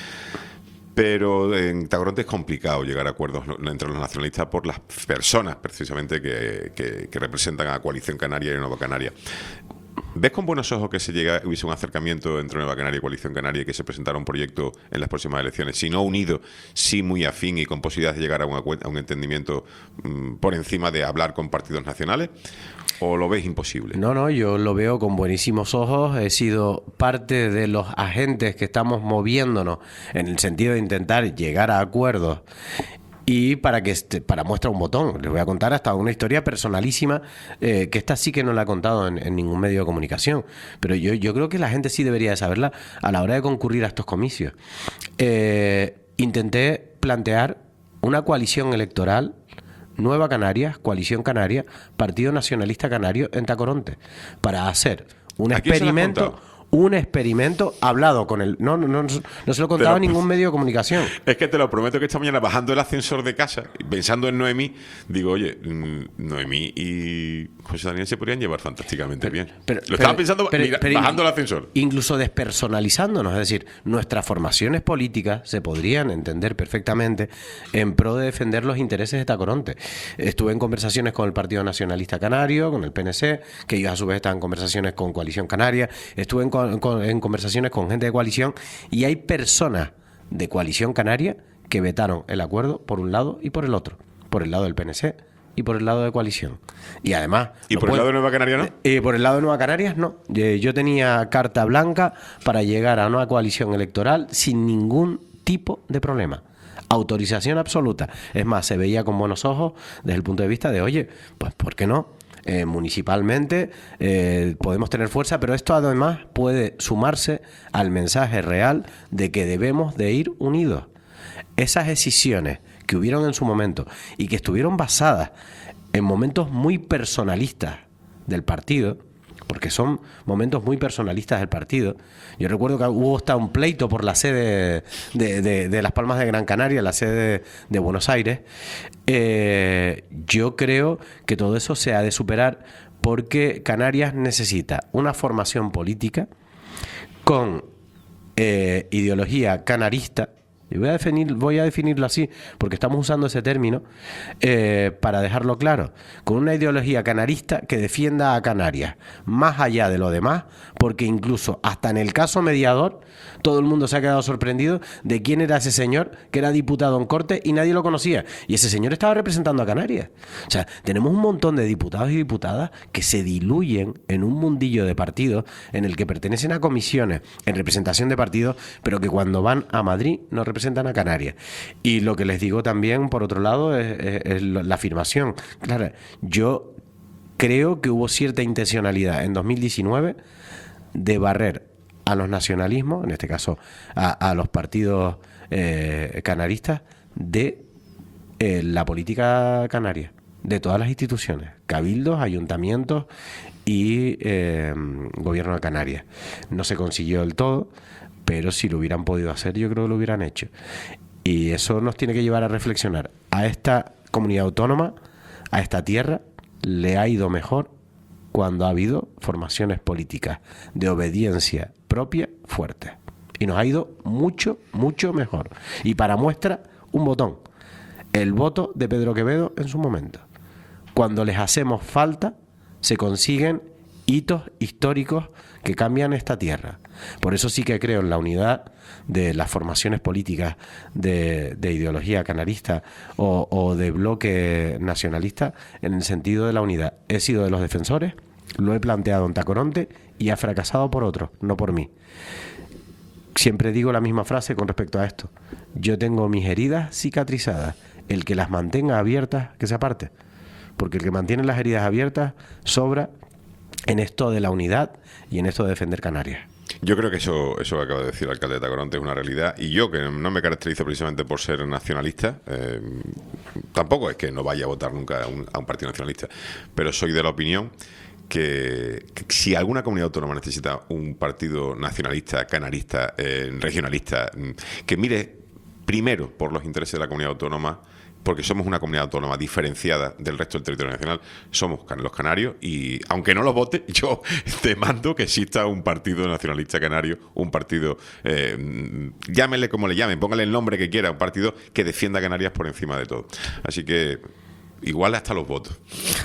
Pero en Tacoronte es complicado llegar a acuerdos entre los nacionalistas por las personas precisamente que, que, que representan a Coalición Canaria y Nueva Canaria. ¿Ves con buenos ojos que se llega, hubiese un acercamiento entre Nueva Canaria y Coalición Canaria, y que se presentara un proyecto en las próximas elecciones, si no unido, sí muy afín y con posibilidades de llegar a un, a un entendimiento mmm, por encima de hablar con partidos nacionales? ¿O lo ves imposible? No, no, yo lo veo con buenísimos ojos. He sido parte de los agentes que estamos moviéndonos en el sentido de intentar llegar a acuerdos. Y para que este, para muestra un botón, les voy a contar hasta una historia personalísima, eh, que esta sí que no la he contado en, en ningún medio de comunicación, pero yo, yo creo que la gente sí debería de saberla a la hora de concurrir a estos comicios. Eh, intenté plantear una coalición electoral, Nueva Canarias, Coalición Canaria, Partido Nacionalista Canario en Tacoronte, para hacer un ¿A quién se lo has experimento, contado? un experimento hablado con el... No, no, no, no se lo contaba a ningún medio de comunicación. Es que te lo prometo que esta mañana bajando el ascensor de casa, pensando en Noemí, digo, oye, Noemí y José Daniel se podrían llevar fantásticamente bien. Pero, lo estaba pero, pensando pero, mira, pero, bajando el ascensor. Incluso despersonalizándonos, es decir, nuestras formaciones políticas se podrían entender perfectamente en pro de defender los intereses de Tacoronte. Estuve en conversaciones con el Partido Nacionalista Canario, con el P N C, que ellos a su vez están en conversaciones con Coalición Canaria. Estuve en, con, con, en conversaciones con gente de Coalición y hay personas de Coalición Canaria que vetaron el acuerdo por un lado y por el otro, por el lado del P N C y por el lado de Coalición. Y además... ¿Y por el lado de Nueva Canaria no? Eh, por el lado de Nueva Canarias no. Eh, yo tenía carta blanca para llegar a una coalición electoral sin ningún tipo de problema. Autorización absoluta. Es más, se veía con buenos ojos desde el punto de vista de, oye, pues ¿por qué no? Eh, municipalmente eh, podemos tener fuerza, pero esto además puede sumarse al mensaje real de que debemos de ir unidos. Esas decisiones que hubieron en su momento y que estuvieron basadas en momentos muy personalistas del partido, porque son momentos muy personalistas del partido. Yo recuerdo que hubo hasta un pleito por la sede de, de, de Las Palmas de Gran Canaria, la sede de, de Buenos Aires. Eh, yo creo que todo eso se ha de superar porque Canarias necesita una formación política con eh, ideología canarista. Y voy a definir, voy a definirlo así, porque estamos usando ese término eh, para dejarlo claro, con una ideología canarista que defienda a Canarias, más allá de lo demás, porque incluso hasta en el caso mediador, todo el mundo se ha quedado sorprendido de quién era ese señor que era diputado en Cortes y nadie lo conocía. Y ese señor estaba representando a Canarias. O sea, tenemos un montón de diputados y diputadas que se diluyen en un mundillo de partidos en el que pertenecen a comisiones en representación de partidos, pero que cuando van a Madrid no representan a Canarias. Y lo que les digo también, por otro lado, es, es, es la afirmación. Claro, yo creo que hubo cierta intencionalidad en dos mil diecinueve de barrer a los nacionalismos, en este caso a, a los partidos eh, canaristas, de eh, la política canaria, de todas las instituciones, cabildos, ayuntamientos y eh, gobierno de Canarias. No se consiguió del todo, pero si lo hubieran podido hacer, yo creo que lo hubieran hecho. Y eso nos tiene que llevar a reflexionar. A esta comunidad autónoma, a esta tierra, le ha ido mejor cuando ha habido formaciones políticas de obediencia propia fuertes. Y nos ha ido mucho, mucho mejor. Y para muestra, un botón. El voto de Pedro Quevedo en su momento. Cuando les hacemos falta, se consiguen hitos históricos que cambian esta tierra. Por eso sí que creo en la unidad de las formaciones políticas de, de ideología canarista o, o de bloque nacionalista, en el sentido de la unidad. He sido de los defensores, lo he planteado en Tacoronte y ha fracasado por otros, no por mí. Siempre digo la misma frase con respecto a esto. Yo tengo mis heridas cicatrizadas. El que las mantenga abiertas, que se aparte. Porque el que mantiene las heridas abiertas sobra en esto de la unidad y en esto de defender Canarias. Yo creo que eso, eso que acaba de decir el alcalde de Tacoronte es una realidad. Y yo, que no me caracterizo precisamente por ser nacionalista, eh, tampoco es que no vaya a votar nunca a un, a un partido nacionalista, pero soy de la opinión que, que si alguna comunidad autónoma necesita un partido nacionalista, canarista, eh, regionalista, que mire primero por los intereses de la comunidad autónoma, porque somos una comunidad autónoma diferenciada del resto del territorio nacional, somos los canarios, y aunque no los vote, yo demando que exista un partido nacionalista canario, un partido, eh, llámenle como le llamen, póngale el nombre que quiera, un partido que defienda a Canarias por encima de todo. Así que igual hasta los votos.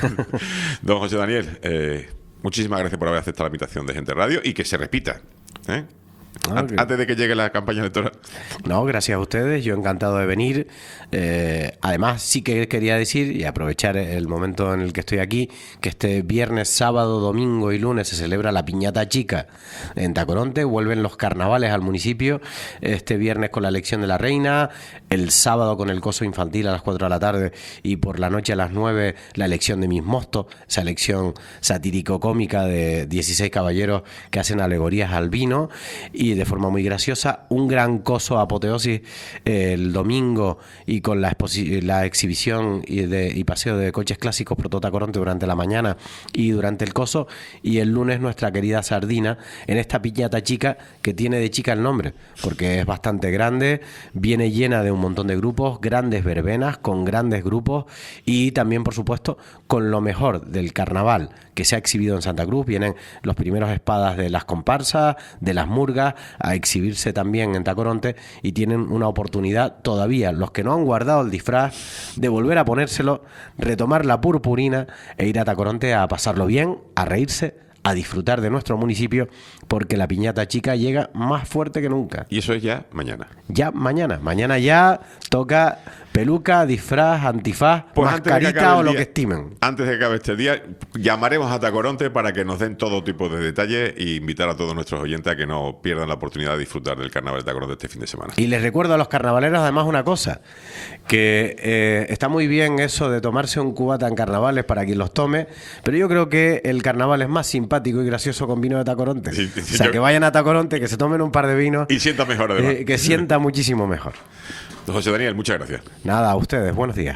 Don José Daniel, eh, muchísimas gracias por haber aceptado la invitación de Gente Radio y que se repita, ¿eh? Ah, okay. Antes de que llegue la campaña electoral. No, gracias a ustedes, yo encantado de venir. Eh, además, sí que quería decir, y aprovechar el momento en el que estoy aquí, que este viernes, sábado, domingo y lunes se celebra la Piñata Chica en Tacoronte. Vuelven los carnavales al municipio. Este viernes con la elección de la reina, el sábado con el coso infantil a las cuatro de la tarde y por la noche a las nueve la elección de Mis Mostos, esa elección satírico-cómica de dieciséis caballeros que hacen alegorías al vino. y de forma muy graciosa. Un gran coso apoteosis eh, el domingo y con la, la exhibición y, de, y paseo de coches clásicos por Tota Coronte durante la mañana y durante el coso. Y el lunes nuestra querida sardina en esta piñata chica que tiene de chica el nombre, porque es bastante grande, viene llena de un montón de grupos, grandes verbenas con grandes grupos y también, por supuesto, con lo mejor del carnaval que se ha exhibido en Santa Cruz. Vienen los primeros espadas de las comparsas, de las murgas, a exhibirse también en Tacoronte y tienen una oportunidad todavía, los que no han guardado el disfraz, de volver a ponérselo, retomar la purpurina e ir a Tacoronte a pasarlo bien, a reírse, a disfrutar de nuestro municipio, porque la piñata chica llega más fuerte que nunca. Y eso es ya mañana. Ya mañana. Mañana ya toca peluca, disfraz, antifaz, Pues antes de que mascarita acabe o el lo día- que estimen. Antes de que acabe este día, llamaremos a Tacoronte para que nos den todo tipo de detalles e invitar a todos nuestros oyentes a que no pierdan la oportunidad de disfrutar del carnaval de Tacoronte este fin de semana. Y les recuerdo a los carnavaleros además una cosa, que eh, está muy bien eso de tomarse un cubata en carnavales para quien los tome, pero yo creo que el carnaval es más simpático y gracioso con vino de Tacoronte. Sí, sí, o sea, yo- que vayan a Tacoronte, que se tomen un par de vinos, Y sienta mejor, además. eh, que sienta muchísimo mejor. José Daniel, muchas gracias. Nada, a ustedes, buenos días.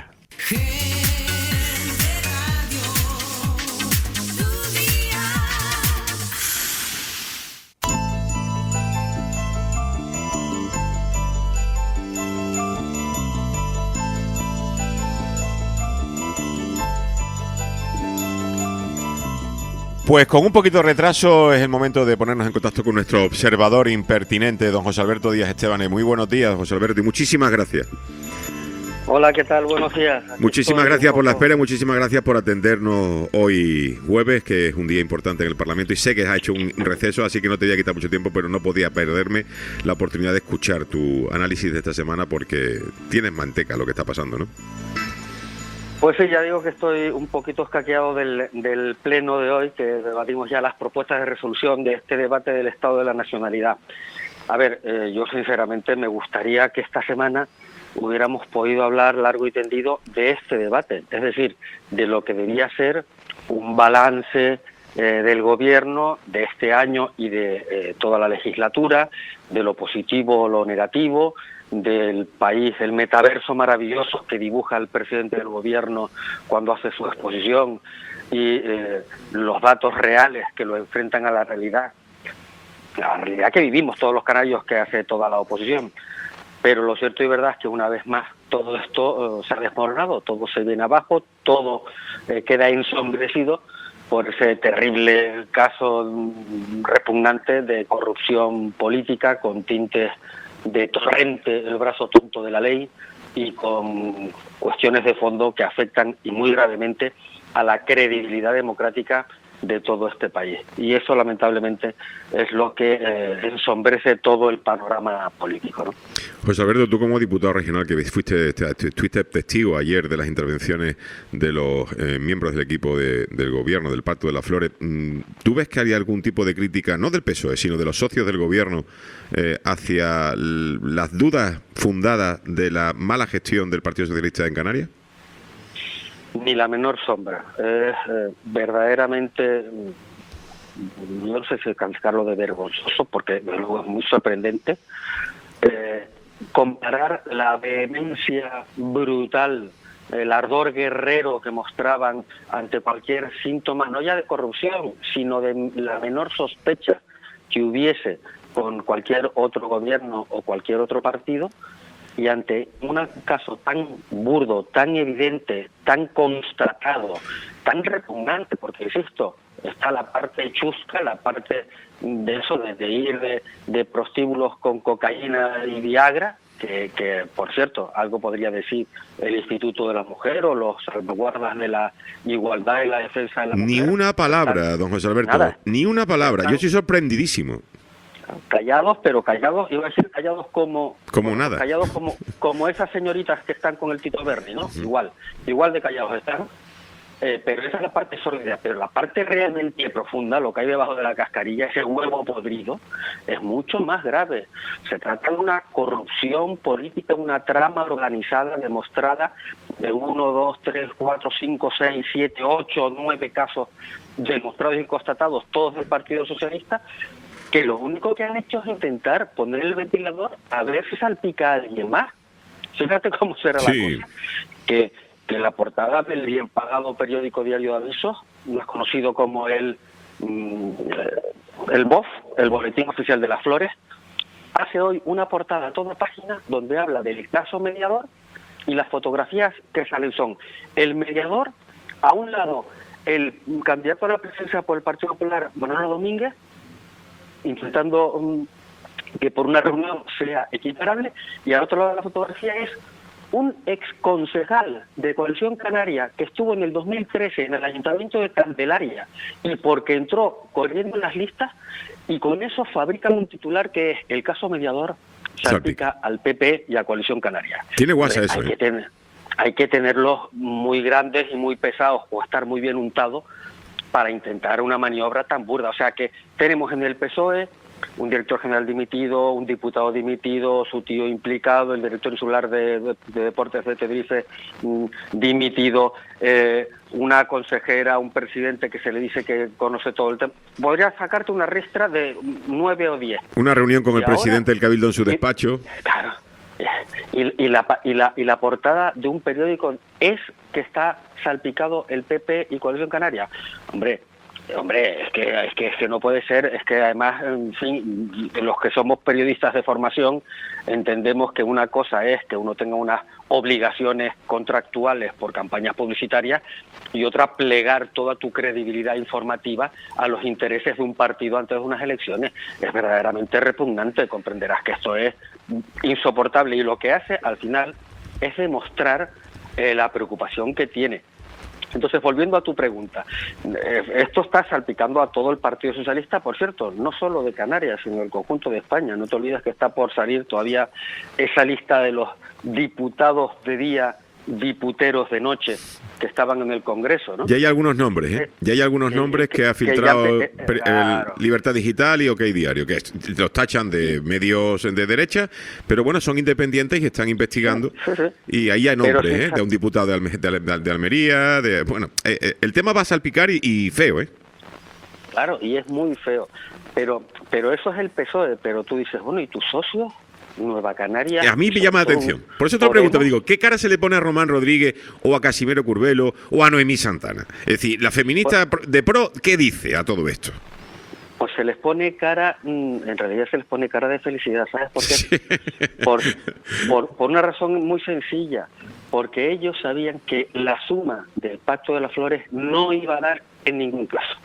Pues con un poquito de retraso es el momento de ponernos en contacto con nuestro observador impertinente, don José Alberto Díaz Esteban. Muy buenos días, José Alberto, y muchísimas gracias. Hola, ¿qué tal? Buenos días. Aquí Muchísimas estoy gracias un por la poco- espera, muchísimas gracias por atendernos hoy jueves, que es un día importante en el Parlamento, y sé que has hecho un receso, así que no te voy a quitar mucho tiempo, pero no podía perderme la oportunidad de escuchar tu análisis de esta semana, porque tienes manteca lo que está pasando, ¿no? Pues sí, ya digo que estoy un poquito escaqueado del, del pleno de hoy, que debatimos ya las propuestas de resolución de este debate del Estado de la Nacionalidad. A ver, eh, yo sinceramente me gustaría que esta semana hubiéramos podido hablar largo y tendido de este debate, es decir, de lo que debía ser un balance eh, del gobierno de este año y de eh, toda la legislatura, de lo positivo o lo negativo, del país, el metaverso maravilloso que dibuja el presidente del gobierno cuando hace su exposición y eh, los datos reales que lo enfrentan a la realidad, la realidad que vivimos todos los canallos que hace toda la oposición. Pero lo cierto y verdad es que una vez más todo esto eh, se ha desmoronado, todo se viene abajo, todo eh, queda ensombrecido por ese terrible caso mm, repugnante de corrupción política con tintes de torrente, el brazo tonto de la ley, y con cuestiones de fondo que afectan y muy gravemente a la credibilidad democrática de todo este país. Y eso lamentablemente es lo que eh, ensombrece todo el panorama político, ¿no? José Alberto, tú como diputado regional que fuiste, fuiste testigo ayer de las intervenciones de los eh, miembros del equipo de, del gobierno, del Pacto de las Flores, ¿tú ves que hay algún tipo de crítica, no del P S O E, sino de los socios del gobierno, eh, hacia l- las dudas fundadas de la mala gestión del Partido Socialista en Canarias? Ni la menor sombra. Es eh, verdaderamente, mm, yo no sé si calificarlo de vergonzoso, porque desde luego es muy sorprendente, eh, comparar la vehemencia brutal, el ardor guerrero que mostraban ante cualquier síntoma, no ya de corrupción, sino de la menor sospecha que hubiese con cualquier otro gobierno o cualquier otro partido, y ante un caso tan burdo, tan evidente, tan constatado, tan repugnante, porque insisto, está la parte chusca, la parte de eso, de, de ir de, de prostíbulos con cocaína y Viagra, que, que, por cierto, algo podría decir el Instituto de la Mujer o los salvaguardas de la igualdad y la defensa de la Ni mujer. una palabra, Están don José Alberto, Nada. ni una palabra. Yo estoy sorprendidísimo. Callados, pero callados, iba a decir callados como... Como nada. Callados como, como esas señoritas que están con el Tito Berni, ¿no? Igual, igual de callados están. Eh, pero esa es la parte sólida, pero la parte realmente profunda, lo que hay debajo de la cascarilla, ese huevo podrido, es mucho más grave. Se trata de una corrupción política, una trama organizada, demostrada de uno, dos, tres, cuatro, cinco, seis, siete, ocho, nueve casos demostrados y constatados, todos del Partido Socialista, que lo único que han hecho es intentar poner el ventilador a ver si salpica a alguien más. Fíjate cómo será Sí. la cosa. Que, que la portada del bien pagado periódico Diario de Avisos, más conocido como el, mm, el B O F, el Boletín Oficial de las Flores, hace hoy una portada a toda página donde habla del caso mediador, y las fotografías que salen son el mediador, a un lado el candidato a la presidencia por el Partido Popular, Manolo Domínguez, intentando um, que por una reunión sea equiparable, y al otro lado de la fotografía es un exconcejal de Coalición Canaria que estuvo en el dos mil trece en el Ayuntamiento de Candelaria, y porque entró corriendo en las listas, y con eso fabrican un titular que es el caso mediador salpica al P P y a Coalición Canaria. Tiene guasa Hombre, eso, hay ¿eh? que tener, hay que tenerlos muy grandes y muy pesados, o estar muy bien untados, para intentar una maniobra tan burda. O sea que tenemos en el P S O E un director general dimitido, un diputado dimitido, su tío implicado, el director insular de, de, de Deportes de Tenerife mm, dimitido, eh, una consejera, un presidente que se le dice que conoce todo el tema. Podría sacarte una ristra de nueve o diez. Una reunión con Y el ahora- presidente del Cabildo en su y- despacho. Claro. Y, y, la, pa- y, la, y la portada de un periódico es que está salpicado el P P y Coalición Canaria. Hombre, hombre, es que, es que es que no puede ser. Es que además, en fin, los que somos periodistas de formación entendemos que una cosa es que uno tenga unas obligaciones contractuales por campañas publicitarias, y otra plegar toda tu credibilidad informativa a los intereses de un partido antes de unas elecciones. Es verdaderamente repugnante. Comprenderás que esto es insoportable, y lo que hace al final es demostrar eh, la preocupación que tiene. Entonces, volviendo a tu pregunta, eh, esto está salpicando a todo el Partido Socialista, por cierto, no solo de Canarias, sino del conjunto de España. No te olvides que está por salir todavía esa lista de los diputados de día, diputeros de noche, que estaban en el Congreso, ¿no? Ya hay algunos nombres, ¿eh? Ya hay algunos que- nombres que- que ha que ya filtrado empe- eh, pre- claro. el Libertad Digital y OK Diario, que es- los tachan de medios de derecha, pero bueno, son independientes y están investigando. Sí, sí. Y ahí hay Pero nombres, sí, ¿eh? De un diputado de, Alme- de Al- de Almería, de bueno, eh, eh, el tema va a salpicar y, y feo, ¿eh? Claro, y es muy feo. Pero pero eso es el P S O E. Pero tú dices, bueno, ¿y tus socios? Nueva Canaria. A mí me llama la son- atención. Por eso te lo pregunto, me digo, ¿qué cara se le pone a Román Rodríguez o a Casimiro Curvelo o a Noemí Santana? Es decir, la feminista de pro, ¿qué dice a todo esto? Pues se les pone cara, mm, en realidad se les pone cara de felicidad, ¿sabes por qué? Por, por, por una razón muy sencilla, porque ellos sabían que la suma del Pacto de las Flores no iba a dar en ningún caso.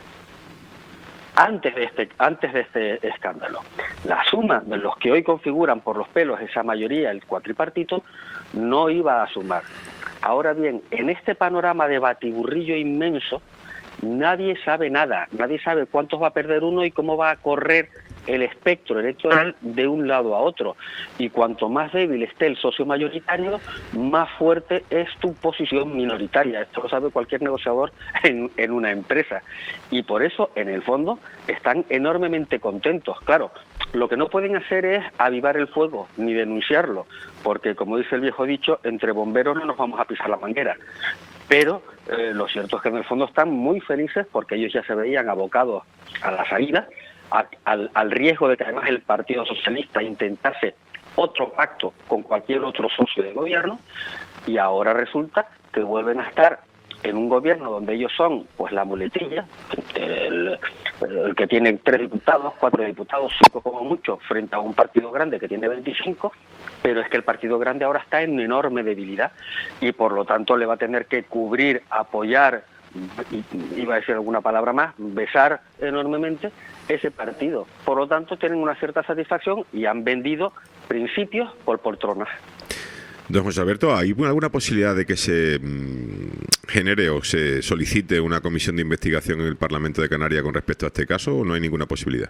Antes de este antes de este escándalo, la suma de los que hoy configuran por los pelos esa mayoría, el cuatripartito, no iba a sumar. Ahora bien, en este panorama de batiburrillo inmenso, nadie sabe nada, nadie sabe cuántos va a perder uno y cómo va a correr el espectro electoral de un lado a otro. Y cuanto más débil esté el socio mayoritario, más fuerte es tu posición minoritaria. Esto lo sabe cualquier negociador en, en una empresa. Y por eso, en el fondo, están enormemente contentos. Claro, lo que no pueden hacer es avivar el fuego, ni denunciarlo, porque, como dice el viejo dicho, entre bomberos no nos vamos a pisar la manguera. Pero eh, lo cierto es que en el fondo están muy felices porque ellos ya se veían abocados a la salida, a, al, al riesgo de que además el Partido Socialista intentase otro pacto con cualquier otro socio de gobierno, y ahora resulta que vuelven a estar en un gobierno donde ellos son pues la muletilla, el, el que tiene tres diputados, cuatro diputados, cinco como mucho, frente a un partido grande que tiene veinticinco, pero es que el partido grande ahora está en enorme debilidad y por lo tanto le va a tener que cubrir, apoyar, iba a decir alguna palabra más, besar enormemente ese partido. Por lo tanto tienen una cierta satisfacción y han vendido principios por poltronas. Don José Alberto, ¿hay alguna posibilidad de que se mmm, genere o se solicite una comisión de investigación en el Parlamento de Canarias con respecto a este caso, o no hay ninguna posibilidad?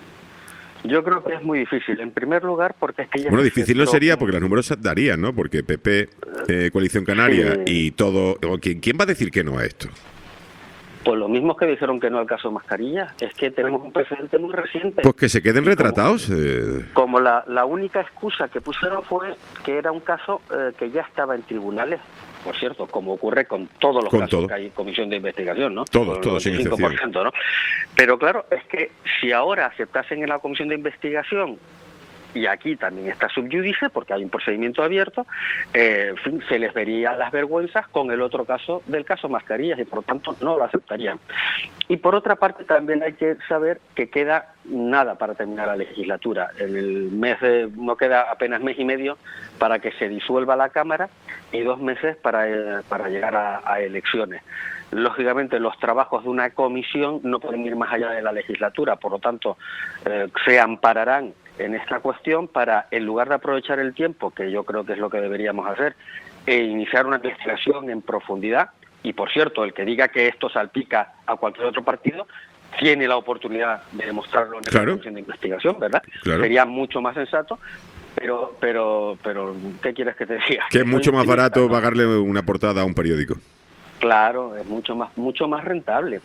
Yo creo que es muy difícil. En primer lugar, porque es que... Bueno, difícil no sería porque los números darían, ¿no? Porque P P, eh, Coalición Canaria Sí. y todo... ¿quién, ¿Quién va a decir que no a esto? Pues lo mismo que dijeron que no al caso mascarilla. Es que tenemos un precedente muy reciente. Pues que se queden retratados. Eh, Como la, la única excusa que pusieron fue que era un caso eh, que ya estaba en tribunales. por cierto, como ocurre con todos los Con casos todo. que hay comisión de investigación, ¿no? Todos, Con todos, sin el noventa y cinco por ciento, ¿no? Pero claro, es que si ahora aceptasen en la comisión de investigación, y aquí también está subyúdice porque hay un procedimiento abierto, eh, en fin, se les vería las vergüenzas con el otro caso del caso Mascarillas y por lo tanto no lo aceptarían. Y por otra parte también hay que saber que queda nada para terminar la legislatura. En el mes de, no queda apenas mes y medio para que se disuelva la Cámara y dos meses para, eh, para llegar a, a elecciones. Lógicamente los trabajos de una comisión no pueden ir más allá de la legislatura, por lo tanto eh, se ampararán en esta cuestión para, en lugar de aprovechar el tiempo, que yo creo que es lo que deberíamos hacer, e iniciar una investigación en profundidad. Y por cierto, el que diga que esto salpica a cualquier otro partido tiene la oportunidad de demostrarlo en Claro. la comisión de investigación, ¿verdad? Claro. Sería mucho más sensato. Pero, pero, pero, ¿qué quieres que te diga? Que es mucho más Soy optimista, barato ¿no? pagarle una portada a un periódico. Claro, es mucho más, mucho más rentable.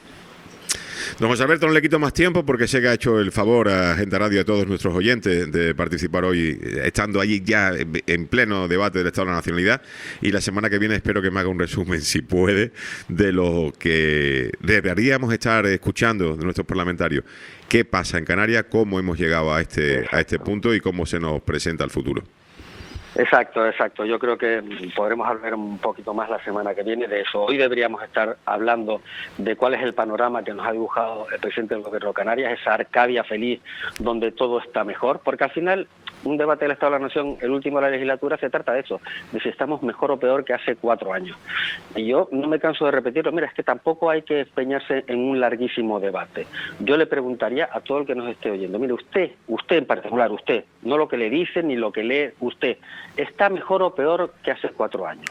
Don José Alberto, no le quito más tiempo porque sé que ha hecho el favor a Gente Radio y a todos nuestros oyentes de participar hoy, estando allí ya en pleno debate del Estado de la Nacionalidad, y la semana que viene espero que me haga un resumen, si puede, de lo que deberíamos estar escuchando de nuestros parlamentarios. ¿Qué pasa en Canarias? ¿Cómo hemos llegado a este, a este punto y cómo se nos presenta el futuro? Exacto, exacto. Yo creo que podremos hablar un poquito más la semana que viene de eso. Hoy deberíamos estar hablando de cuál es el panorama que nos ha dibujado el presidente del Gobierno de Canarias, esa Arcadia feliz donde todo está mejor, porque al final un debate del Estado de la Nación, el último de la legislatura, se trata de eso, de si estamos mejor o peor que hace cuatro años. Y yo no me canso de repetirlo, mira, es que tampoco hay que empeñarse en un larguísimo debate. Yo le preguntaría a todo el que nos esté oyendo, mire, usted, usted en particular, usted, no lo que le dicen ni lo que lee usted, ¿está mejor o peor que hace cuatro años?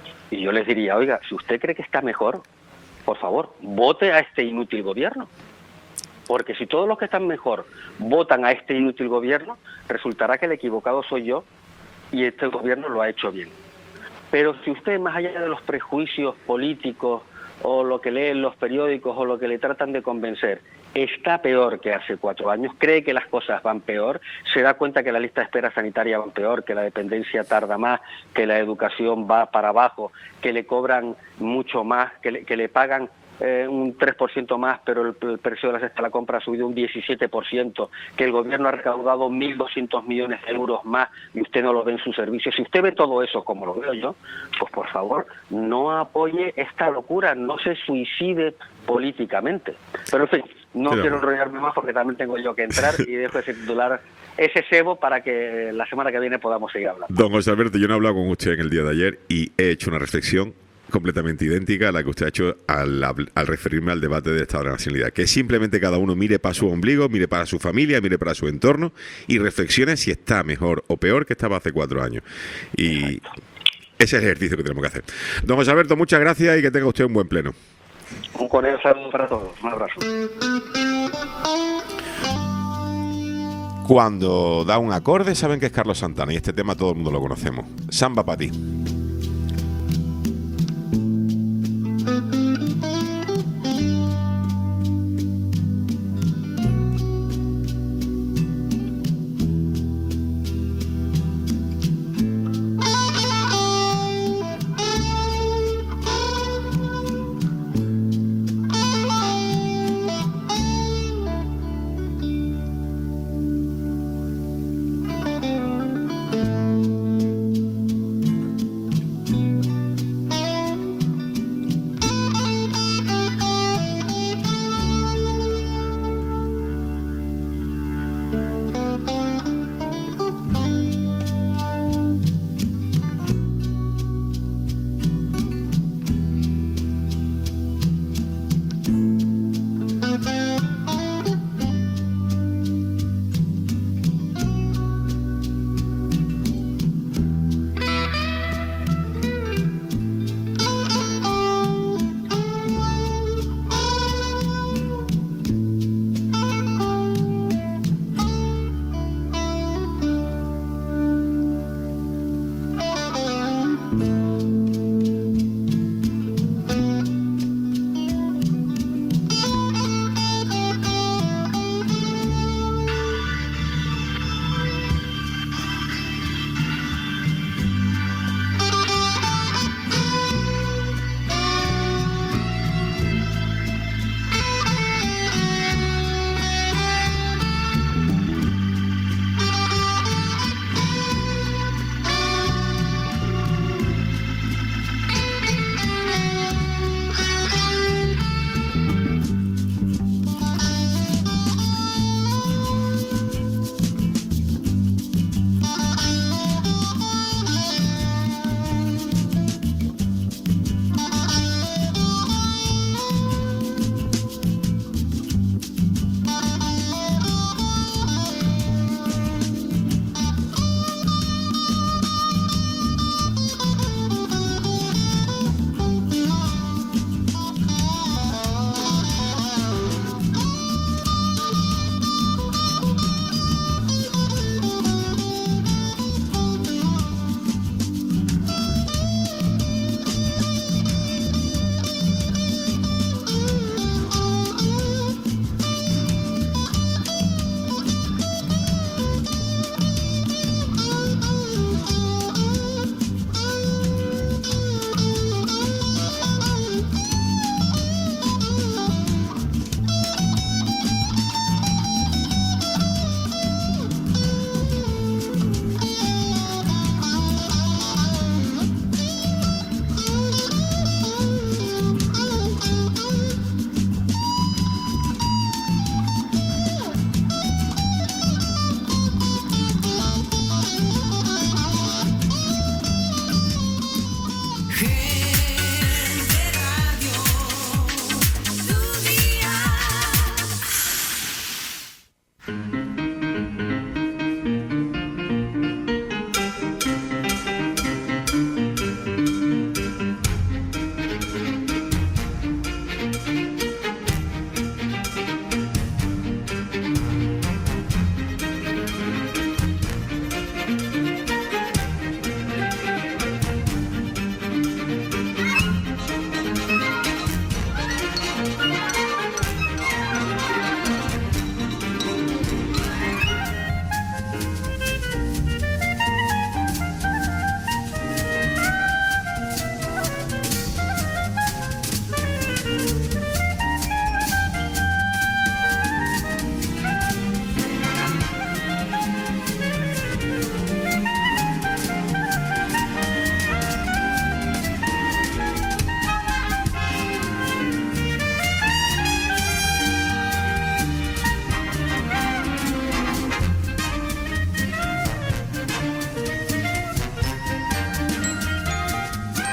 Y yo les diría, oiga, si usted cree que está mejor, por favor, vote a este inútil gobierno. Porque si todos los que están mejor votan a este inútil gobierno, resultará que el equivocado soy yo y este gobierno lo ha hecho bien. Pero si usted, más allá de los prejuicios políticos o lo que lee en los periódicos o lo que le tratan de convencer, está peor que hace cuatro años, cree que las cosas van peor, se da cuenta que la lista de espera sanitaria va peor, que la dependencia tarda más, que la educación va para abajo, que le cobran mucho más, que le, que le pagan Eh, un tres por ciento más, pero el, el precio de la cesta de la compra ha subido un diecisiete por ciento, que el gobierno ha recaudado mil doscientos millones de euros más y usted no lo ve en sus servicios. Si usted ve todo eso como lo veo yo, pues por favor, no apoye esta locura, no se suicide políticamente. Pero en fin, no Claro. quiero enrollarme más porque también tengo yo que entrar y dejo ese titular, ese cebo para que la semana que viene podamos seguir hablando. Don José Alberto, yo no he hablado con usted en el día de ayer y he hecho una reflexión completamente idéntica a la que usted ha hecho al, al referirme al debate del Estado de la Nacionalidad, que simplemente cada uno mire para su ombligo, mire para su familia, mire para su entorno y reflexione si está mejor o peor que estaba hace cuatro años. Y Exacto. Ese es el ejercicio que tenemos que hacer. Don José Alberto, muchas gracias y que tenga usted un buen pleno. Un cordial saludo para todos. Un abrazo. Cuando da un acorde saben que es Carlos Santana y este tema todo el mundo lo conocemos. Samba para ti.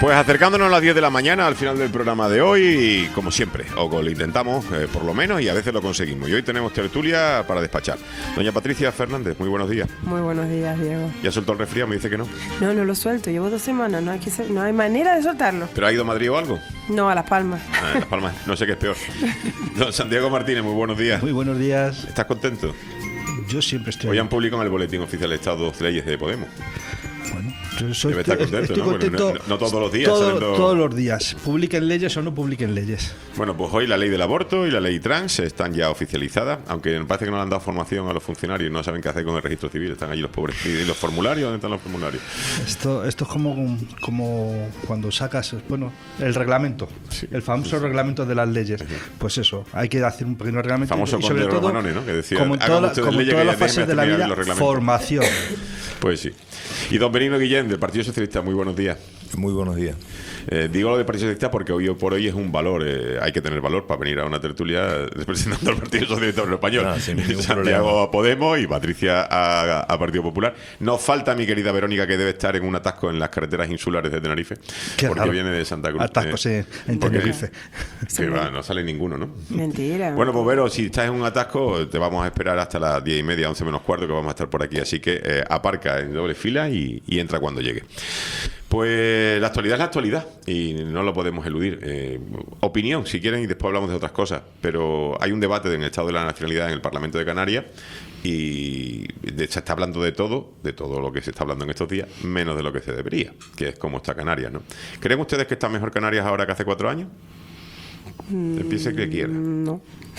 Pues acercándonos a las diez de la mañana al final del programa de hoy, como siempre, o lo intentamos eh, por lo menos y a veces lo conseguimos. Y hoy tenemos tertulia para despachar. Doña Patricia Fernández, muy buenos días. Muy buenos días, Diego. ¿Ya soltó el resfriado? Me dice que no. No, no lo suelto. Llevo dos semanas. No hay, que ser- no hay manera de soltarlo. ¿Pero ha ido a Madrid o algo? No, a Las Palmas. Ah, en Las Palmas, no sé qué es peor. Don Santiago Martínez, muy buenos días. Muy buenos días. ¿Estás contento? Yo siempre estoy. Hoy han publicado en el Boletín Oficial de Estado dos leyes de Podemos. Bueno, yo soy, Debe estar contento, estoy ¿no? Porque contento. no- no todos los días todo- salen dos- Todos los días. Publiquen leyes o no publiquen leyes. Bueno, pues hoy la ley del aborto y la ley trans están ya oficializadas, aunque me parece que no le han dado formación a los funcionarios, no saben qué hacer con el registro civil, están allí los pobres. ¿Y los formularios? ¿Dónde están los formularios? Esto, esto es como, como cuando sacas, bueno, el reglamento, Sí. el famoso reglamento de las leyes. Pues eso, hay que hacer un pequeño reglamento. Famoso y sobre Conde todo, Romanone, ¿no? Que decía, como en hagan toda la- ustedes como en leyes todas que las ya fases de la terminan vida, los reglamentos. formación. Pues sí. Y don Benigno Guillén, del Partido Socialista, muy buenos días. Muy buenos días. Eh, digo lo de Partido Socialista porque hoy por hoy es un valor, eh, hay que tener valor para venir a una tertulia representando al Partido Socialista Obrero Español. Ah, sin ningún Santiago problema. a Podemos y Patricia a, a Partido Popular. Nos falta mi querida Verónica, que debe estar en un atasco en las carreteras insulares de Tenerife, Qué porque raro. viene de Santa Cruz. Atascos Eh, en- en porque- Tenerife. que va, no sale ninguno, ¿no? Mentira. Bueno, pues Vero, si estás en un atasco, te vamos a esperar hasta las diez y media, once menos cuarto, que vamos a estar por aquí. Así que eh, aparca en doble fila y, y entra cuando llegue. Pues la actualidad es la actualidad y no lo podemos eludir. Eh, opinión, si quieren, y después hablamos de otras cosas. Pero hay un debate en el estado de la nacionalidad en el Parlamento de Canarias y de- se está hablando de todo, de todo lo que se está hablando en estos días, menos de lo que se debería, que es cómo está Canarias, ¿no? ¿Creen ustedes que está mejor Canarias ahora que hace cuatro años? Empiece que quiera. No.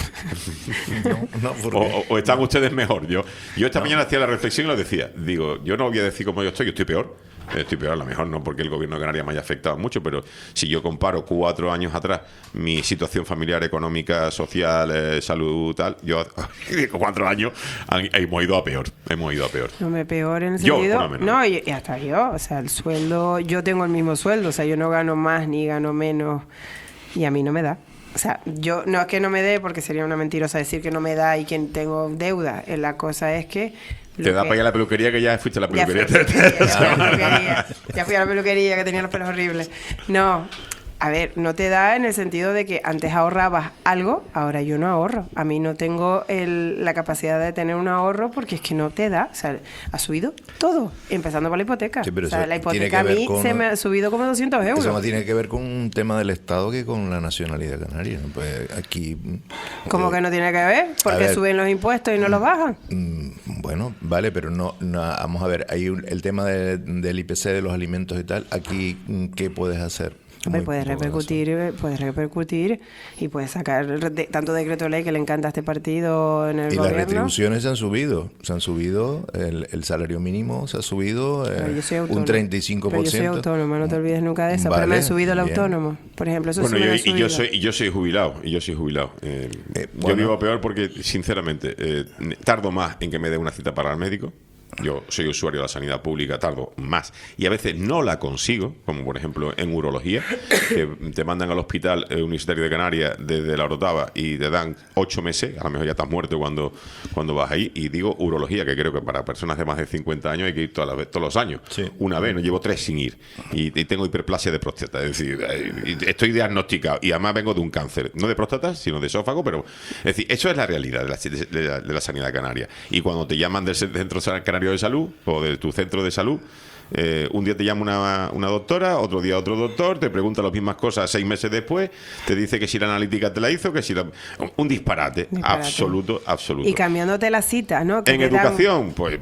No, no, O, porque o- o están ustedes mejor. Yo yo esta mañana hacía la reflexión y lo decía. Digo, yo no voy a decir cómo yo estoy, yo estoy peor. Eh, Estoy peor, a lo mejor no porque el gobierno de Canarias me haya afectado mucho, pero si yo comparo cuatro años atrás mi situación familiar, económica, social, eh, salud, tal, yo digo, cuatro años han- hemos ido a peor. Hemos ido a peor. No me peor en el Yo, sentido. por lo menos. No, y, y hasta yo. O sea, el sueldo. Yo tengo el mismo sueldo. O sea, yo no gano más ni gano menos. Y a mí no me da. O sea, yo no es que no me dé, porque sería una mentirosa decir que no me da y que tengo deuda. Eh, La cosa es que. Te da para ir a la peluquería, que ya fuiste a la Ya fui, peluquería. ya fui a la peluquería, ya fui a la peluquería, que tenía los pelos horribles. No, a ver, no te da en el sentido de que antes ahorrabas algo, ahora yo no ahorro. A mí no tengo el- la capacidad de tener un ahorro porque es que no te da. O sea, ha subido todo, empezando por la hipoteca. Sí, pero o sea, eso la tiene hipoteca a que ver mí con- se me ha subido como doscientos euros. eso más tiene que ver con un tema del Estado que con la nacionalidad canaria. ¿no? Pues aquí. ¿Cómo eh, que no tiene que ver? Porque ver. suben los impuestos y no los bajan. mm, Bueno, vale, pero no, no vamos a ver, hay un- el tema de- del I P C, de los alimentos y tal. Aquí, mm, ¿qué puedes hacer? Hombre, Muy puedes poco repercutir, eh, puedes repercutir y puedes sacar de- tanto decreto ley que le encanta a este partido en el Y las gobierno. retribuciones se han subido, se han subido, el, el salario mínimo se ha subido eh, Pero yo soy autónoma. un treinta y cinco por Pero ciento. yo soy autónoma, no te olvides nunca de eso. pero me Vale, han subido el bien. autónomo. Por ejemplo, eso Bueno, sí me yo, lo han y yo subido. soy y yo soy jubilado y yo soy jubilado. Eh, Eh, Yo bueno. vivo peor porque, sinceramente, eh, tardo más en que me dé una cita para el médico. Yo soy usuario de la sanidad pública, tardo más. Y a veces no la consigo, como por ejemplo en urología, que te mandan al hospital eh, universitario de Canarias desde la Orotava y te dan ocho meses, a lo mejor ya estás muerto cuando, cuando vas ahí. Y digo urología, que creo que para personas de más de cincuenta años hay que ir todas las ve- todos los años. Sí. Una vez, no llevo tres sin ir. Y, y tengo hiperplasia de próstata, es decir, eh, y estoy diagnosticado. Y además vengo de un cáncer, no de próstata, sino de esófago, pero es decir, eso es la realidad de la, de la- de la sanidad canaria. Y cuando te llaman del Centro Canario de Salud o de tu centro de salud, eh, un día te llama una, una doctora, otro día otro doctor, te pregunta las mismas cosas seis meses después, te dice que si la analítica te la hizo, que si la... Un, un disparate, Disparate. absoluto, absoluto. Y cambiándote la cita, ¿no? Que En te dan- educación, pues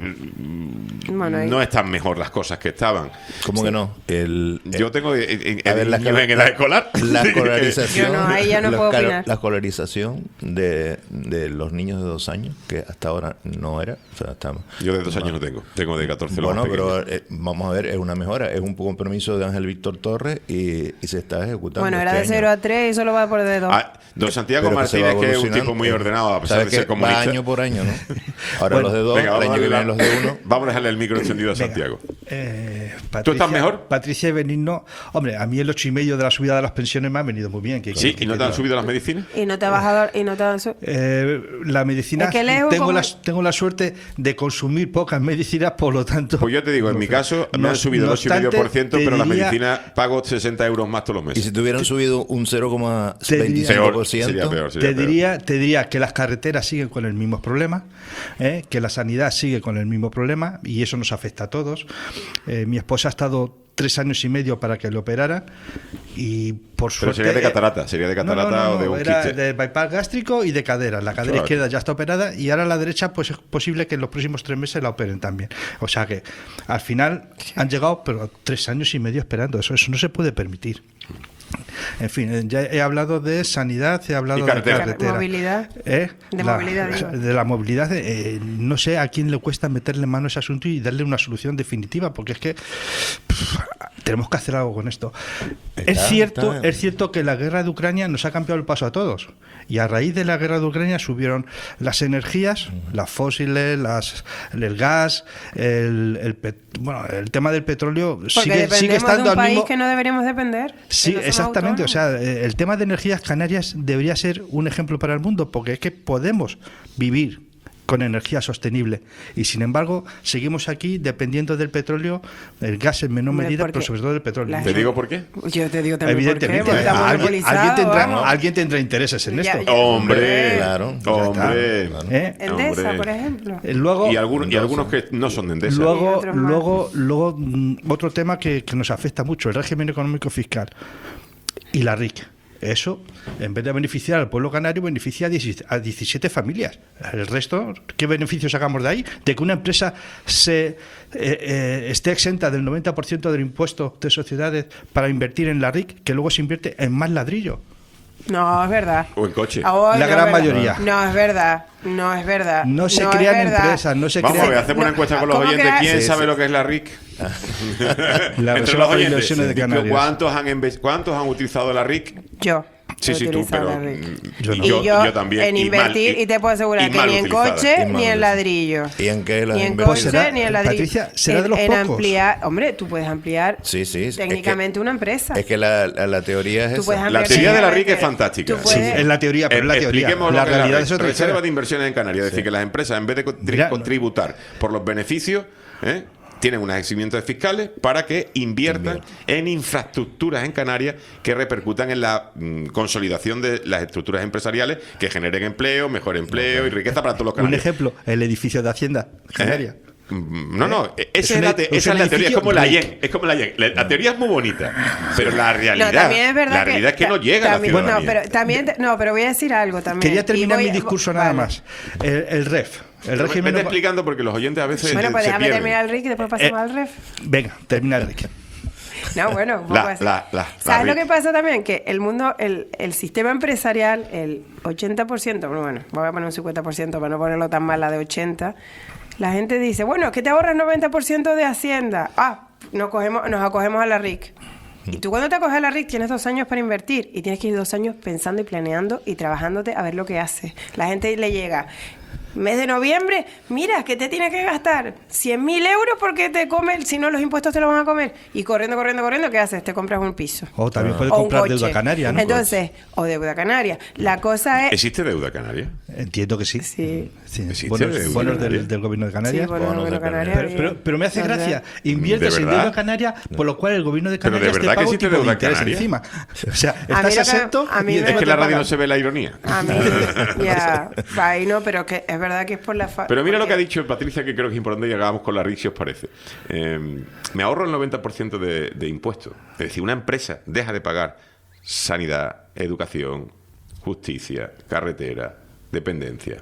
mm, Bueno, ahí- no están mejor las cosas que estaban. ¿Cómo que no? El, Yo tengo eh, en, en, A ver, la niños en edad escolar. La escolarización, Yo no, ahí ya no la puedo escalo- opinar. la escolarización de, de los niños de dos años, que hasta ahora no era. O sea, está- Yo de dos años no tengo, tengo de catorce los Bueno, más pero pequeños. eh, vamos a ver, es una mejora, es un compromiso de Ángel Víctor Torres y, y se está ejecutando. Bueno, era de este cero año. a tres y solo va por de dos. Ah, don Santiago Pero que se va Martínez, que es un evolucionando. tipo muy ordenado, a pesar ¿Sabes de ser que va comunista. año por año, ¿no? Ahora Bueno, los de dos, Venga, el vamos, año a que darle viene los la- de uno. vamos a dejarle el micro encendido a Venga, Santiago. eh, ¿Tú estás mejor? Patricia y Benigno. Hombre, a mí el ocho y medio de la subida de las pensiones me ha venido muy bien. Que, Sí, que- ¿y no que- te han subido las medicinas? Y no te ha bajado, y no te ha su- Eh, la medicina, Es que leo tengo, como- la, tengo la suerte de consumir pocas medicinas, por lo tanto... Pues yo te digo, en no mi sé. caso me No- han subido el no ocho coma cinco por ciento, obstante, pero la te diría- medicina pago sesenta euros más todos los Y meses. si te hubieran subido un cero coma veinticinco Peor, por ciento, sería peor. Sería Te peor. diría, te diría que las carreteras siguen con el mismo problema, ¿eh? que la sanidad sigue con el mismo problema y eso nos afecta a todos. Eh, mi esposa ha estado tres años y medio para que le operaran y por Pero suerte... sería de catarata, sería de No, catarata no, no, o de no, un era quiste. de bypass gástrico y de cadera. La cadera Claro. izquierda ya está operada y ahora la derecha pues es posible que en los próximos tres meses la operen también. O sea que al final han llegado pero tres años y medio esperando. Eso, eso no se puede permitir. En fin, eh, ya he hablado de sanidad, he hablado Y de carretera. carretera. Movilidad. ¿Eh? De La- movilidad, digo. De la movilidad, eh, no sé a quién le cuesta meterle mano a ese asunto y darle una solución definitiva, porque es que pff, tenemos que hacer algo con esto. Está, es cierto, está. es cierto que la guerra de Ucrania nos ha cambiado el paso a todos. Y a raíz de la guerra de Ucrania subieron las energías, las fósiles, las, el gas, el, el, pet- bueno, el tema del petróleo Porque sigue, dependemos sigue de estando un al país mismo. que no deberíamos depender. que Sí, no somos exactamente. O autónomos. sea, eh, el tema de energías canarias debería ser un ejemplo para el mundo, porque es que podemos vivir con energía sostenible y sin embargo seguimos aquí dependiendo del petróleo, el gas en menor Hombre, medida, porque pero sobre todo del petróleo. la ¿Te gente- digo por qué? Yo te digo también Evidentemente, por qué, porque está alguien, monopolizado, alguien tendrá, vamos. alguien tendrá intereses en Ya- esto. ya- Hombre, Claro, ya hombre. está. ¿Eh? Endesa, Hombre. por ejemplo. Eh, Luego, Y, algún- y algunos que no son de Endesa. Y Luego, otros más. luego, luego mm, otro tema que, que nos afecta mucho, el régimen económico fiscal y la R I C. Eso, en vez de beneficiar al pueblo canario, beneficia a diecisiete a diecisiete familias. El resto, ¿qué beneficios sacamos de ahí? De que una empresa se eh, eh, esté exenta del noventa por ciento del impuesto de sociedades para invertir en la R I C, que luego se invierte en más ladrillo. No, es verdad. O en coche. Ah, La no, gran es verdad. mayoría. No, es verdad. No, es verdad. No se es crean verdad. empresas, no se Vamos a crean... ver, hacemos una No, encuesta con los ¿cómo oyentes. que- ¿Quién Sí, sabe sí. lo que es la R I C? La Entre Reserva los de oyentes. Inversiones de Canarias. ¿Cuántos han, inve- ¿Cuántos han utilizado la R I C? Yo. Sí, he sí, tú, utilizado pero la R I C. mm, Yo no. Y yo, yo, yo también. en y mal- invertir, y, te puedo asegurar y que mal ni en utilizada. coche Y mal ni en utilizada. ladrillo. ¿Y en qué las Ni en inversiones? coche Pues será- ni en ladrillo. Patricia, será de en, los en pocos. ampliar, hombre, tú puedes ampliar Sí, sí. es que- técnicamente una empresa. Es que la, la, la teoría es Tú esa. puedes La ampliar teoría de la R I C es técnicamente. fantástica. Tú Sí, puedes- es la teoría, pero es la Eh, teoría. expliquemos La lo que es realidad la es otra Reserva historia. de Inversiones en Canarias. Es decir, que las empresas, en vez de contri- Mira, contributar por los beneficios, ¿eh? tienen unos eximientos fiscales para que inviertan en infraestructuras en Canarias que repercutan en la mm, consolidación de las estructuras empresariales que generen empleo, mejor empleo y riqueza para todos los Un canarios. ejemplo, el edificio de Hacienda Canaria. Mm, No, no, esa Es es, la, un- te- es esa un es la teoría, es edificio como la rico. yen, es como la yen. La, la teoría es muy bonita, pero la realidad, No, también es verdad la realidad es que no ta- llega a la también- ciudadanía. No, pero también, te- no, pero voy a decir algo también. Quería Y terminar voy mi a- discurso nada vale. más. El, el R E F. El Pero régimen vete eco- explicando porque los oyentes a veces Bueno, pues se déjame pierden. terminar el R I C y después pasamos Eh, al R E F. Venga, termina el R I C. No, bueno, un La- poco así. la- la- ¿Sabes la lo R I C. que pasa también? Que el mundo, el, el sistema empresarial, el ochenta por ciento, bueno, bueno, voy a poner un cincuenta por ciento para no ponerlo tan mal, la de ochenta, la gente dice, bueno, es que te ahorras noventa por ciento de Hacienda. Ah, nos, cogemos, nos acogemos a la R I C. Y tú cuando te acoges a la R I C tienes dos años para invertir y tienes que ir dos años pensando y planeando y trabajándote a ver lo que hace. La gente le llega... Mes de noviembre, mira, que te tienes que gastar cien mil euros porque te come, si no los impuestos te los van a comer. Y corriendo, corriendo, corriendo, ¿qué haces? Te compras un piso. O también puede O un comprar coche. deuda canaria, ¿no? Entonces, o deuda canaria. La cosa es... ¿Existe deuda canaria? Entiendo que sí. Sí. Sí, ¿Existe bonos, deuda bonos canaria? del, del gobierno de Sí, Canarias. bueno, Bonos bueno, de Canarias, pero, bien. pero, pero me hace No, gracia. no. Inviertes ¿De en verdad? deuda canaria, por lo cual el gobierno de Pero de Canarias te verdad que paga un existe tipo de deuda interés canaria. encima. O sea, mí estás lo que- exento a mí y me- Es encima que te en la radio pagan. no se ve la ironía. A mí, ya, ahí no, pero que es verdad que es por la... fa- Pero mira lo que ha porque- dicho Patricia, que creo que es importante y acabamos con la R I C, si os parece. Eh, me ahorro el noventa por ciento de, de impuestos. Es decir, una empresa deja de pagar sanidad, educación, justicia, carretera, dependencia.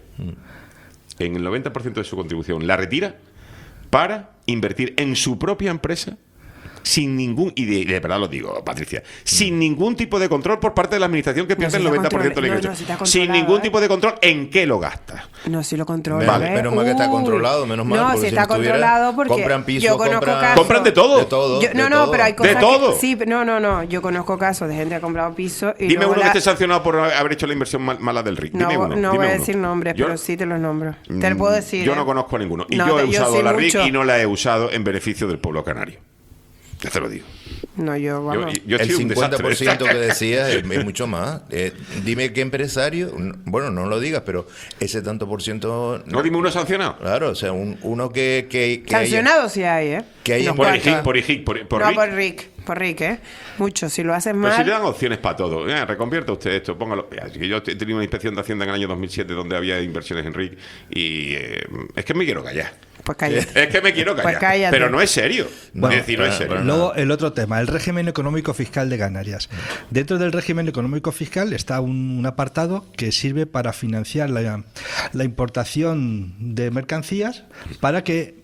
En el noventa por ciento de su contribución la retira para invertir en su propia empresa sin ningún, y de, de verdad lo digo, Patricia, sin ningún tipo de control por parte de la administración que pierde si el está noventa por ciento del control- ingreso. no, no, si está sin controlado, ningún ¿eh? tipo de control en qué lo gastas. No, si lo controla. Vale, ¿eh? menos mal que está Uy. controlado, menos mal, No, porque si si está no estuviera- controlado porque compran piso, yo conozco compran- casos. Compran de todo. De todo. Yo- no, de no, todo. pero hay cosas De todo. que sí, no, no, no. Yo conozco casos de gente que ha comprado piso y Dime luego uno que la- esté sancionado por haber hecho la inversión mal- mala del R I C. No, Dime uno. no dime voy a uno. decir nombres, Yo- pero sí te los nombro. Te Mm, lo puedo decir. Yo ¿eh? no conozco ninguno. Y No, yo he yo usado sí la R I C mucho. y no la he usado en beneficio del pueblo canario. Ya te lo digo. No, yo, Yo, vamos. yo El soy un cincuenta por ciento que desastre. decías es, es mucho más. Eh, dime qué empresario, n- bueno, no lo digas, pero ese tanto por ciento... No, dime uno sancionado. Claro, o sea, un- uno que... que, que haya- Sancionado sí hay, ¿eh? que haya Unos Por cuantos. I G I C, por I G I C, por, por no, R I C. por Rick. Por Rick, ¿eh? Mucho. Si lo haces Pero mal... si le dan opciones para todo. Eh, reconvierta usted esto, póngalo. Mira, que yo he tenido una inspección de Hacienda en el año dos mil siete donde había inversiones en R I C y eh, es que me quiero callar. Pues cállate. Es que me quiero callar. Pues cállate. Pero no es serio. Bueno, es decir, no es ah, serio. bueno. Luego, el otro tema, el régimen económico fiscal de Canarias. Dentro del régimen económico fiscal está un, un apartado que sirve para financiar la, la importación de mercancías para que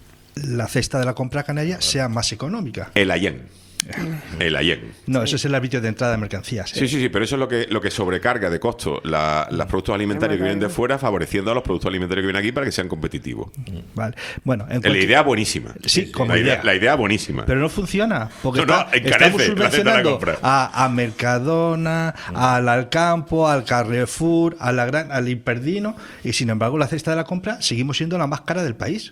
la cesta de la compra canaria sea más económica. El Ayen. El Ayen. No, eso es el arbitrio de entrada de mercancías. ¿eh? Sí, sí, sí, pero eso es lo que, lo que sobrecarga de costo la- los productos alimentarios que vienen de fuera, favoreciendo a los productos alimentarios que vienen aquí para que sean competitivos. Vale. Bueno, en La cualquier- idea buenísima. Sí, como la idea. idea. La idea buenísima. Pero no funciona, porque No, no, está- encarece estamos la cesta de la subvencionando compra. a, a Mercadona, al Alcampo, al Carrefour, a la gran, al Imperdino, y sin embargo la cesta de la compra seguimos siendo la más cara del país.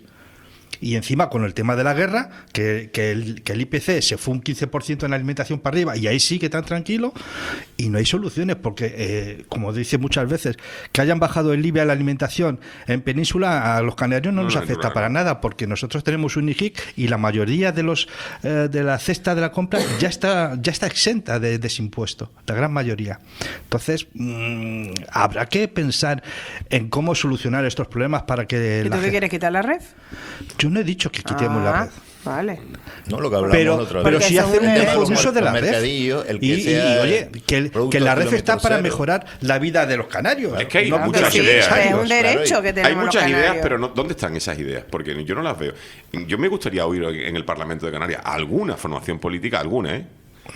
Y encima con el tema de la guerra, que, que, el, que el I P C se fue un quince por ciento en la alimentación para arriba y ahí sí que tan tranquilo y no hay soluciones porque, eh, como dice muchas veces, que hayan bajado el I V A a la alimentación en Península a los canarios no, No, nos no, afecta no, para no. nada porque nosotros tenemos un I G I C y la mayoría de los eh, de la cesta de la compra ya está ya está exenta de, de ese impuesto, la gran mayoría. Entonces, mmm, habrá que pensar en cómo solucionar estos problemas para que ¿Y la tú qué gen- quieres quitar la red? Yo no he dicho que quitemos la Ah, red. Vale. No, lo que hablamos Pero, la otra pero vez. sí Porque hacer un según mejor el- uso de la los red. mercadillos, el que y, y- sea y, oye, que, el- producto que la red está kilómetro para cero. mejorar la vida de los canarios. Es que hay No muchas porque sí, ideas. Es un Claro, derecho y- que tenemos Hay muchas los ideas, canarios. pero no, ¿dónde están esas ideas? Porque yo no las veo. Yo me gustaría oír en el Parlamento de Canarias alguna formación política, alguna, ¿eh?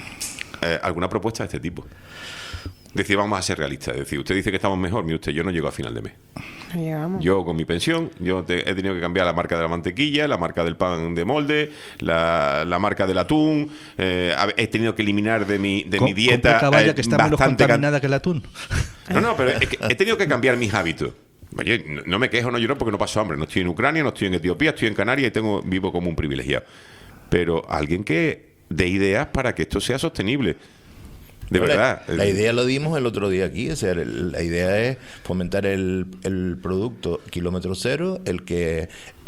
Eh, alguna propuesta de este tipo. Decir, vamos a ser realistas. Es decir, usted dice que estamos mejor, mire usted, yo no llego a final de mes. Llegamos. Yo con mi pensión, yo te- he tenido que cambiar la marca de la mantequilla, la marca del pan de molde, la, la marca del atún, eh, a- he tenido que eliminar de mi, de con, mi dieta con poca valla eh, que está menos bastante can- contaminada que el atún. No, no, pero es que he tenido que cambiar mis hábitos. Oye, no, no me quejo, no lloro porque no paso hambre. No estoy en Ucrania, no estoy en Etiopía, estoy en Canarias y tengo vivo como un privilegiado. Pero alguien que dé ideas para que esto sea sostenible. De La- verdad. La, idea lo dimos el otro día aquí. O sea, el- la idea es fomentar el, el producto kilómetro cero, el que,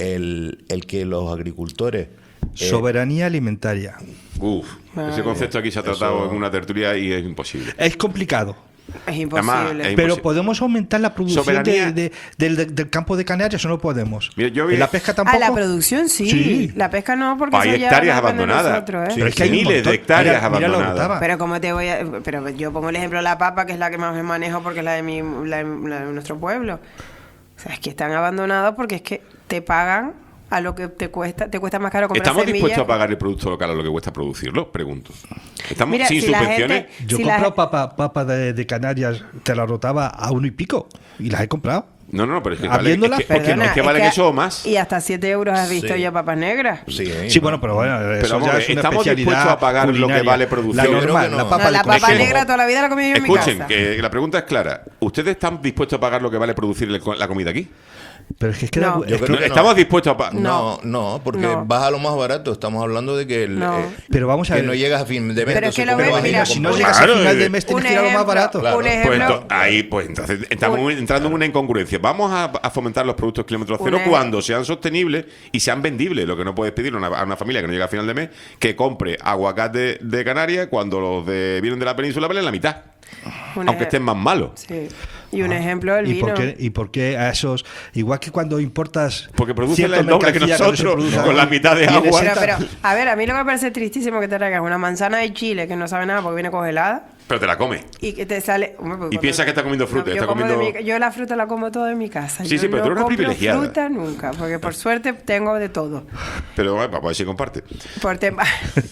el, el que los agricultores. eh, Soberanía alimentaria. Uf, ese Vale. concepto aquí se ha tratado Eso- en una tertulia y es imposible. Es complicado. Es imposible. Además, es Pero imposible. podemos aumentar la producción Soberanía. de- de- del, del- del campo de Canarias o no podemos. Mira, yo vi- En la pesca tampoco. A la producción sí. Sí. La pesca no, porque Hay eso ya hectáreas no depende de abandonadas. nosotros, ¿eh? Sí, Pero es que hay un miles de montón. hectáreas Mira- mira la abandonadas. Orotava. Pero como te voy a... Pero yo pongo el ejemplo de la papa, que es la que más me manejo porque es la de, mi, la, de- la de nuestro pueblo. O sea, es que están abandonados porque es que te pagan a lo que te cuesta. Te cuesta más caro comprar ¿Estamos semillas. dispuestos a pagar el producto local a lo que cuesta producirlo? Pregunto. ¿Estamos Mira, sin si la subvenciones? gente- Yo Si he la- comprado papa, papa de, de Canarias, te la rotaba a uno y pico. Y las he comprado. No, no, no, pero es que vale, es Habiéndolas, que, es que- Perdona, es que es valen que- eso o más. Y hasta siete euros has visto Sí. ya papas negras. Sí, Sí, bueno, pero bueno, Pero eso vamos a ya ver, es una ¿estamos especialidad dispuestos a pagar lo que culinaria. vale producir? La Yo creo normal, que no. la papa No, de la comer. papa Es que- negra toda la vida la he comido yo en mi Escuchen, casa. que la pregunta es clara. ¿Ustedes están dispuestos a pagar lo que vale producir el- la comida aquí? Pero es que, es que No. da- Yo es creo que- que no. ¿Estamos dispuestos a pagar? No, no, porque No. vas a lo más barato. Estamos hablando de que, el, No. eh, Pero vamos a que ver. no llegas a fin de mes. Pero es entonces, que lo ¿cómo ves, vas a ir mira, a si no comprar? llegas Claro, al final eh, del mes tienes un que ir a lo más ejemplo, barato. Claro. un Pues ejemplo, ento- ahí, pues entonces estamos Un- entrando en una incongruencia. Vamos a, a fomentar los productos kilómetro cero Una- cuando sean sostenibles y sean vendibles. Lo que no puedes pedir a una, a una familia que no llega a final de mes que compre aguacate de Canarias cuando los de vienen de la península valen la mitad. un Aunque eje- estén más malos. Sí. Y un ejemplo, el ¿Y vino. por, qué, ¿Y por qué a esos, igual que cuando importas... Porque producen cierta el doble que mercancía no se nosotros, produce con la mitad de y agua. Pero, necesitas- pero, a ver, a mí lo que me parece tristísimo que te traigas una manzana de Chile que no sabe nada porque viene congelada Pero te la comes. Y que te sale... Hombre, pues Y cuando- piensa que está comiendo fruta, yo, está como de comiendo- mi- yo la fruta la como toda en mi casa. Sí, Yo sí, pero no tú eres una compro privilegiada. fruta nunca, porque por suerte tengo de todo. Pero bueno, para ver si comparte. Por tema...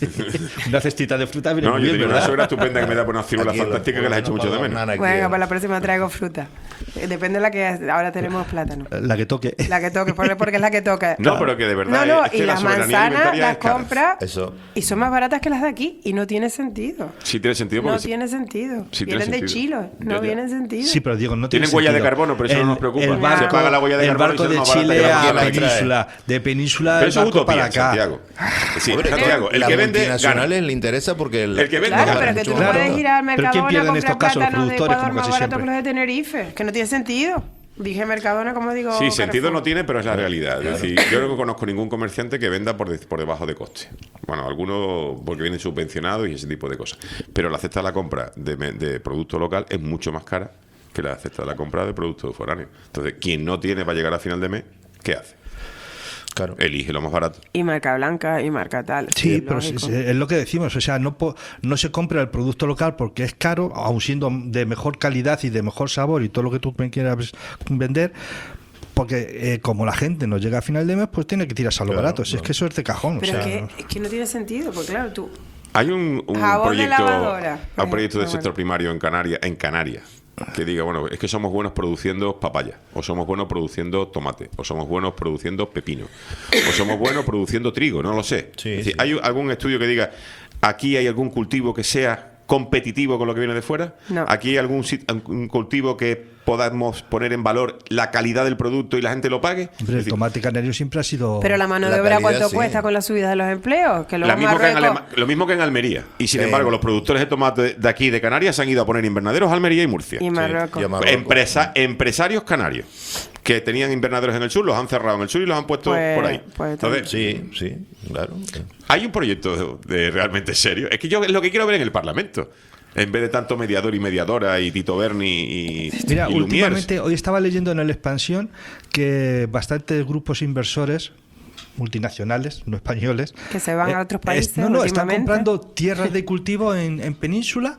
Una cestita de fruta viene No, muy yo bien, tengo una ¿verdad? suegra estupenda que me da por una círula Aquí en la fantástica que la he hecho mucho de puebla, menos. nana, aquí Bueno, en- para la próxima traigo fruta. Eh, Depende de la que... Ahora tenemos plátano. La que toque. La que toque, porque porque es la que toca. No, pero que de verdad No, no, es que y la las soberanía manzanas alimentaria las es cara. compra Eso. y son más baratas que las de aquí y no tiene sentido. Sí tiene sentido porque No sí. tiene sentido. Sí tiene Vienen de sentido. Chile, Ya, no ya. vienen sentido. Sí, pero Diego, no tiene Tienen huella de sentido. carbono, pero eso no nos preocupa. El Se barco, paga la huella de el carbono y barco sale de más barata Chile que la a que la trae. Península, de Península Pero el eso es barco utopía, para acá. Santiago. Sí, Hombre, Santiago, el las que vende gana. multinacionales le interesa porque el, El que vende Claro, gana. pero que tú no Claro. puedes ir al Pero ¿quién Mercadona pierde a en comprar estos casos? Los plátanos de productores, Ecuador como más casi barato que siempre. los de Tenerife, que no tiene sentido. Dije Mercadona, como digo. Sí, sentido Carrefour. no tiene, pero es la realidad. Es decir, yo no conozco ningún comerciante que venda por, de- por debajo de coste. Bueno, algunos porque vienen subvencionados y ese tipo de cosas. Pero la cesta de la compra de, me- de producto local es mucho más cara que la cesta de la compra de productos foráneos. Entonces, quien no tiene para llegar a final de mes, ¿qué hace? Claro. Elige lo más barato. Y marca blanca y marca tal. Sí, pero lógico. es, es lo que decimos, o sea, no, po- no se compra el producto local porque es caro, aun siendo de mejor calidad y de mejor sabor y todo lo que tú me quieras vender, porque eh, como la gente no llega a final de mes, pues tiene que tirarse a lo Claro, barato. Si es claro. que eso es de cajón. Pero o sea, es, que, es que no tiene sentido, porque claro, tú. Hay un, un Jabón de proyecto, lavadora, por un proyecto del ejemplo, sector bueno. primario en Canarias, en Canarias, que diga, bueno, es que somos buenos produciendo papaya, o somos buenos produciendo tomate, o somos buenos produciendo pepino, o somos buenos produciendo trigo, no lo sé. Sí, es decir, sí. ¿hay algún estudio que diga, aquí hay algún cultivo que sea competitivo con lo que viene de fuera? No. ¿Aquí hay algún sit- un cultivo que podamos poner en valor la calidad del producto y la gente lo pague? hombre, Es el decir, tomate canario siempre ha sido... Pero la mano La de obra, calidad, ¿cuánto sí. cuesta con la subida de los empleos? Que La luego mismo que en Marruecos. Alema- lo mismo que en Almería. Y sin Sí. embargo, los productores de tomate de aquí de Canarias se han ido a poner invernaderos a Almería y Murcia. Y Marruecos. y a Marruecos. Empresa, empresarios canarios que tenían invernaderos en el sur, los han cerrado en el sur y los han puesto Pues- por ahí. pues Entonces, Sí, sí, claro. hay un proyecto de, de realmente serio. Es que yo es lo que quiero ver en el Parlamento. En vez de tanto mediador y mediadora y Tito Berni y, Mira, y Lumière. últimamente, hoy estaba leyendo en el Expansión que bastantes grupos inversores multinacionales, no españoles, Que se van a otros es- países no, no, están últimamente. comprando tierras de cultivo en, en península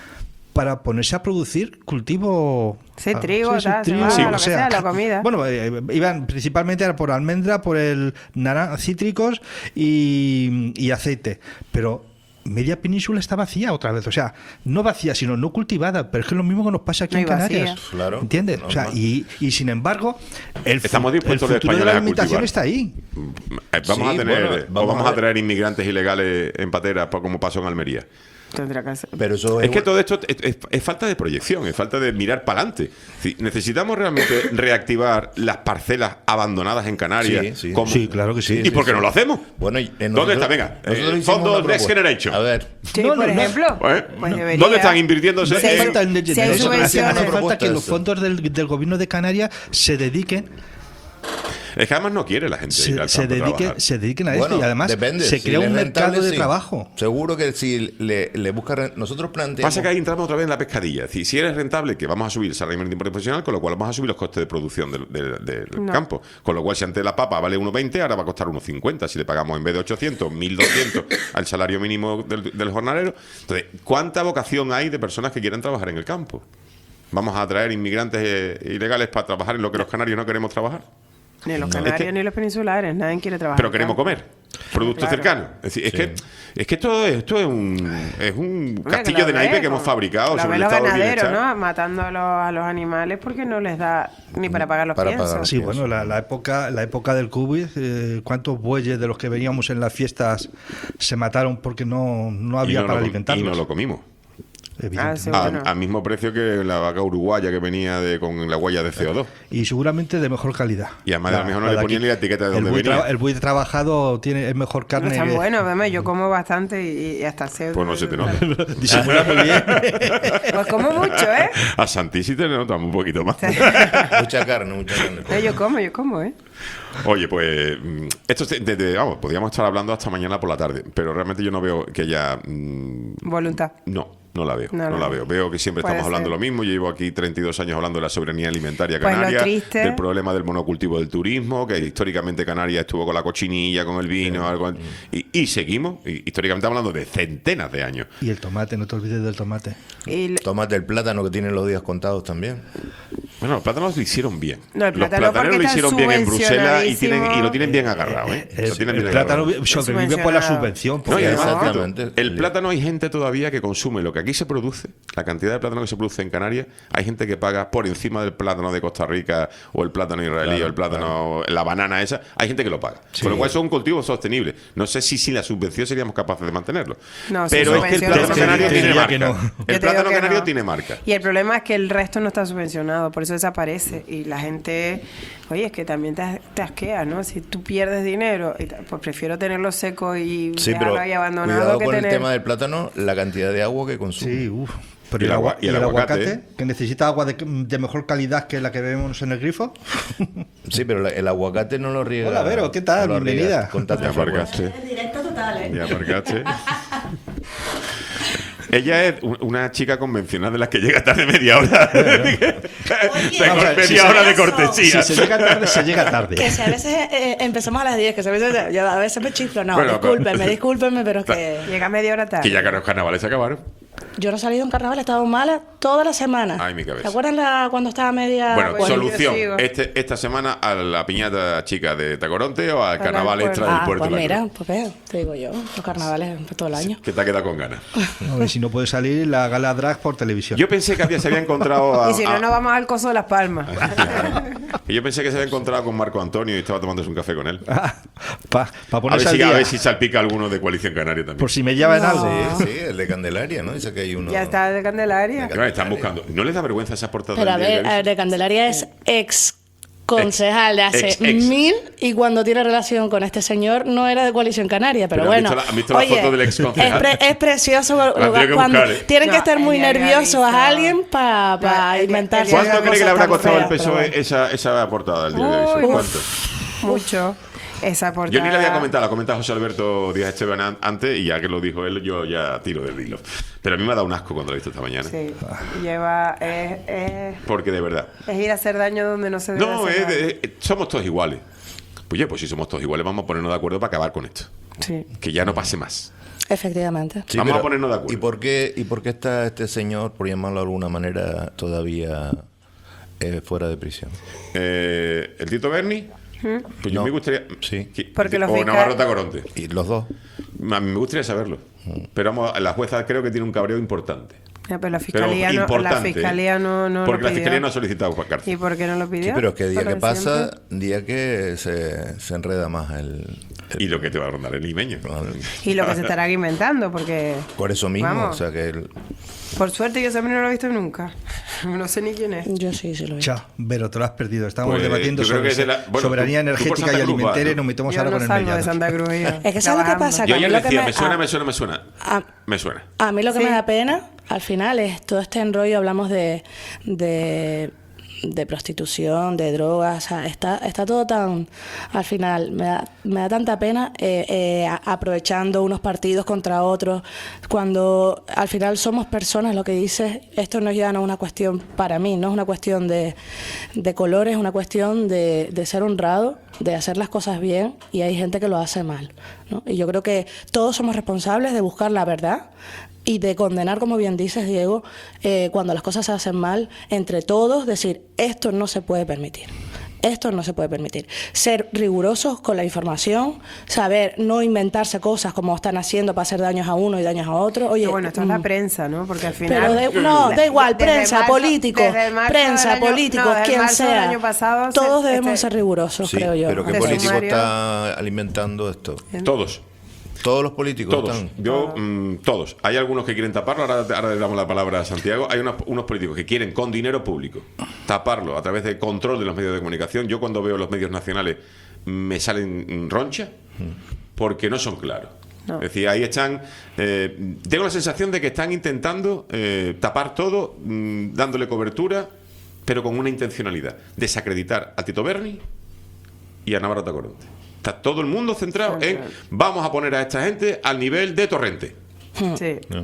para ponerse a producir cultivo. Sí, ah, trigo, tal, cebada, lo que sea, la comida. Bueno, eh, iban principalmente por almendra, por el naran cítricos y, y aceite, pero media península está vacía otra vez, o sea, no vacía, sino no cultivada, pero es que es lo mismo que nos pasa aquí No, en y vacía. Canarias. Claro, ¿Entiendes? O sea, normal. y, y sin embargo, el, fu- Estamos dispuestos el los futuro de la españoles a alimentación cultivar. está ahí. Eh, Vamos Sí, a tener, bueno, o vamos vamos a a, ver. traer inmigrantes ilegales en pateras, pa- como pasó en Almería. Tendrá que hacer. Pero eso Es que igual- todo esto es, es- es falta de proyección, es falta de mirar para adelante. Necesitamos realmente reactivar las parcelas abandonadas en Canarias. Sí, sí. como- Sí, claro que sí. ¿Y por qué no lo hacemos? Bueno, y- en ¿Dónde nosotros- está? Venga, nosotros eh, hicimos fondo una Next propuesta. Generation. A ver, Sí, No, por no, no. ejemplo. ¿Eh? Pues debería. ¿Dónde están invirtiéndose? Sí, Hace en- falta, en- si hay eso, hace subvenciones. falta Propuesta que los eso. fondos del, del gobierno de Canarias se dediquen Es que además no quiere la gente ir se, al se campo a dedique, trabajar. se dediquen a bueno, esto y además depende. se Si crea le un es mercado rentable, de sí. trabajo. Seguro que si le, le busca... re- Nosotros planteamos... Pasa que ahí entramos otra vez en la pescadilla. Es decir, si eres rentable, que vamos a subir el salario mínimo profesional, con lo cual vamos a subir los costes de producción del, del- del No. campo. Con lo cual, si antes la papa vale uno veinte, ahora va a costar uno cincuenta. Si le pagamos en vez de ochocientos, mil doscientos al salario mínimo del, del jornalero. Entonces, ¿cuánta vocación hay de personas que quieran trabajar en el campo? ¿Vamos a traer inmigrantes eh, ilegales para trabajar en lo que los canarios no queremos trabajar? Ni los Es canarios que- ni los peninsulares, nadie quiere trabajar. Pero en queremos campo. comer productos Claro. cercanos. Es decir, es que es que esto, esto es un es un Hombre, castillo lo de naipes ve, que hemos con- fabricado lo sobre ve el los estado de ganaderos, bienestar. ¿no? Matando a los, a los animales porque no les da ni para pagar los Para piensos. pagar. Sí, bueno, la, la época la época del COVID, eh, ¿cuántos bueyes de los que veníamos en las fiestas se mataron porque no, no Y había no para lo- alimentarlos? Y no lo comimos. Evidentemente. Ah, sí. A- bueno. Al mismo precio que la vaca uruguaya que venía de, con la huella de C O dos. Y seguramente de mejor calidad. Y además, a lo mejor no la le de ponían aquí. ni la etiqueta de el dónde buey venía. tra- El buey trabajado tiene es mejor No carne. están que- buenos, veme, yo como bastante y, y hasta sé. Pues no se te nota. Disimula muy bien. Pues como mucho, ¿eh? A Santi sí te notamos un poquito más. Mucha carne, mucha carne. No, yo como, yo como, ¿eh? Oye, pues mm, esto se- de- de- vamos, podríamos estar hablando hasta mañana por la tarde, pero realmente yo no veo que haya mm, Voluntad. no. No la veo, No, no, no. la veo. Veo que siempre Puede estamos hablando ser. lo mismo. Yo llevo aquí treinta y dos años hablando de la soberanía alimentaria Pues lo canaria, triste- del problema del monocultivo del turismo, que históricamente Canarias estuvo con la cochinilla, con el vino, algo, y, y seguimos, y, históricamente hablando de centenas de años. Y el tomate, no te olvides del tomate. Y l- Tómate el plátano que tiene los días contados también. Bueno, los plátanos lo hicieron bien. No, el los plátano plataneros porque lo está hicieron bien en Bruselas y, tienen, y lo subvencionadísimo. tienen bien agarrado, ¿eh? El, Lo tienen el bien plátano agarrado. sobrevive por la Subvencionado. subvención. No, porque y además, Exactamente. Tito, el plátano hay gente todavía que consume lo que aquí se produce, la cantidad de plátano que se produce en Canarias, hay gente que paga por encima del plátano de Costa Rica o el plátano israelí Claro, o el plátano, la banana esa, hay gente que lo paga. Sí. Con lo cual eso es un cultivo sostenible. No sé si sin la subvención seríamos capaces de mantenerlo. No, sin Pero es que el subvención plátano no. canario Te tiene diría marca. que no. Yo El te plátano digo que canario no. tiene marca. Y el problema es que el resto no está subvencionado, por eso desaparece. Y la gente, oye, es que también te, te asquea, ¿no? Si tú pierdes dinero, y ta- pues prefiero tenerlo seco y Sí, dejarlo pero ahí abandonado cuidado que con tener... el tema del plátano, la cantidad de agua que consume. Sí, uff. Pero Y el, el agua, agua- y y el el aguacate, aguacate, que necesita agua de, de mejor calidad que la que bebemos en el grifo. Sí, pero la- el aguacate no lo riega. Hola, Vero, ¿qué tal? no lo riega Bienvenida. con tanta Ya frecuencia. aparcaste. Directo total, ¿eh? Ya aparcaste. Ella es un- una chica convencional de las que llega tarde media hora. De Vamos a ver, media si hora se- de cortesía. Si se llega tarde, se llega tarde. Que si a veces eh, empezamos a las diez, que si a veces, yo a veces me chiflo. No, Bueno, discúlpenme, pero- discúlpenme, pero es que Llega media hora tarde. Que ya que los carnavales se acabaron. yo no he salido en carnaval, he estado mala toda la semana. Ay, mi cabeza. ¿Te acuerdas la, cuando estaba media...? Bueno, pues, solución. yo sigo. Este, esta semana a la piñata chica de Tacoronte o al Para carnaval el extra puerto. del Ah, puerto pues de la mira, Cruz. pues ve, te digo yo, los carnavales pues, todo el año. Que te ha quedado con ganas. No, y si no puede salir, la gala drag por televisión. Yo pensé que había, se había encontrado a, Y si no, a- nos vamos al coso de Las Palmas. que yo pensé que se había encontrado con Marco Antonio y estaba tomándose un café con él. Para pa A ver, ponerse al si, a día. ver si salpica alguno de Coalición Canaria también. Por si me llevan No. algo. Sí, sí, el de Candelaria, ¿no? Dice que hay uno. Ya está de Candelaria. Claro, están buscando. ¿No les da vergüenza esas portadas? Pero a del día ver, de a hoy? ver, de Candelaria es ex concejal de hace Ex, ex. mil y cuando tiene relación con este señor no era de Coalición Canaria, pero, Pero ¿han bueno. visto la- han visto la oye, foto del ex concejal? Es, pre- es precioso La cuando tiene que buscar, ¿eh? tienen que No, estar muy ella había nerviosos visto- a alguien para Ya, el- inventarse. el- ¿Cuánto Esa cree que le habrá cosas tan costado el feas, pero P S O E bueno. esa, esa portada del día de hoy? Uy, ¿Cuánto? Mucho. Esa portada. Yo ni le había comentado, la comenta José Alberto Díaz Esteban an- antes y ya que lo dijo él, yo ya tiro del hilo. Pero a mí me ha dado un asco cuando lo he visto esta mañana. Sí. Lleva... Es, es, Porque de verdad. es ir a hacer daño donde no se debe No, hacer es daño. de- eh, somos todos iguales. Pues oye, pues si somos todos iguales, vamos a ponernos de acuerdo para acabar con esto. Sí. Que ya no pase más. Efectivamente. Sí, Vamos pero- a ponernos de acuerdo. ¿Y por qué, y por qué está este señor, por llamarlo de alguna manera, todavía eh, fuera de prisión? Eh, ¿El Tito Berni? Pues yo No. me gustaría... Sí. que- Porque los o fiscal- Navarro Tacoronte. Y los dos. A mí me gustaría saberlo. Pero vamos, la jueza creo que tiene un cabreo importante. Ya, pero la Pero fiscalía, no, la importante, fiscalía no, no Porque lo la pidió. fiscalía no ha solicitado cárcel. ¿Y por qué no lo pidió? Sí, pero es que día Por que lo pasa, siempre. día que se, se enreda más el, el- Y lo que te va a rondar el limeño. Y lo que se estará inventando, porque... Por eso mismo, Vamos. o sea que el- Por suerte yo siempre no lo he visto nunca. No sé ni quién es. Yo sí, sí lo vi. Chao, Vero, te lo has perdido. Estamos Pues, debatiendo yo creo sobre que es de la- bueno, soberanía tú- tú por energética Santa y Cruz vas, alimentaria y ¿no? nos metemos Yo ahora no con el salgo de mellado. Santa Cruz. yo, Es que ¿sabes lo que trabajando. pasa? Yo A mí ayer lo que decía, me- me suena, a- me suena, me suena. a- Me suena. A mí lo que Sí. me da pena, al final, es todo este enrollo, hablamos de, de, de prostitución, de drogas, o sea, está, está todo tan, al final, me da, me da tanta pena eh, eh, a- aprovechando unos partidos contra otros, cuando al final somos personas, lo que dices, esto no es ya no una cuestión para mí, no es una cuestión de, de colores, es una cuestión de, de ser honrado, de hacer las cosas bien, y hay gente que lo hace mal, ¿no? Y yo creo que todos somos responsables de buscar la verdad y de condenar, como bien dices, Diego, eh, cuando las cosas se hacen mal, entre todos, decir, esto no se puede permitir. Esto no se puede permitir. Ser rigurosos con la información, saber no inventarse cosas como están haciendo para hacer daños a uno y daños a otro. Oye, Pero bueno, esto es la mm, prensa, ¿no? Porque al final... pero de- no, da igual, Desde prensa, marzo- político, desde el marzo prensa, del año- político, no, desde quien marzo del sea. año pasado se- Todos debemos este- ser rigurosos, sí, creo yo. pero ¿qué De político sumario. está alimentando esto? Todos. Todos los políticos Todos. están. Yo, mm, todos. Hay algunos que quieren taparlo, ahora, ahora le damos la palabra a Santiago. Hay unos, unos políticos que quieren, con dinero público, taparlo a través de control de los medios de comunicación. Yo cuando veo los medios nacionales me salen mm, roncha porque no son claros. No. Es decir, ahí están... eh, tengo la sensación de que están intentando eh, tapar todo, mm, dándole cobertura, pero con una intencionalidad. Desacreditar a Tito Berni y a Navarro Tacoronte. Está todo el mundo centrado en vamos a poner a esta gente al nivel de Torrente. Sí. No.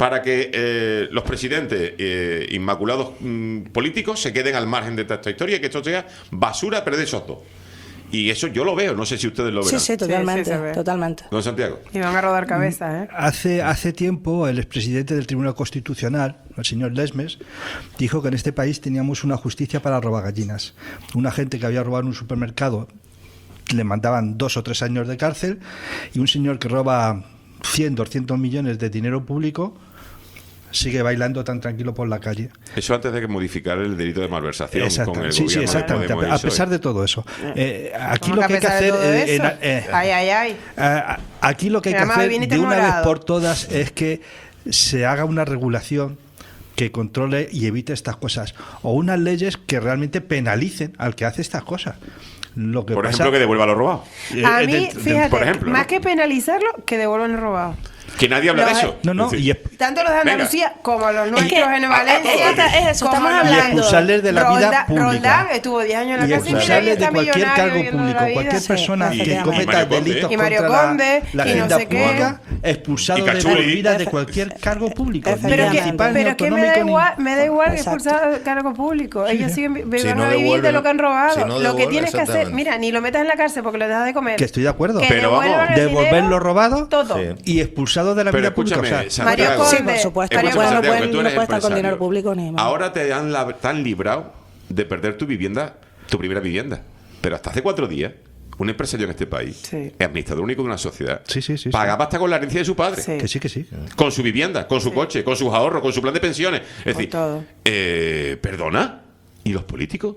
para que eh, los presidentes eh, inmaculados mm, políticos se queden al margen de toda esta historia y que esto sea basura, perder esos dos. Y eso yo lo veo, no sé si ustedes lo ven. Sí, sí, totalmente, Sí, sí, se ve. totalmente. Don Santiago. Y van a rodar cabezas, ¿eh? Hace, hace tiempo el expresidente del Tribunal Constitucional, el señor Lesmes, dijo que en este país teníamos una justicia para robar gallinas. Un agente que había robado en un supermercado le mandaban dos o tres años de cárcel, y un señor que roba cien, doscientos millones de dinero público sigue bailando tan tranquilo por la calle. Eso antes de que modificar el delito de malversación Exacto. con el Sí, sí, gobierno de exactamente. Podemos y A P S O E. pesar de todo eso, eh, aquí ¿Cómo lo que que a hay que pesar de hacer, todo eh, eso? en- eh, Ay, ay, ay. a- aquí lo que hay que Además, hacer viniste de una vez morado. por todas es que se haga una regulación que controle y evite estas cosas, o unas leyes que realmente penalicen al que hace estas cosas. Lo que Por pasa- ejemplo, que devuelva lo robado. Eh, A eh, mí, de- de- fíjate, por ejemplo, más ¿no? que penalizarlo, que devuelvan el robado. Que nadie habla de Los- eso. No, no, Es decir, y es- Tanto los de Venga. Andalucía como los Es nuestros que- en es Valencia. que está- es eso, como estamos los- y hablando. expulsarles de la vida Roldán- pública. Roldán estuvo diez años en la Y cárcel y mira, expulsarles está de cualquier millonario cargo viviendo la público. vida. Cualquier Sí, persona que efectivamente. cometa Y Mario Conde. delitos Y Mario contra la- Conde, la, y no agenda sé qué. pública, expulsado Y de Cachuli. por vida de cualquier cargo público. ni Pero, que, municipal, ni pero es que me da autonómico, ni- igual, me da igual que Exacto. expulsar del cargo público. Ellos siguen vi- Si van no a vivir de devuelven- lo que han robado. si no lo que devuelven, tienes que hacer, exactamente. mira, ni lo metas en la cárcel porque lo dejas de comer. Que estoy de acuerdo. Que Pero vamos, devuelvan el Devolver dinero, lo robado todo. Sí. y expulsado de la Pero vida pública. O escúchame, sea, Mario Santiago. Conde. Sí, por supuesto. No Mario Escúchame, puede, no Santiago, puede, que tú no eres puede estar con empresario. dinero público ni más. Ahora te han, la- te han librado de perder tu vivienda, tu primera vivienda. Pero hasta hace cuatro días, un empresario en este país, Sí. administrador único de una sociedad, Sí, sí, sí, sí. pagaba hasta con la herencia de su padre. Sí. que sí, que sí. Con su vivienda, con su coche, con sus ahorros, con su plan de pensiones. Es decir, todo. eh, ¿perdona? ¿Y los políticos?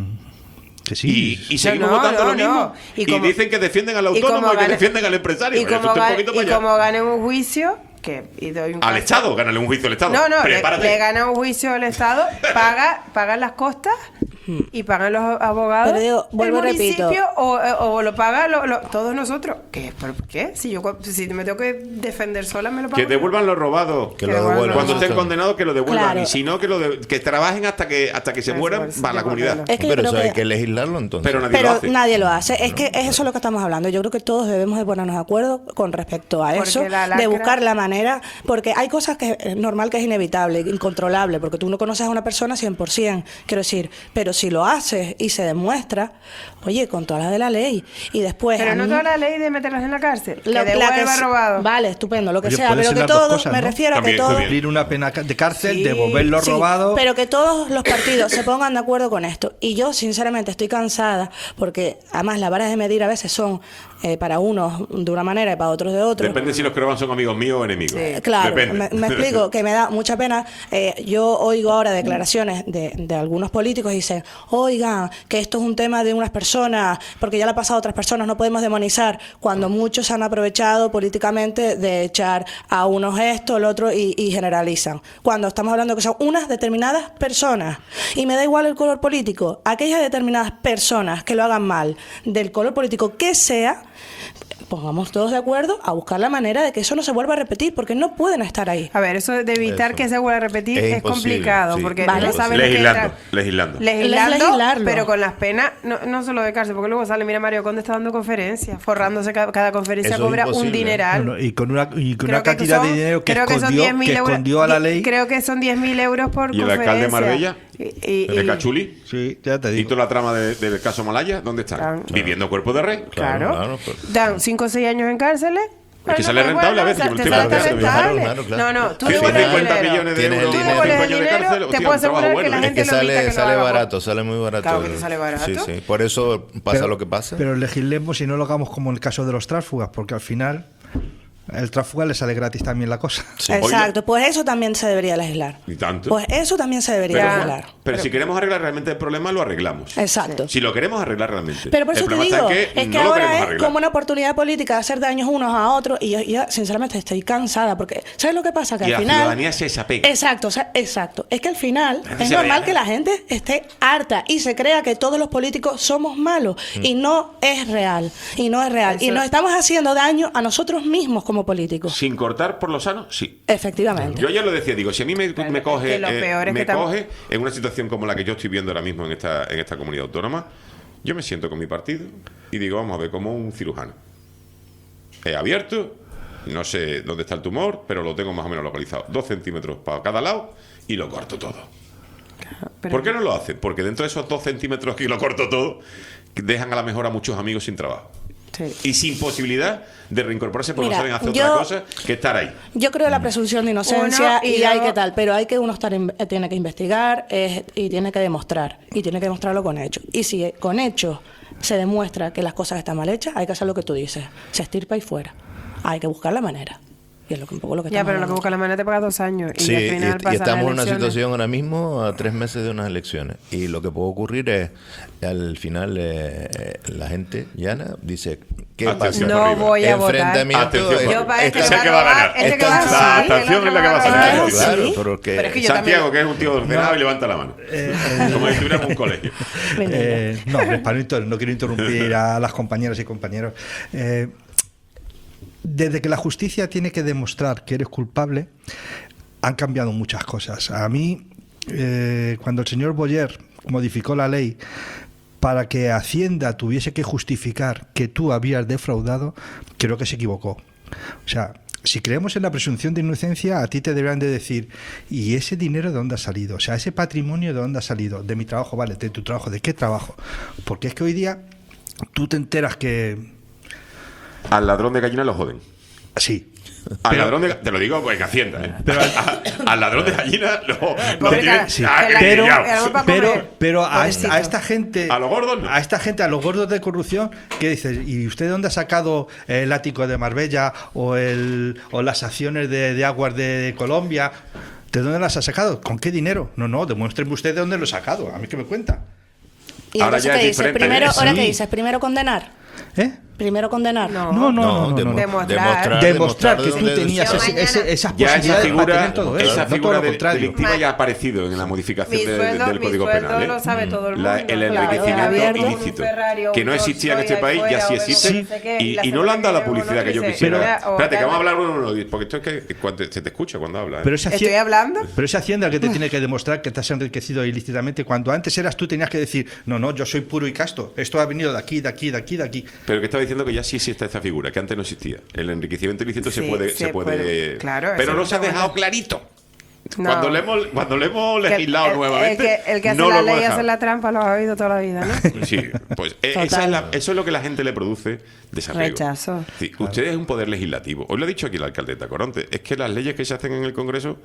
Que sí. Y, y seguimos No, votando no, lo mismo. no. Y, Y como- dicen que defienden al y autónomo como y, que gane- defienden al empresario. Y Pero como, esto es un gan- poquito y para allá. como ganen un juicio, que y doy un Al caso. Estado, gánale un juicio al Estado. No, no, le, Prepárate. le gana un juicio al Estado, paga, pagan las costas y pagan los abogados Pero digo, vuelvo del y repito. municipio o, o lo pagan lo- lo- todos nosotros. ¿Qué? ¿Por qué? Si yo cu- si me tengo que defender sola, me lo pago. Que devuelvan lo robado. Que Que lo devuelvan devuelvan. Cuando estén Justo. condenados, que lo devuelvan. Claro. Y si no, que lo de- que trabajen hasta que hasta que se Eso, mueran eso, para la de comunidad. acuerdo. Es que yo Pero creo eso hay que- que legislarlo entonces. Pero nadie lo Pero hace. nadie lo hace. Es que es eso lo que estamos hablando. Yo creo que todos debemos de ponernos de acuerdo con respecto a Porque eso, la lacra- de buscar la manera, porque hay cosas que es normal que es inevitable, incontrolable, porque tú no conoces a una persona cien por ciento, quiero decir, pero si lo haces y se demuestra, oye, con todas las de la ley. Y después... Pero a no mí- toda la ley de meterlas en la cárcel. lo- que la devuelva se- robado. Vale, estupendo, lo que Oye, sea, puede pero ser que las dos todo, cosas, me ¿no? refiero a También, que todo... también. Cumplir una pena ca- de cárcel, Sí. devolverlo Sí, robado. pero que todos los partidos se pongan de acuerdo con esto. Y yo, sinceramente, estoy cansada porque, además, las varas de medir a veces son eh, para unos de una manera y para otros de otra. Depende si los que roban son amigos míos o enemigos. Eh, Claro, Depende. me, me explico, que me da mucha pena. Eh, yo oigo ahora declaraciones de, de algunos políticos y dicen, oigan, que esto es un tema de unas personas, porque ya le ha pasado a otras personas, no podemos demonizar, cuando muchos se han aprovechado políticamente de echar a unos esto, el otro y, y generalizan. Cuando estamos hablando que son unas determinadas personas, y me da igual el color político, aquellas determinadas personas que lo hagan mal, del color político que sea, pongamos todos de acuerdo a buscar la manera de que eso no se vuelva a repetir, porque no pueden estar ahí. A ver, eso de evitar Eso. que se vuelva a repetir Es es, imposible, complicado, sí. porque Vale. no saben lo que Legislando, entra- legislando. Legislando, Legislarlo. pero con las penas, no, no solo de cárcel, porque luego sale, mira, Mario Conde está dando conferencias, forrándose cada, cada conferencia, Eso es cobra un imposible. dineral. No, no, y con una, y con Creo una que cantidad son- de dinero que creo que son escondió, diez mil que euros- escondió a la di- ley. Creo que son diez mil euros por ¿Y el conferencia. alcalde de Marbella? Y, y- ¿El de y- Cachuli? Sí, ya te ¿Y digo. toda la trama de- del caso Malaya? ¿Dónde están? Claro. Viviendo cuerpo de rey. Claro. Claro, claro, pues. Dan cinco o seis años en cárceles. Es que sale pues rentable a veces, sa- yo te me sale estoy rentable. Claro, claro, claro. No, no, tú Que devuelves el cincuenta dinero. millones de Tienes euros, el Tú dinero. devuelves el cinco años de dinero, cárcel, te hostia, puedo un trabajo asegurar que bueno, la ¿eh? Es gente que lo evita sale, que lo sale haga. barato, sale muy barato. Claro que te sale barato. Sí, sí. Por eso pasa Pero- lo que pasa. Pero legislemos y no lo hagamos como en el caso de los tránsfugas, porque al final el tránsfuga le sale gratis también la cosa. Sí. Exacto, pues eso también se debería legislar. ¿Y tanto? Pues eso también se debería Pero, legislar. pero si queremos arreglar realmente el problema, lo arreglamos. Exacto. Si lo queremos arreglar realmente. Pero por eso el te problema digo, está en es que no lo queremos ahora es arreglar. como una oportunidad política de hacer daños unos a otros y yo ya sinceramente estoy cansada porque ¿sabes lo que pasa? Que Y al la final ciudadanía se desapega. Exacto, o sea, exacto. Es que al final gente es se normal vea. que la gente esté harta y se crea que todos los políticos somos malos y no es real, y no es real y Eso- nos estamos haciendo daño a nosotros mismos como políticos. Sin cortar por lo sano, sí. Efectivamente. Yo ya lo decía, digo, si a mí me, Claro, me es coge, que lo eh, peor es me que tam- coge en una situación como la que yo estoy viendo ahora mismo en esta, en esta comunidad autónoma, yo me siento con mi partido y digo, vamos a ver, como un cirujano. He abierto, No sé dónde está el tumor, pero lo tengo más o menos localizado. Dos centímetros para cada lado y lo corto todo. Pero- ¿Por qué no lo hacen? Porque dentro de esos dos centímetros que lo corto todo, dejan a la mejor a muchos amigos sin trabajo. Sí. Y sin posibilidad de reincorporarse porque Mira, no saben hacer yo- otra cosa que estar ahí. Yo creo en la presunción de inocencia Uno, y y, hay luego- que tal, pero hay que uno estar in- eh, tiene que investigar eh, y tiene que demostrar, y tiene que demostrarlo con hechos. Y si eh, con hechos se demuestra que las cosas están mal hechas, hay que hacer lo que tú dices, se estirpa y fuera. Hay que buscar la manera. Y es lo que, un poco lo que Ya, estamos pero lo que hablando. busca la manera te paga dos años. Y Sí, al y, final est- y pasan estamos las en una elecciones. situación ahora mismo a tres meses de unas elecciones. Y lo que puede ocurrir es, al final, eh, la gente llana dice, ¿qué Atención, pasa? No arriba. voy a votar. Enfrentamiento. Atención, eh, Yo para este Ese que que va va a a ganar. robar, este que Esta- va a La robar, el adaptación otro es la que va va a a salir. robar. Claro, Sí. claro, porque Pero es que yo Santiago, también- que es un tío ordenado y levanta la mano. Como si estuviera en un colegio. Eh, no, hombre, para no, inter- no quiero interrumpir a las compañeras y compañeros. Eh, desde que la justicia tiene que demostrar que eres culpable, han cambiado muchas cosas. A mí, eh, cuando el señor Boyer modificó la ley para que Hacienda tuviese que justificar que tú habías defraudado, creo que se equivocó. O sea, si creemos en la presunción de inocencia, a ti te deberán de decir, ¿y ese dinero de dónde ha salido? O sea, ese patrimonio de dónde ha salido. De mi trabajo, vale, de tu trabajo, ¿de qué trabajo? Porque es que hoy día tú te enteras que... Al ladrón de gallina lo joden. Sí. Al Pero- ladrón de... Te lo digo en Hacienda, ¿eh? Pero- A- al ladrón de gallina lo, lo Pobre tienen ca- Sí, ah, que la- pero, acribillado. el amor para pero, comer. pero a, esta, Pobrecito. a esta gente, A los gordos no. a esta gente, a los gordos de corrupción, ¿qué dices? ¿Y usted de dónde ha sacado el ático de Marbella o el o las acciones de, de aguas de Colombia? ¿De dónde las ha sacado? ¿Con qué dinero? No, no, demuéstreme usted de dónde lo ha sacado. A mí que me cuenta. ¿Y Ahora entonces ya qué es dices? diferente, Primero, ¿eh? ¿ahora Sí. qué dices? ¿Primero condenar? ¿Eh? ¿Primero condenar? No. No, no, no. no, demo- no. Demostrar. Demostrar de que tú dónde- tenías Yo ese- mañana- ese- esas Ya esa posibilidades para figura, tener todo eso. esa No todo figura lo de- contrario. delictiva ya ha aparecido en la modificación Mi de- sueldo, del mi Código sueldo Penal. ¿eh? lo sabe todo el La- mundo. el Claro, enriquecimiento abierto. ilícito, Un Ferrari o que no un existía en Rolls este país, Royce ya sí afuera, o existe. no sé qué, Y, la y no semana le han dado la que viene uno publicidad que yo dice, quisiera. pero- Espérate, que o- vamos a hablar uno a uno, porque esto es que cuando se te escucha cuando habla. ¿eh? Pero esa ¿Estoy haci- hablando? Pero esa Hacienda que te tiene que demostrar que te has enriquecido ilícitamente, cuando antes eras tú tenías que decir, no, no, yo soy puro y casto, esto ha venido de aquí, de aquí, de aquí, de aquí. Pero que estaba diciendo que ya sí existe esta figura, que antes no existía. El enriquecimiento ilícito se Sí, puede, se se puede, puede. Claro, pero eso no se ha está dejado bueno. clarito. No. Cuando le hemos, cuando le hemos Que legislado el- nuevamente, El que, el que hace no la lo hemos ley dejado. hace la trampa lo ha oído toda la vida, ¿no? Sí, pues eh, Total. esa es la- eso es lo que la gente le produce desapego. Rechazo. Sí, usted es un poder legislativo. Hoy lo ha dicho aquí el alcalde de Tacoronte. Es que las leyes que se hacen en el Congreso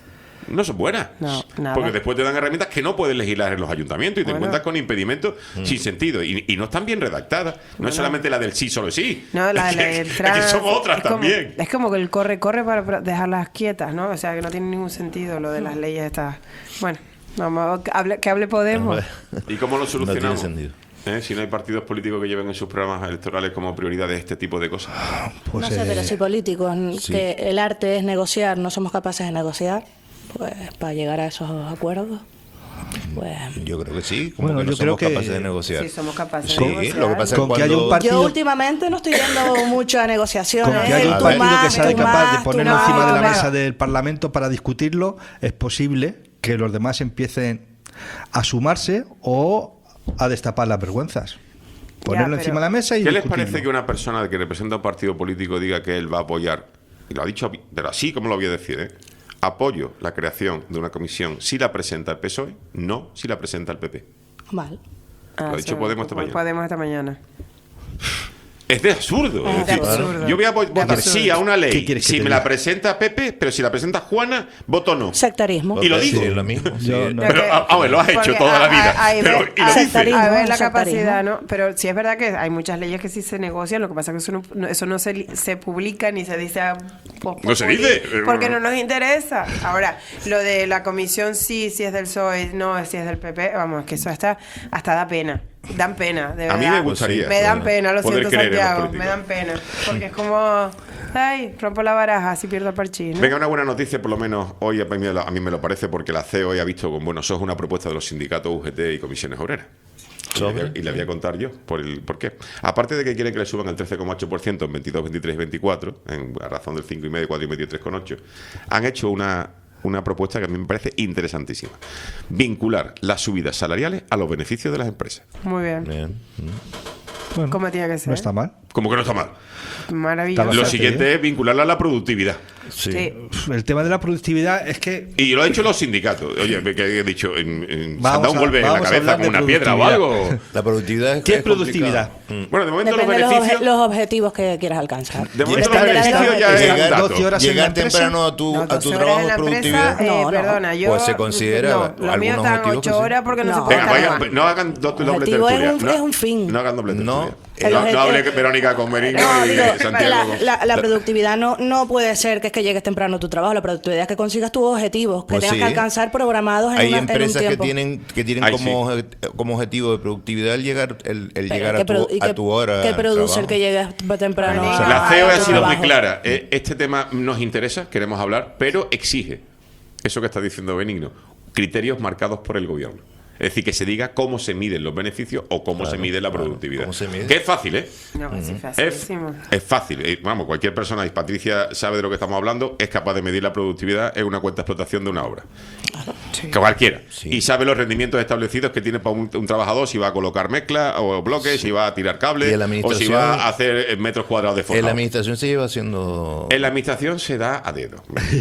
no son buenas. No, nada. Porque después te dan herramientas que no puedes legislar en los ayuntamientos y te Bueno. encuentras con impedimentos sin sentido. Y, y no están bien redactadas. No es solamente la del sí, solo sí. No, la es que, ley del es que trans- son otras es como- también. Es como que el corre, corre para para dejarlas quietas, ¿no? O sea, que no tiene ningún sentido lo de las leyes estas. Bueno, vamos, que hable, que hable Podemos. ¿Y cómo lo No solucionamos? tiene sentido. ¿Eh? Si no hay partidos políticos que lleven en sus programas electorales como prioridades este tipo de cosas. Pues, no sé, eh, pero si políticos, sí. que el arte es negociar, no somos capaces de negociar, pues para llegar a esos acuerdos, pues... Yo creo que sí, como Bueno, que no yo creo somos que- capaces de negociar. Sí, somos capaces Sí, de negociar. lo que pasa es Con que que haya un cuando... partido- Yo últimamente no estoy yendo mucho a con negociaciones. que haya el un tú partido más, que sea tú capaz más, de tú ponerlo más. encima de la claro. mesa del Parlamento para discutirlo, es posible que los demás empiecen a sumarse o a destapar las vergüenzas. Ponerlo pero- encima de la mesa y ¿Qué les discutirlo. parece que una persona que representa un partido político diga que él va a apoyar, y lo ha dicho, pero así como lo voy a decir, ¿eh? Apoyo la creación de una comisión si la presenta el P S O E, no si la presenta el P P? Vale. Lo ha dicho sí, Podemos esta mañana. Podemos esta mañana. Es de absurdo. Es Es de decir, absurdo. yo voy a vo- De votar absurdo. sí a una ¿Qué ley quieres que si te me la diga? presenta Pepe, pero si la presenta Juana, voto no. Sectarismo. Y lo digo. Sí, es lo mismo. sí. Yo no- Pero, ah, ah, bueno, lo has hecho Porque toda la a- vida. a- ahí pero, ve- y lo a- dice. Sectarismo. A ver la sectarismo. capacidad, ¿no? Pero sí es verdad que hay muchas leyes que sí se negocian, lo que pasa es que eso no, no- eso no se, li- se publica ni se dice a pos- No se populi, dice. porque no nos interesa. Ahora, lo de la comisión sí, si es del P S O E, no, si es del P P, vamos, que eso hasta, hasta da pena. Dan pena, de A verdad. mí me gustaría, Me dan bueno, pena, lo poder siento, creer en los Santiago, políticos. me dan pena. Porque es como, ay, rompo la baraja, así pierdo el parchís, ¿no? Venga, una buena noticia, por lo menos hoy a mí, me lo- a mí me lo parece, porque la C E O hoy ha visto con buenos ojos una propuesta de los sindicatos U G T y comisiones obreras. Y le, voy a, y le voy a contar yo por, el, por qué. Aparte de que quieren que le suban el trece coma ocho por ciento en veintidós, veintitrés y veinticuatro, en, a razón del cinco coma cinco, cuatro coma cinco y tres coma ocho, han hecho una, una propuesta que a mí me parece interesantísima. Vincular las subidas salariales a los beneficios de las empresas. Muy bien. Bien. Bueno, ¿Cómo tiene que ser? No está mal. Como que no está mal. Maravilloso. Lo siguiente es vincularla a la productividad. Sí. Sí. El tema de la productividad es que Y lo han hecho los sindicatos. Oye, que he dicho, en, en, se Vamos han dado un a- golpe en la vamos a cabeza hablar con de una piedra o productividad. algo. La productividad es ¿qué es es productividad? complicado. Bueno, de momento Depende los de los, beneficios... obje- los objetivos que quieras alcanzar. De momento Está- los beneficios está- ya es un Llegar, dato. doce horas en la llegar empresa. temprano a tu, No, a tu doce horas trabajo en es la productividad. empresa, eh, No, no. perdona, yo... Pues se considera No, lo algunos mío están objetivos ocho que sí. horas porque no, No. se puede Venga, estar vayan, más. no hagan do- doble Objetivo es tertulia. un- no, es un fin. No hagan doble No. tertulia. El No, obje- no hable Verónica con Merino No, y digo, Santiago. que la, con- la- la productividad no, no puede ser que es que llegues temprano a tu trabajo. La productividad es que consigas tus objetivos, que Pues tengas sí. que alcanzar programados en, Hay una- en un empresas que tiempo. tienen que tienen Ay, como, obje- como objetivo de productividad el llegar el, el Pero, llegar ¿qué a tu, produ- y a qué- tu hora. ¿Qué al produce el trabajo. que llegues temprano? O a- sea, La C E O a ha tu sido muy trabajo? clara. Eh, Este tema nos interesa, queremos hablar, pero exige, eso que está diciendo Benigno, criterios marcados por el gobierno. Es decir, que se diga cómo se miden los beneficios o cómo Claro, se mide la claro, productividad. cómo se mide. Que es fácil, ¿eh? No, pues sí, Es, facilísimo. es fácil. Eh, Vamos, cualquier persona, y Patricia sabe de lo que estamos hablando, es capaz de medir la productividad en una cuenta de explotación de una obra. Sí. Que cualquiera. Sí. Y sabe los rendimientos establecidos que tiene para un, un trabajador, si va a colocar mezcla o bloques, si va a tirar Y cables, en la o si administración- va a hacer eh, metros cuadrados de En forjado. la administración se lleva haciendo. En la administración se da a dedo.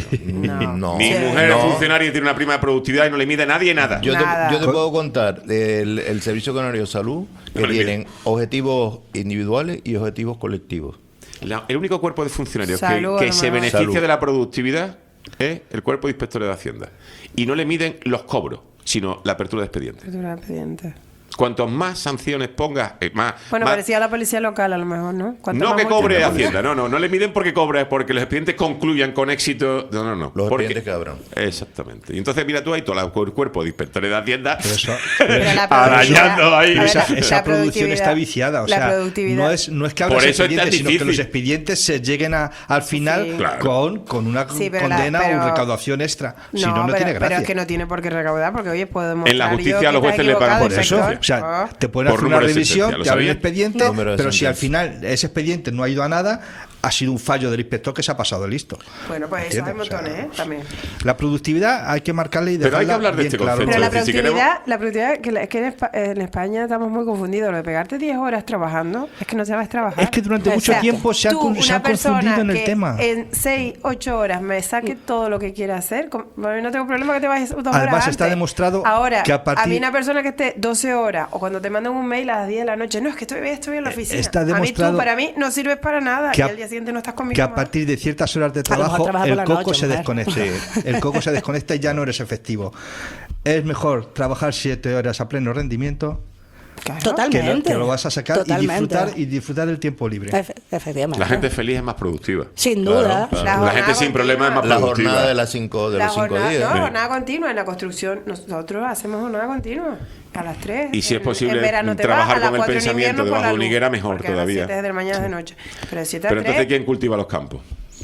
No. Mi Sí. mujer no. es funcionaria y tiene una prima de productividad y no le mide a nadie nada. Yo te, Nada. yo te puedo contar el, el Servicio Canario de Salud que No le tienen mide. objetivos individuales y objetivos colectivos. La- el único cuerpo de funcionarios que, Salud, que se hermano. beneficia Salud. de la productividad es el cuerpo de inspectores de Hacienda. Y no le miden los cobros, sino la apertura de expedientes. Apertura de expediente. Cuantos más sanciones pongas, eh, más... Bueno, más- parecía la policía local a lo mejor, ¿no? Cuanto no más que multa, cobre más Hacienda, no, no, no le miden porque cobre, porque los expedientes concluyan con éxito. No, no, no. Los porque- expedientes que abran. Exactamente. Y entonces mira tú ahí todo el cuerpo de inspectores de Hacienda Pero eso- Pero la arañando productividad- ahí. a ver, esa, la- esa la producción productividad- está viciada. O la sea, productividad- no es, no es que abras Por eso es tan expedientes, sino que difícil. los expedientes se lleguen a, al final Sí. Claro. con, con una Sí, pero la- condena pero- o recaudación extra. No, si no, no pero, tiene pero gracia. es que no tiene por qué recaudar, porque oye, podemos. En la justicia a los jueces le pagan Por eso, o sea, te pueden Por hacer una número de revisión, sentencia, ¿lo te abren sabía? expediente, Número de pero si al sentencia. final ese expediente no ha ido a nada, ha sido un fallo del inspector que se ha pasado listo. Bueno, pues eso hay ¿Entiendes? O sea, montones, ¿eh? También. La productividad hay que marcarle y Pero hay que dejarla hablar de bien este claro. concepto. Pero la Entonces, si productividad, la productividad que la- es que en, Espa- en España estamos muy confundidos. Lo de pegarte diez horas trabajando es que no sabes trabajar. Es que durante O mucho sea, tiempo se han tú, con- se una han confundido persona en el que tema. En seis, ocho horas me saque todo lo que quiera hacer. com- bueno, no tengo problema que te vayas dos horas Además, está antes. demostrado Ahora, que a partir- mí una persona que esté doce horas o cuando te mandan un mail a las diez de la noche, no, es que estoy, estoy en la oficina. está a mí demostrado tú, para mí, no sirves para nada. que y a- al día siguiente no estás conmigo que a más. partir de ciertas horas de A lo mejor trabajo trabaja por el la coco noche, se mujer. desconecta. El coco se desconecta y ya no eres efectivo. Es mejor trabajar siete horas a pleno rendimiento Claro. que Totalmente. lo, que lo vas a sacar y Totalmente. disfrutar y disfrutar del tiempo libre. Efe- efectivamente. La gente feliz es más productiva. Sin Claro, duda. claro. La La, jornada gente sin problema es más La productiva. jornada de las cinco de La los cinco jornada, días. no, jornada continua en la construcción. Nosotros hacemos jornada continua a las tres. Y si es En- posible en verano te trabajar vas a las con el cuatro en pensamiento invierno por debajo la de una luz, higuera, mejor porque a todavía. las siete de la mañana de noche. Pero de siete a Pero tres, entonces, ¿quién cultiva los campos?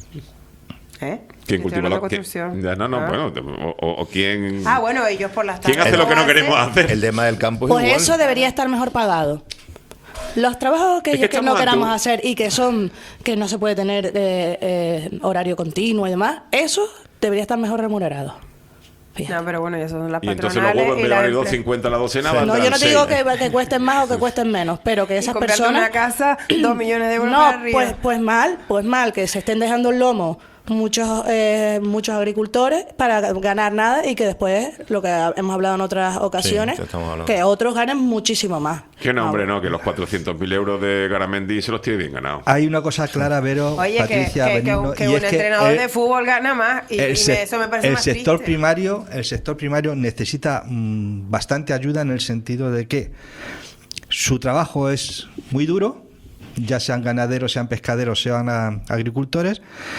¿eh? ¿Quién Estoy cultiva hablando los de campos? construcción. Ya, no, no, Ah. bueno, o, o- o quién... Ah, bueno, ellos por las tardes. ¿Quién hace lo que no queremos hacer? El tema del campo es Pues igual. eso debería estar mejor pagado. Los trabajos que, Es que que no estamos ante queramos un- hacer y que son que no se puede tener eh, eh, horario continuo y demás, eso debería estar mejor remunerado. Fíjate. No, pero bueno, ya son las Y entonces los patronales huevos, en y vez de las valer dos empresas. cincuenta la docena, Sí. van No, yo no te digo que, seis. que cuesten más o que cuesten menos, pero que Y esas comprarte personas... una casa, dos millones de euros para No, arriba. pues, pues mal, pues mal, que se estén dejando el lomo muchos eh, muchos agricultores para ganar nada y que después, lo que hemos hablado en otras ocasiones, que estamos hablando. que otros ganen muchísimo más. Que no, hombre, no, que los cuatrocientos mil euros de Garamendi se los tiene bien ganados. Hay una cosa clara, Vero, Oye, que, Patricia, que, que Benigno, un- que y un es que entrenador el- de fútbol gana más y, y el, me- sec- eso me parece el más sector triste. primario el sector primario necesita mm, bastante ayuda en el sentido de que su trabajo es muy duro, ya sean ganaderos, sean pescaderos, sean ah, agricultores.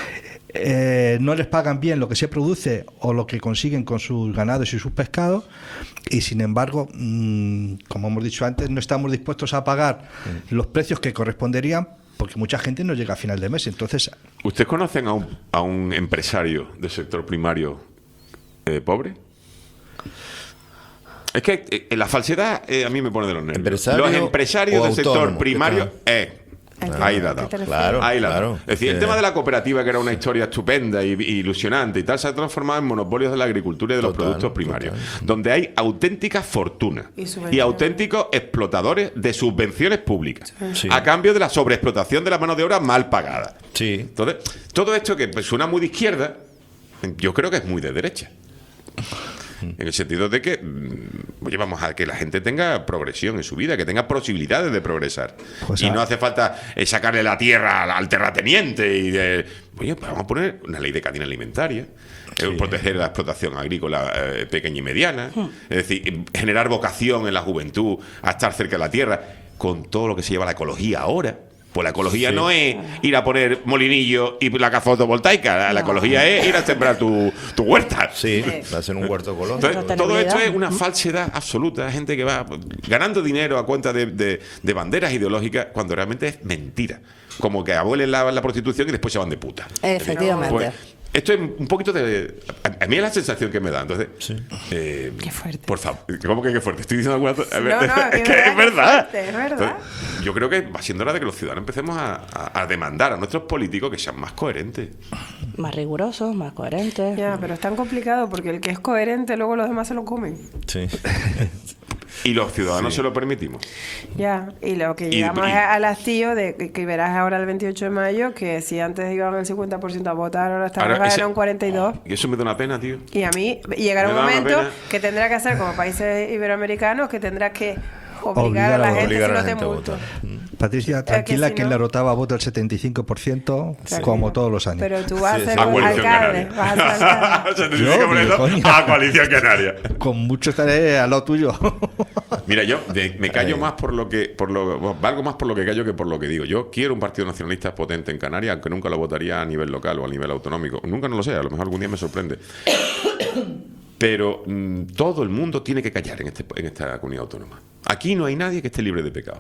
Eh, no les pagan bien lo que se produce o lo que consiguen con sus ganados y sus pescados, y sin embargo, mm, como hemos dicho antes, no estamos dispuestos a pagar los precios que corresponderían porque mucha gente no llega a final de mes. Entonces, ¿Ustedes conocen a un, a un empresario del sector primario eh, pobre? Es que eh, la falsedad eh, a mí me pone de los nervios. ¿Empresario Los empresarios o del sector autónomo? primario, Ajá. eh, Ahí la ha dado. Claro, Ahí la ha dado. claro. Es decir, el Eh. tema de la cooperativa, que era una historia estupenda y, y ilusionante y tal, se ha transformado en monopolios de la agricultura y de los Total, productos primarios, total. donde hay auténticas fortunas Y y, subvenciones. auténticos explotadores de subvenciones públicas, Sí. a cambio de la sobreexplotación de la mano de obra mal pagada. Sí. Entonces, todo esto que pues, suena muy de izquierda, yo creo que es muy de derecha. En el sentido de que, mm, oye, vamos a que la gente tenga progresión en su vida, que tenga posibilidades de progresar. Pues y a- no hace falta eh, sacarle la tierra al, al terrateniente y de, oye, pues vamos a poner una ley de cadena alimentaria, eh, proteger la explotación agrícola eh, pequeña y mediana, es decir, eh, generar vocación en la juventud a estar cerca de la tierra, con todo lo que se lleva la ecología ahora. Pues la ecología Sí. no es ir a poner molinillo y placa fotovoltaica. La, la ecología es ir a sembrar tu, tu huerta. Sí, va a ser un huerto ecológico. Entonces, todo esto es una falsedad absoluta. Gente que va ganando dinero a cuenta de, de- de banderas ideológicas cuando realmente es mentira. Como que abuelen la, la prostitución y después se van de puta. Efectivamente. Pues, esto es un poquito de... A, a mí es la sensación que me da. Entonces, eh, Qué fuerte. por favor, ¿cómo que qué fuerte? Estoy diciendo alguna cosa. No, no, es que que es verdad. fuerte, es verdad. Entonces, yo creo que va siendo hora de que los ciudadanos empecemos a, a- a demandar a nuestros políticos que sean más coherentes. Más rigurosos, más coherentes. Ya, pero es tan complicado porque el que es coherente luego los demás se lo comen. Sí. Y los ciudadanos se lo permitimos. Ya, y lo que Y- llegamos y- es al hastío de que, que verás ahora el veintiocho de mayo que si antes iban el cincuenta por ciento a votar, ahora está Ahora, ese- era un cuarenta y dos. Y eso me da una pena, tío. Y a mí llegará Me un da una momento pena. que tendrá que hacer como países iberoamericanos, que tendrás que obligar, Obligar a la a- gente Obligar si a no la te gente a multo. votar. Patricia, tranquila, si que no- en la Rotava vota el setenta y cinco por ciento, como todos los años. Pero tú vas Sí, a ser sí. A un coalición alcalde. canaria. Vas a ser alcalde. Se te Yo, dice que por eso, coño. a coalición canaria. Con mucho estaré al lado tuyo. Mira, yo de- me callo más por lo que, por lo, bueno, valgo más por lo que callo que por lo que digo. Yo quiero un partido nacionalista potente en Canarias, aunque nunca lo votaría a nivel local o a nivel autonómico. Nunca no lo sé, a lo mejor algún día me sorprende. Pero mm, todo el mundo tiene que callar en, este, en esta comunidad autónoma. Aquí no hay nadie que esté libre de pecado.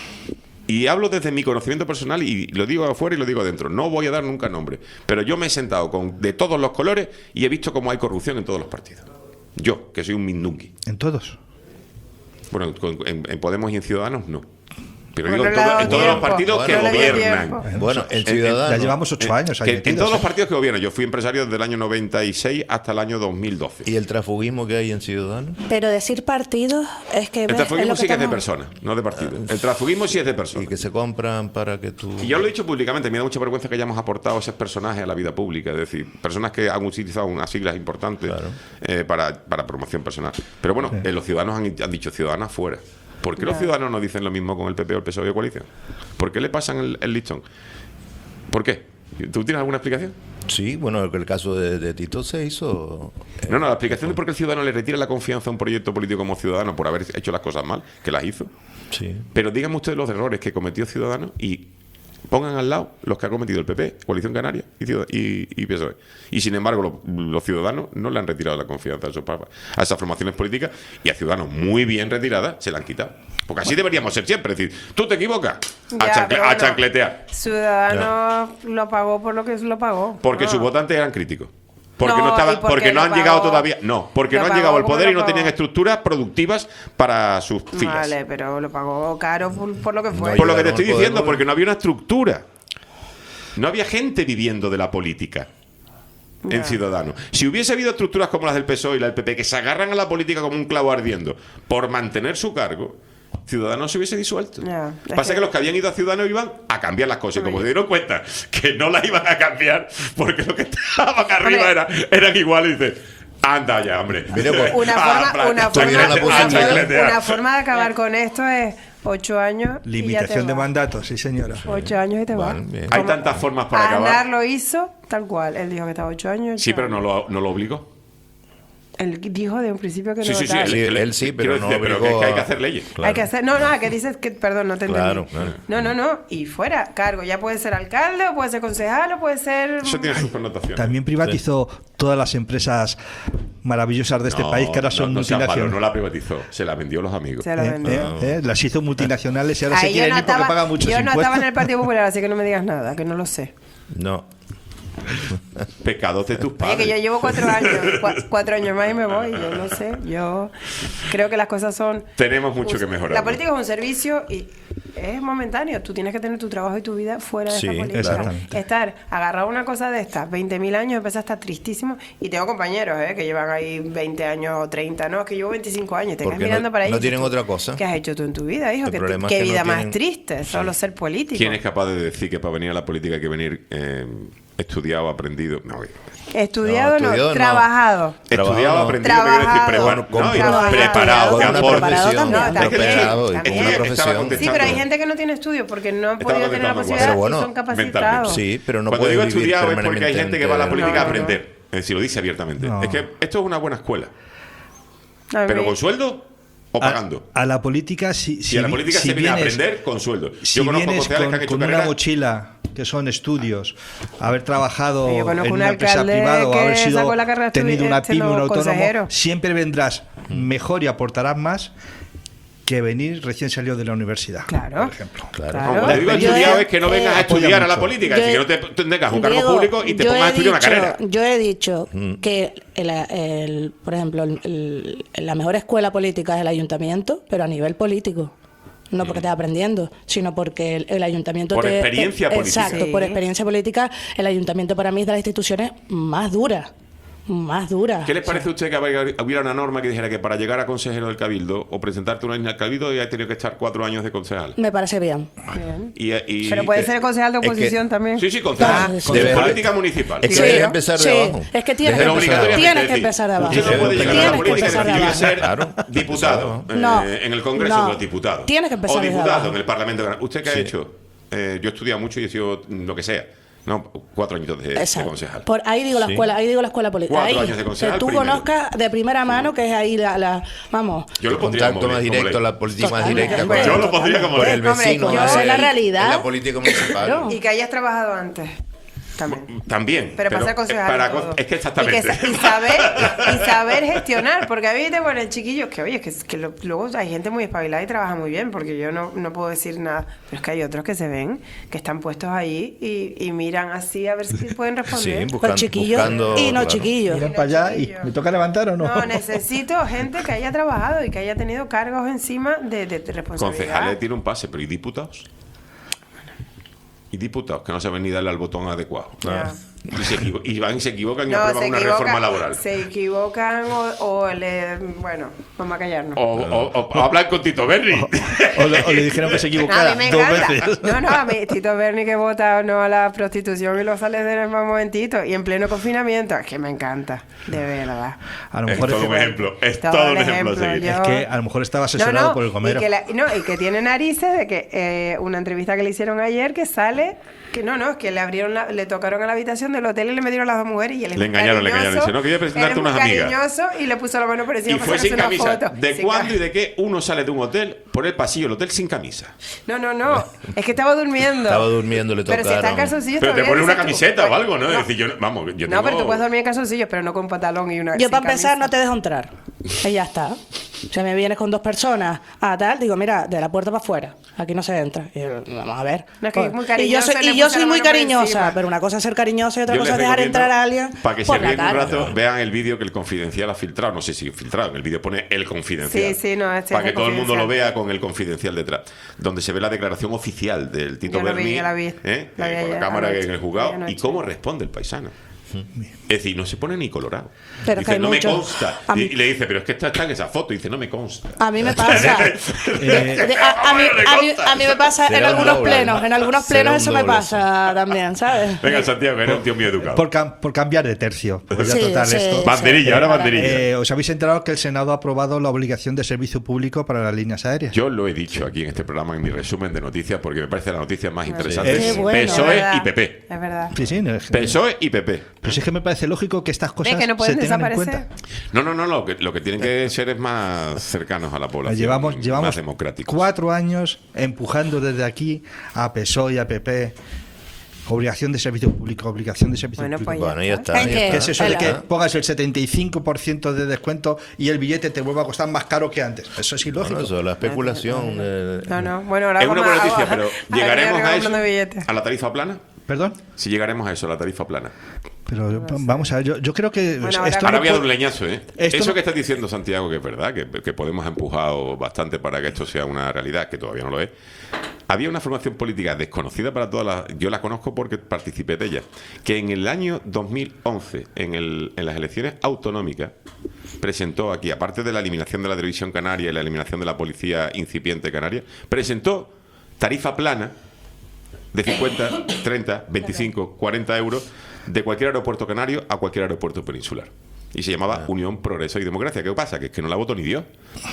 Y hablo desde mi conocimiento personal y lo digo afuera y lo digo adentro. No voy a dar nunca nombre. Pero yo me he sentado con de todos los colores y he visto cómo hay corrupción en todos los partidos. Yo, que soy un mindungui. En todos. Bueno, con- en, en Podemos y en Ciudadanos no. Pero Bueno, digo, en, le ha todo- dado en todos los tiempo. partidos que Bueno, le dio gobiernan. tiempo. Bueno, el En- en- ciudadano. Ya llevamos ocho años ahí Que- que en metidos, todos los ¿eh? partidos que gobiernan. Yo fui empresario desde el año noventa y seis hasta el año dos mil doce. ¿Y el transfugismo que hay en Ciudadanos? Pero decir partidos es que... El ves, transfugismo lo que sí que es de estamos- personas, no de partidos. El transfugismo sí es de Y personas. que se compran para que tú... Y yo lo he dicho públicamente, me da mucha vergüenza que hayamos aportado esos personajes a la vida pública, es decir, personas que han utilizado unas siglas importantes Claro. eh, para, para promoción personal. Pero bueno, eh, los ciudadanos han, han dicho ciudadanas fuera. ¿Por qué los ciudadanos no dicen lo mismo con el P P o el P S O E de coalición? ¿Por qué le pasan el, el listón? ¿Por qué? ¿Tú tienes alguna explicación? Sí, bueno, el caso de, de Tito se hizo... eh, No, no, la explicación de por qué el ciudadano le retira la confianza a un proyecto político como ciudadano por haber hecho las cosas mal, que las hizo. Sí. Pero díganme ustedes los errores que cometió Ciudadanos y pongan al lado los que ha cometido el P P, Coalición Canaria y, Ciudad- y, y P S O E. Y sin embargo, lo- los ciudadanos no le han retirado la confianza a, esos, pa- a esas formaciones políticas y a ciudadanos muy bien retiradas se la han quitado. Porque así deberíamos ser siempre. Es decir, tú te equivocas, a, Ya, chancle- pero a bueno, chancletear. Ciudadanos lo pagó por lo que lo pagó. Porque Ah. sus votantes eran críticos. Porque No, no, estaban- y porque porque no lo han llegado pagó- todavía. No, porque lo no han pagó llegado al como poder lo y no pagó. tenían estructuras productivas para sus filas. Vale, pero lo pagó caro por, por lo que fue. Por lo que te llegaron estoy al poder, diciendo, bueno. porque no había una estructura. No había gente viviendo de la política en Ya. Ciudadanos. Si hubiese habido estructuras como las del P S O E y la del P P que se agarran a la política como un clavo ardiendo por mantener su cargo, Ciudadanos se hubiese disuelto. Ya, es Pasa que... que- los que habían ido a Ciudadanos iban a cambiar las cosas. Y como se dieron cuenta que no las iban a cambiar porque lo que estaban arriba Hombre. era, eran iguales, dice, anda ya, hombre. Mire, pues, Una Ah, forma, una, tú tuvieron forma, la posibilidad. chancletear. una forma de acabar con esto es ocho años. y ya te Limitación de vas. mandato, sí señora. Ocho años y te Vale, vas. bien. Hay tantas formas para Aznar acabar. lo hizo tal cual. Él dijo que estaba ocho años. Sí, ocho pero no años. lo, no lo obligó. Él dijo de un principio que Sí, no sí, sí. tal. Sí, él- él sí, pero quiero no decir, pero que, obligó que hay que a- hacer leyes. Claro. Hay que hacer. No, no, que dices que. Perdón, no te entendí. Claro, claro. No, no, no. Y fuera, cargo. Ya puede ser alcalde, o puede ser concejal, o puede ser. Eso tiene sus connotaciones. También privatizó todas las empresas maravillosas de este No, país que ahora son no, no seas malo, multinacionales. no la privatizó, se la vendió a los amigos. Se lo Eh, vendió. eh, eh, las hizo multinacionales y ahora se Ahí yo quieren no ir porque estaba, pagan muchos yo no impuestos. estaba en el Partido Popular, así que no me digas nada, que no lo sé. No. Pecados de tus Oye, padres. que yo llevo cuatro años, cua- cuatro años más y me voy. Yo no sé. Yo creo que las cosas son. Tenemos mucho que mejorar. La política es un servicio y es momentáneo. Tú tienes que tener tu trabajo y tu vida fuera de Sí, esta política. exactamente. Estar agarrado a una cosa de estas, veinte mil años, empieza a estar tristísimo. Y tengo compañeros ¿eh? que llevan ahí veinte años o treinta, no, es que llevo veinticinco años. Te quedas Porque mirando no- para ahí. no y dices tienen tú, otra cosa. ¿Qué has hecho tú en tu vida, hijo? El ¿Qué, problema qué es que no vida más tienen- triste, solo ser político. ¿Quién es capaz de decir que para venir a la política hay que venir eh, estudiado, aprendido? No, Estudiado, No, no, estudiado no. trabajado. estudiado, Trabajado. aprendido, quiero decir, Trabajado. pero Bueno, con- no, y Trabajado. preparado, Con que una aporte. profesión, No, también. preparado y con También. una Estaba profesión. contestando. Sí, pero hay gente que no tiene estudios porque no han Estaba podido tener la contestando posibilidad Pero bueno, y son capacitados. Sí, pero no Cuando puede digo vivir estudiado es porque hay permanentemente gente que va a la política a No, no, no. aprender. Es decir, lo dice abiertamente. No. Es que esto es una buena escuela. A ¿Pero mí- con sueldo o pagando? A, a la política, si, Si a la vi- política si se viene a vienes- aprender con sueldo. Si Yo conozco vienes concejales con, que han hecho con una carrera. mochila, que son estudios, haber trabajado Yo conozco en un una empresa alcalde privada o que haber sido sacó la carrera de tenido estudi- una este, pyme, un no, autónomo, consejero. siempre vendrás mejor y aportarás más que venir recién salido de la universidad. Claro. Por ejemplo. Claro. Claro. Cuando digo Yo estudiado he- es que no vengas eh, a estudiar a la mucho. política, Yo es decir, he- que no te tengas un cargo Diego, público y te yo pongas he a estudiar dicho- una carrera. Yo he dicho que, el, el- por ejemplo, el- el- la mejor escuela política es el ayuntamiento, pero a nivel político. No porque estés aprendiendo, sino porque el, el ayuntamiento Por te- experiencia te- política. Exacto, Sí. por experiencia política, el ayuntamiento para mí es de las instituciones más duras. Más duras. ¿Qué les parece a usted que hubiera hubiera una norma que dijera que para llegar a consejero del Cabildo o presentarte un año al Cabildo ya has tenido que estar cuatro años de concejal? Me parece bien. Bien. Y, y- Pero puede eh, ser concejal de es que- oposición también. Sí, sí, concejal. Ah, sí. De Debe- política municipal. Es que Sí. debe empezar de Sí, abajo. es que tienes Debe que, empezar de abajo. tienes que empezar de abajo. Usted no puede llegar a la Tienes que política empezar de y abajo. ser Claro. diputado eh, No. en el Congreso No. de los Diputados. Tienes que empezar O desde diputado abajo. en el Parlamento. ¿Usted qué ha Sí. hecho? Eh, yo he estudiado mucho y he sido lo que sea. No, cuatro añitos de, de Exacto. concejal. Por ahí digo la Sí. escuela, ahí digo la escuela política. Cuatro Ahí, años de concejal que tú primero. conozcas de primera mano que es ahí la, la vamos. Yo lo El pondría contacto como más ley, como directo, ley. la política más Totalmente. directa. Bueno, Yo lo pondría como por ley. el Hombre, vecino. yo más sé el- la realidad. en la política municipal. Claro. Y que hayas trabajado antes. También. También. Pero, para ser concejal. para y co- todo. es que exactamente. Y, que sa- y saber, y saber gestionar. Porque a mí te ponen chiquillos que, oye, que, que lo- luego hay gente muy espabilada y trabaja muy bien. Porque yo no, no puedo decir nada. Pero es que hay otros que se ven, que están puestos ahí y, y miran así a ver si pueden Sí, responder. buscando, Pero chiquillos buscando, y no claro. chiquillos. Miran para allá y ¿me toca levantar o no? No, necesito gente que haya trabajado y que haya tenido cargos encima de, de, de responsabilidad. Concejales tiene un pase, pero ¿y diputados? Y diputados que no saben ni darle al botón adecuado. Ya. Y, se equivo- y van y se equivocan y No, aprueban se una equivocan- reforma laboral. Se equivocan o, o le... Bueno, vamos a callarnos. O, o- o- o hablan con Tito Berni. O, le, o le dijeron que se A equivocara mí me dos encanta. veces. No, no, a mí Tito Berni que vota o no a la prostitución y lo sale de en el más momentito y en pleno confinamiento, es que me encanta, de verdad. A lo Es mejor todo es un que, ejemplo. Es Todo todo el un ejemplo a ejemplo, seguir. yo- es que a lo mejor estaba asesorado por el y Gomero. que, la- no, y que tiene narices de que eh, una entrevista que le hicieron ayer que sale que no, no, es que le abrieron la- le tocaron a la habitación del hotel y le metieron las dos mujeres y él es Le muy engañaron, le cariñoso, engañaron. Dice, no, que voy a presentarte él es muy unas amigas. cariñoso y le puso la mano por encima Y para fue sin sacarse una camisa. foto. ¿De Sí, cuándo claro. y de qué uno sale de un hotel por el pasillo del hotel sin camisa? No, no, no. Es que estaba durmiendo. Estaba durmiendo, le Pero si está en tocaron. calzoncillos Pero te todavía, ponen una dices tú, camiseta o pues, algo, ¿no? Es decir, yo, vamos, yo tengo... No, pero tú puedes dormir en calzoncillos, pero no con pantalón y una. Yo sin para empezar camisa. no te dejo entrar. Y ya está. Si me vienes con dos personas a tal, digo, mira, de la puerta para afuera. Aquí no se entra. Y yo, vamos a ver. No, es que es muy y yo cariñoso, soy, le y yo puse soy la muy mano por cariñosa, encima. pero una cosa es ser cariñosa y otra Yo cosa les es dejar recomiendo, entrar a alguien para que se por la ríen un cara. rato, vean el vídeo que el Confidencial ha filtrado. No sé si filtrado, en el vídeo pone el Confidencial. Sí, sí, no, este para es que el todo el mundo lo Confidencial. vea con el Confidencial detrás. Donde se ve la declaración oficial del Tito Yo lo vi, Berni, yo la vi. ¿eh? La vi Eh, con la ayer cámara anoche. en el juzgado. Ayer anoche. Y cómo responde el paisano. Es decir, no se pone ni colorado. Pero es que Dice, hay no mucho- me consta. a mí- Y, y le dice, pero es que está, está en esa foto. Y dice, no me consta. A mí me pasa. Eh, De- a, a mí, a, mí, a mí me pasa en Será un algunos doble. plenos. En algunos Será plenos un eso me doble. pasa también, ¿sabes? Venga, Santiago, que eres un tío muy educado. por, cam- por cambiar de tercio. Porque ya Sí, total sí, esto. sí. Banderilla, ahora banderilla. Eh, ¿Os habéis enterado que el Senado ha aprobado la obligación de servicio público para las líneas aéreas? Yo lo he dicho aquí en este programa, en mi resumen de noticias, porque me parece la noticia más interesante. Qué bueno. Es PSOE verdad, y P P. Es verdad. Sí, sí. No, es, PSOE y P P. pero sí es que me parece lógico que estas cosas ¿Ves que no se pueden tengan en desaparecer? cuenta. No, no, no, lo que, lo que tienen que ser es más cercanos a la población. Llevamos, más llevamos democráticos. cuatro años empujando desde aquí a PSOE y a P P. Obligación de servicio público, obligación de servicio Bueno, público. pues Bueno, ya está. ¿En ya qué? está. ¿Qué es eso de que Hello. pongas el setenta y cinco por ciento de descuento y el billete te vuelva a costar más caro que antes? Eso es ilógico. Bueno, eso, la especulación. eh, No, no. Bueno, ahora Es una vamos buena a- noticia, a- pero a- ¿llegaremos a- a eso? hablando de billetes. ¿A la tarifa plana? ¿Perdón? Si llegaremos a eso, a la tarifa plana. Pero No lo sé. vamos a ver, yo, yo creo que Bueno, esto ahora- no Ahora voy a dar puede- un leñazo, ¿eh? esto Eso no- que estás diciendo, Santiago, que es verdad, que, que Podemos ha empujado bastante para que esto sea una realidad, que todavía no lo es. Había una formación política desconocida para todas las... Yo la conozco porque participé de ella. Que en el año dos mil once, en, el, en las elecciones autonómicas, presentó aquí, aparte de la eliminación de la televisión canaria y la eliminación de la policía incipiente canaria, presentó tarifa plana de cincuenta, treinta, veinticinco, cuarenta euros de cualquier aeropuerto canario a cualquier aeropuerto peninsular. Y se llamaba Unión, Progreso y Democracia. ¿Qué pasa? Que es que no la votó ni Dios.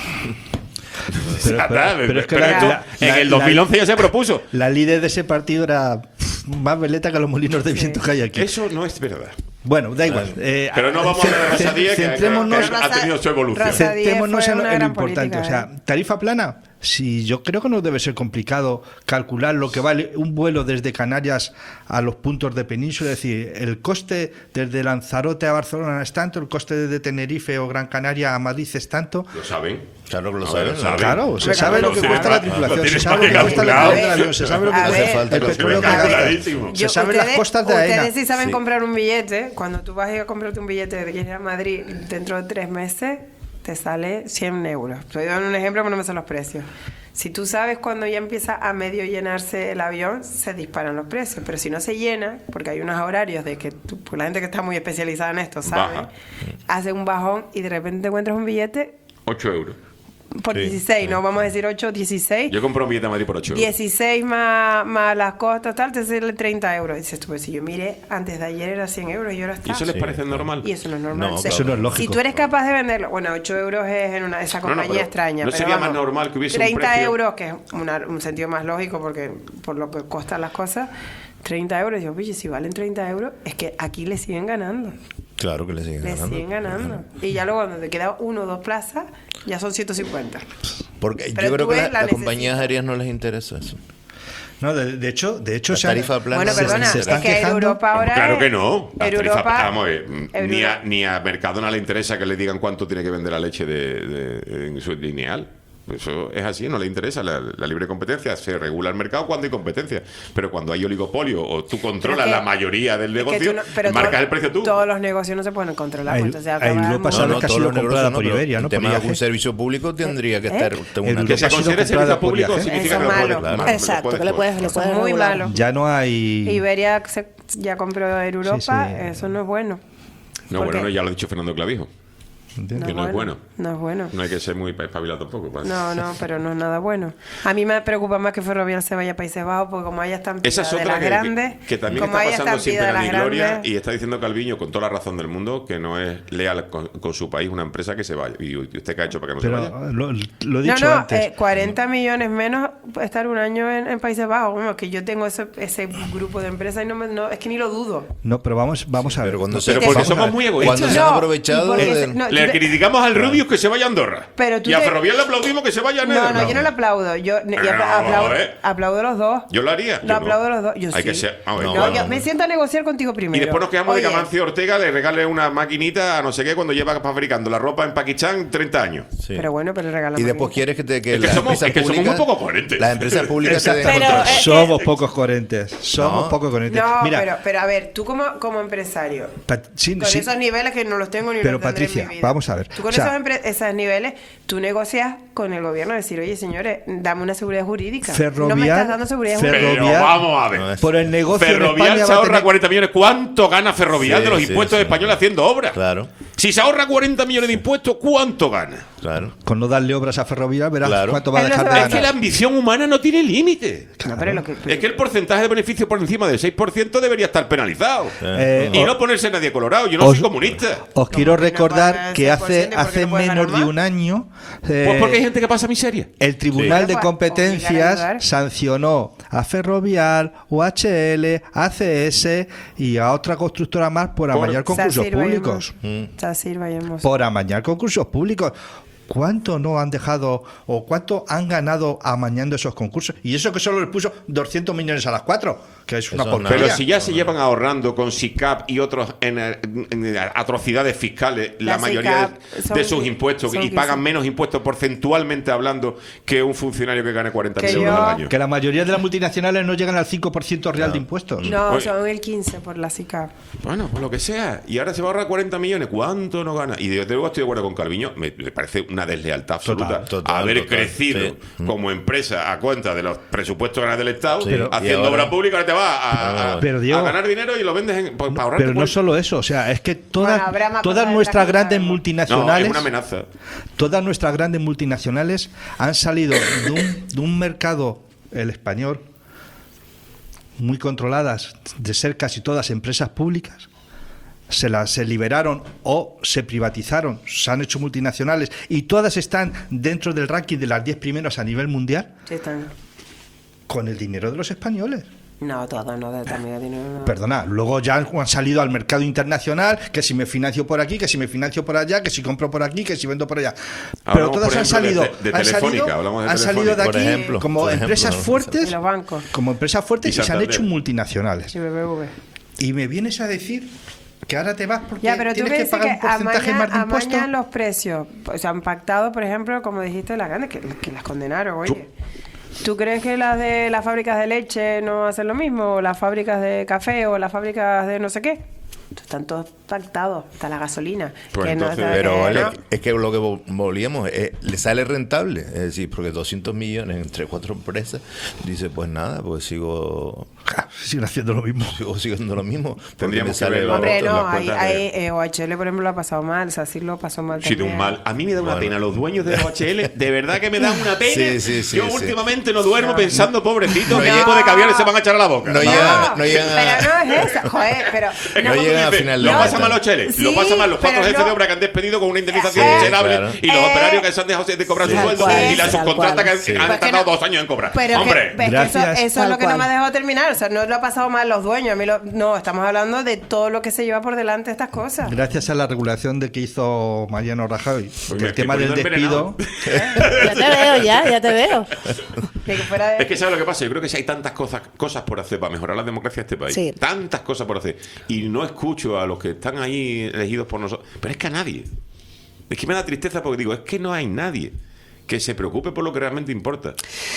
Pero, Ya pero- está, pero es que pero la- esto la- en la- el dos mil once ya se propuso. La líder de ese partido era pff, más veleta que los molinos de viento que hay aquí. Eso no es verdad. Bueno, da igual. Eh, Pero no vamos a hablar de Rosa Díez, que, que- centrémonos- que ha tenido su evolución. Rosa Díez Centrémonos fue en lo, una en lo gran importante. política, O sea, ¿eh? tarifa plana. Si yo creo que no debe ser complicado calcular lo que vale un vuelo desde Canarias a los puntos de península. Es decir, el coste desde Lanzarote a Barcelona es tanto, el coste de Tenerife o Gran Canaria a Madrid es tanto. Lo saben. Claro que lo A saben. ver, lo saben. Claro, se Hombre, sabe claro, lo que lo cuesta tiene- la tripulación, lo se tiene sabe lo que más cuesta el calculado. del avión, se sabe lo que A cuesta ver, falta el que lo petróleo que tenga gasta. calculadísimo. Se sabe las costas de ustedes AENA. sí saben Sí. comprar un billete. Cuando tú vas a ir a comprarte un billete de que ir a Madrid dentro de tres meses, te sale cien euros. Estoy dando un ejemplo, pero no me sé los precios. Si tú sabes cuando ya empieza a medio llenarse el avión, se disparan los precios. Pero si no se llena, porque hay unos horarios de que tú, pues la gente que está muy especializada en esto sabe, Baja. hace un bajón y de repente te encuentras un billete ocho euros. por Sí, dieciséis, sí. no vamos a decir ocho, dieciséis. Yo compré un billete a Madrid por ocho euros. dieciséis más, más las costas, tal, te sale treinta euros. Y dices tú, pues si yo miré, antes de ayer era cien euros y ahora está. ¿Y eso les Sí, parece claro. normal? Y eso no es normal. No, O sea, Eso no es lógico. Si tú eres capaz de venderlo, bueno, ocho euros es en una, esa No, no, compañía pero extraña. ¿no pero sería vamos, más normal que hubiese un treinta precio? euros, que es una- un sentido más lógico porque por lo que costan las cosas, treinta euros. Yo, oye, si valen treinta euros, es que aquí le siguen ganando. Claro que le siguen Le ganando. siguen ganando. Y ya luego, cuando te queda uno o dos plazas, ya son ciento cincuenta. Porque Pero yo creo tú que ves la- la las compañías necesidad. aéreas no les interesa eso. No, de, de hecho, de hecho La se han- tarifa plana Bueno, se- perdona, se es están que quejando. Europa ahora Claro es- que no. La tarifa- Europa, vamos, eh, ni, a, Europa- ni a Mercadona le interesa que le digan cuánto tiene que vender la leche de, de- en su lineal. Eso es así, no le interesa la, la libre competencia. Se regula el mercado cuando hay competencia. Pero cuando hay oligopolio o tú controlas Pero es la que- mayoría del Es que negocio, tú no- pero marcas todo- el precio tú. Todos los negocios no se pueden controlar. A pues, El- entonces a acaba Europa el mundo. Sabes que ha todos sido los negocios comprada no, por pero Iberia, ¿no? El tema Por de algún viajes. servicio público tendría que ¿Eh? estar... El una- Europa Que se ha sido considere comprada servicio por público viajes. significa Eso que es lo puedes- malo. no, no Exacto, puedes que le puedes, le Eso puedes es muy regular. malo. Ya no hay. Iberia se- ya compró en Europa, Sí, sí. eso no es bueno. No, ¿Por bueno, qué? no, ya lo ha dicho Fernando Clavijo. Que no es bueno. No es bueno. No hay que ser muy espabilado tampoco. para- No, no, pero no es nada bueno. A mí me preocupa más que Ferrovial se vaya a Países Bajos, porque como haya estampida Esa es de otra las que, grandes, que, que también como está haya pasando sin estampida de pena las ni gloria, grandes, y está diciendo Calviño con toda la razón del mundo que no es leal con, con su país una empresa que se vaya. ¿Y usted qué ha hecho para que no se Pero vaya? lo, lo he no, dicho no, antes. eh, cuarenta millones menos estar un año en, en Países Bajos. Bueno, que yo tengo ese, ese grupo de empresas y no, me, no es que ni lo dudo. No, pero vamos, vamos a ver. Pero cuando Y se, Pero te- porque vamos a somos ver. muy egoístas. cuando se No, han y aprovechado porque de- se- no, Le tú te- criticamos al Rubius que se vaya a Andorra. Pero tú y a te- Ferrovial le aplaudimos que se vaya a No, Netherlands. no, yo no lo aplaudo. Yo, yo Pero apla- vamos aplaudo, a ver. aplaudo los dos. Yo lo haría. Lo yo no. aplaudo los dos. Yo Hay sí. que ser. a ver, No, No, bueno. yo me siento a negociar contigo primero. Y después nos quedamos de que Oye, Amancio Ortega le regale una maquinita a no sé qué cuando lleva fabricando la ropa en Pakistán treinta años. Sí. Pero bueno, pero regálame. Y después quieres que te que Es que las somos- empresas es que somos muy públicas- poco coherentes. Las empresas públicas se den Pero, contra- eh, Somos pocos coherentes. Somos No. poco coherentes. No, Mira, pero, pero a ver, tú como, como empresario, Pat- sí, con sí. esos niveles que no los tengo ni Pero, los tendré en Patricia, mi vida. vamos a ver. Tú con O sea- esos, empre- esos niveles, tú negocias con el gobierno, decir, oye, señores, dame una seguridad jurídica. no me Ferrovial- estás dando seguridad Ferrovial- jurídica. Pero vamos a ver. No es- Por el negocio en Ferrovial España se va a ahorra tener- cuarenta millones. ¿Cuánto gana Ferrovial Sí, de los sí, impuestos sí. españoles haciendo obras? Claro, Si se ahorra cuarenta millones de impuestos, ¿cuánto gana? claro. Con no darle obras a Ferrovial, verás Claro. cuánto va a Él no dejar se de va a Es que la ganar. ambición humana no tiene límite. No, pero lo que, Es que el porcentaje de beneficio por encima del seis por ciento debería estar penalizado. Eh, Y o- no ponerse nadie colorado. Yo no os- soy comunista. Os quiero que no recordar paga el que seis por hace, ciento y por qué hace no puede menos ganar de más? un año eh, Pues porque hay gente que pasa miseria. el Tribunal Sí. de Obligar a Competencias ayudar. sancionó a Ferrovial, U H L, A C S y a otra constructora más por amañar concursos Sacir públicos. Vayamos. Sacir Vayamos. Por amañar concursos públicos. ¿Cuánto no han dejado o cuánto han ganado amañando esos concursos? Y eso que solo les puso doscientos millones a las cuatro, que es una Eso porquería. Pero si ya se llevan ahorrando con SICAP y otros en, en atrocidades fiscales la, La mayoría SICAP son de sus qui- impuestos son y pagan quince. menos impuestos porcentualmente hablando que un funcionario que gane cuarenta mil Que euros yo- al año. Que la mayoría de las multinacionales no llegan al cinco por ciento real de impuestos. No, Oye. son el quince por la SICAP. Bueno, pues lo que sea. Y ahora se va a ahorrar cuarenta millones. ¿Cuánto no gana? Y desde luego estoy de acuerdo con Calviño. Me, me parece una deslealtad absoluta Total, total, haber total, crecido sí. como empresa a cuenta de los presupuestos ganados del Estado, Sí, pero- haciendo y ahora- obra pública. Ahora te vas a, a- Pero, Diego- a ganar dinero y lo vendes en, pues, para ahorrarte Pero no cuarenta. solo eso, o sea, es que todas, Bueno, habrá más todas cosas de nuestras las que grandes sabemos. No, multinacionales, es una amenaza. todas nuestras grandes multinacionales han salido de un, de un mercado, el español, muy controladas, de ser casi todas empresas públicas, se las se liberaron o se privatizaron, se han hecho multinacionales y todas están dentro del ranking de las diez primeras a nivel mundial Sí, están. con el dinero de los españoles. No, todos no, de- también tienen una- Perdona, luego ya han salido al mercado internacional, que si me financio por aquí, que si me financio por allá, que si compro por aquí, que si vendo por allá. Pero Hablamos, todas por han ejemplo, salido, de- de han Telefónica, salido, hablamos de han salido de Telefónica, aquí por ejemplo, como por empresas ejemplo. fuertes, Y los bancos. como empresas fuertes Y y, se han Santander. hecho multinacionales. Y B B V. Y me vienes a decir que ahora te vas porque Ya, pero tú tienes me que dices pagar que un porcentaje amañan, más de impuestos. amañan los precios. O sea, han pactado, por ejemplo, como dijiste, las grandes, que, que las condenaron, oye. ¿Tú crees que las de las fábricas de leche no hacen lo mismo? ¿O las fábricas de café o las fábricas de no sé qué? Están todos pactados, hasta la gasolina. Pues que no entonces- está- Pero que vale, no. es que lo que vo- volvíamos, eh, le sale rentable. Es decir, porque doscientos millones entre cuatro empresas, dice, pues nada, pues sigo Ja, siguen haciendo lo mismo. sigo siguiendo lo mismo. porque Tendríamos me que sale ver lo- Hombre, las no, hay, cuentas de- hay, eh, O H L, por ejemplo, lo ha pasado mal, Sacir lo pasó mal Sí, de un también. mal. A mí me da una Bueno. pena. Los dueños de O H L, de verdad que me dan una pena. Sí, sí, sí, Yo sí. últimamente no duermo pensando, pobrecitos, No que llega- tipo de caviar se van a echar a la boca. No llega- no llega- Pero no es eso, joder, pero... No llegan a final de Lo pasa cuentas. mal O H L, Sí, lo pasa mal los cuatro pero jefes no- de obra que han despedido con una indemnización Eh, miserable claro. y los Eh, operarios que se han dejado de cobrar sí. su sueldo Tal y las cual, subcontratas que tal han, cual. han Pues que tardado no- dos años en cobrar. Pero Hombre, que, ves que eso, Gracias. eso es Tal lo que no cual. me ha dejado terminar. O sea, no lo ha pasado mal los dueños. A mí lo- no, estamos hablando de todo lo que se lleva por delante estas cosas. Gracias a la regulación de que hizo Mariano Rajoy, Pues me el tema estoy del poniendo despido. Ya te veo, ya, ya te veo. De que fuera de- es que ¿sabes lo que pasa? Yo creo que si hay tantas cosas, cosas por hacer para mejorar la democracia de este país. Sí. Tantas cosas por hacer. Y no escucho a los que están ahí elegidos por nosotros. Pero es que a nadie. Es que me da tristeza porque digo, es que no hay nadie que se preocupe por lo que realmente importa.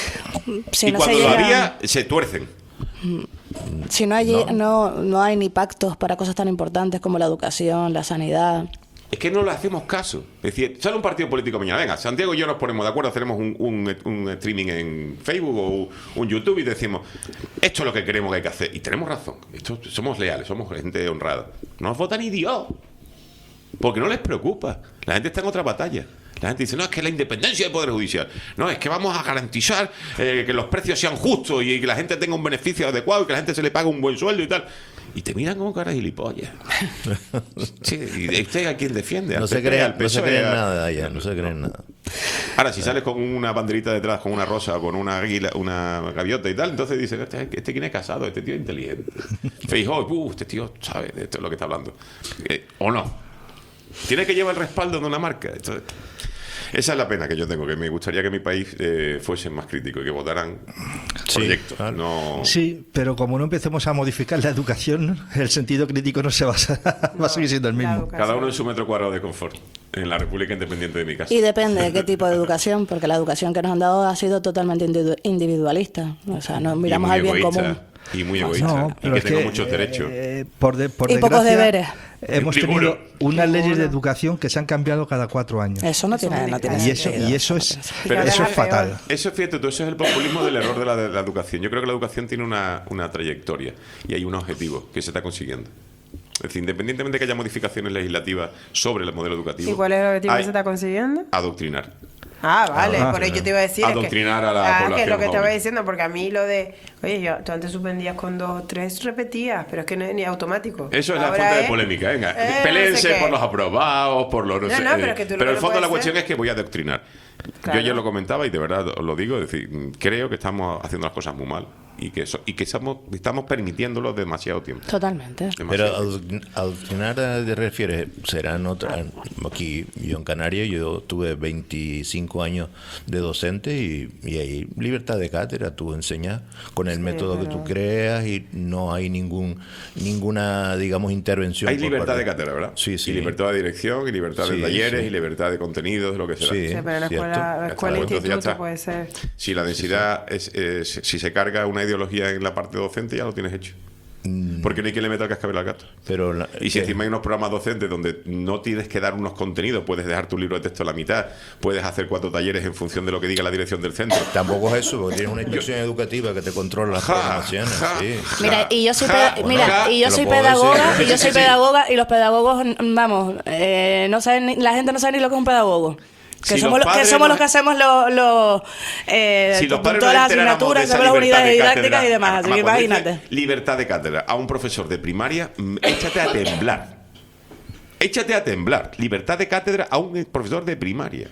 Si y no cuando se lo llega- había, se tuercen. Si no hay, no. No, hay ni pactos para cosas tan importantes como la educación, la sanidad. Es que no le hacemos caso. Es decir, sale un partido político mañana. Venga, Santiago y yo nos ponemos de acuerdo, hacemos un, un- un streaming en Facebook o un YouTube y decimos, esto es lo que queremos que hay que hacer. Y tenemos razón. Esto, somos leales, somos gente honrada. No nos vota ni Dios. Porque no les preocupa. La gente está en otra batalla. La gente dice, no, es que la independencia del Poder Judicial. No, es que vamos a garantizar eh, que los precios sean justos y que la gente tenga un beneficio adecuado y que la gente se le pague un buen sueldo y tal. Y te miran como cara de gilipollas. Sí, ¿y usted a quién defiende? No ¿Al se P P, creen, al no se P S O E, creen a- nada allá, no se creen nada. Ahora, si sales con una banderita detrás, con una rosa, con una águila, una gaviota y tal, entonces dicen, este, este quién es casado, este tío es inteligente. Feijóo, uh, este tío sabe de esto es lo que está hablando. Eh, ¿O no? Tiene que llevar el respaldo de una marca. Entonces, esa es la pena que yo tengo, que me gustaría que mi país eh, fuese más crítico y que votaran Sí, proyectos. claro. No... Sí, pero como no empecemos a modificar la educación, el sentido crítico no se va a, va a seguir siendo el la mismo. educación. Cada uno en su metro cuadrado de confort, en la República Independiente de mi casa. Y depende de qué tipo de educación, porque la educación que nos han dado ha sido totalmente individu- individualista. O sea, nos miramos y muy al bien egoísta, común. Y muy egoísta. No, y pero que es tengo que, muchos derechos. eh, por de- por Y pocos desgracia, deberes. Hemos Ninguno. tenido unas leyes de Ninguno. educación que se han cambiado cada cuatro años. Eso no Eso tiene, es no un tiene Y eso, sentido. y eso es, Pero eso cada es vez fatal. peor. Eso, fíjate tú, eso es el populismo del error de la, de la educación. Yo creo que la educación tiene una, una trayectoria y hay un objetivo que se está consiguiendo. Es decir, independientemente de que haya modificaciones legislativas sobre el modelo educativo. ¿Y cuál es el objetivo hay que se está consiguiendo? Adoctrinar. Ah, vale, Ah, por ello te iba a decir. es que- Adoctrinar a la ah, que es población lo que estaba joven. diciendo, porque a mí lo de. Oye, yo, tú antes suspendías con dos o tres, repetías, pero es que no es ni automático. Eso es la Ahora fuente de es, polémica. Venga, eh, no peleense sé qué. por los aprobados, por los... No, sé, no, eh, pero es que tú lo pero que el no fondo de la puedes cuestión ser- es que voy a adoctrinar. Claro. Yo ayer lo comentaba y de verdad os lo digo, es decir, creo que estamos haciendo las cosas muy mal. y que eso, y que estamos, estamos permitiéndolo demasiado tiempo. Totalmente. Pero adoctrin- adoctrinar te refieres, serán otras. Aquí, yo en Canarias, yo tuve veinticinco años de docente y, y hay libertad de cátedra, tú enseñas con el Sí, método que pero- tú creas y no hay ningún ninguna, digamos, intervención. Hay por libertad parte- de cátedra, ¿verdad? Sí, sí. Y libertad de dirección, y libertad de Sí, talleres, sí. y libertad de contenidos, de lo que sea. Sí. Sí, pero en la cierto. escuela, Ya la está, escuela pues entonces ya instituto está. puede ser. Si la densidad es, es- si se carga una ideología en la parte docente, ya lo tienes hecho. Porque no hay quien le meta el cascabel al gato. Pero la- Y si que- encima hay unos programas docentes donde no tienes que dar unos contenidos, puedes dejar tu libro de texto a la mitad, puedes hacer cuatro talleres en función de lo que diga la dirección del centro. Tampoco es eso, porque tienes una inspección educativa que te controla las Ja, programaciones. ja, sí. ja. Mira, y yo soy, Ja, peda- bueno, mira, ja, y yo te lo soy puedo pedagoga, decir. y yo Sí, soy sí, sí. pedagoga, y los pedagogos, vamos, eh, no saben, ni- la gente no sabe ni lo que es un pedagogo. Que Si somos, los los, que padres somos no- los que hacemos los, los, eh, Si los padres todas nos las enteráramos asignaturas, de esa todas las libertad unidades de didácticas cátedra, y demás, así además, que cuando dice imagínate. libertad de cátedra a un profesor de primaria, mm, échate a temblar. Échate a temblar. Libertad de cátedra a un profesor de primaria.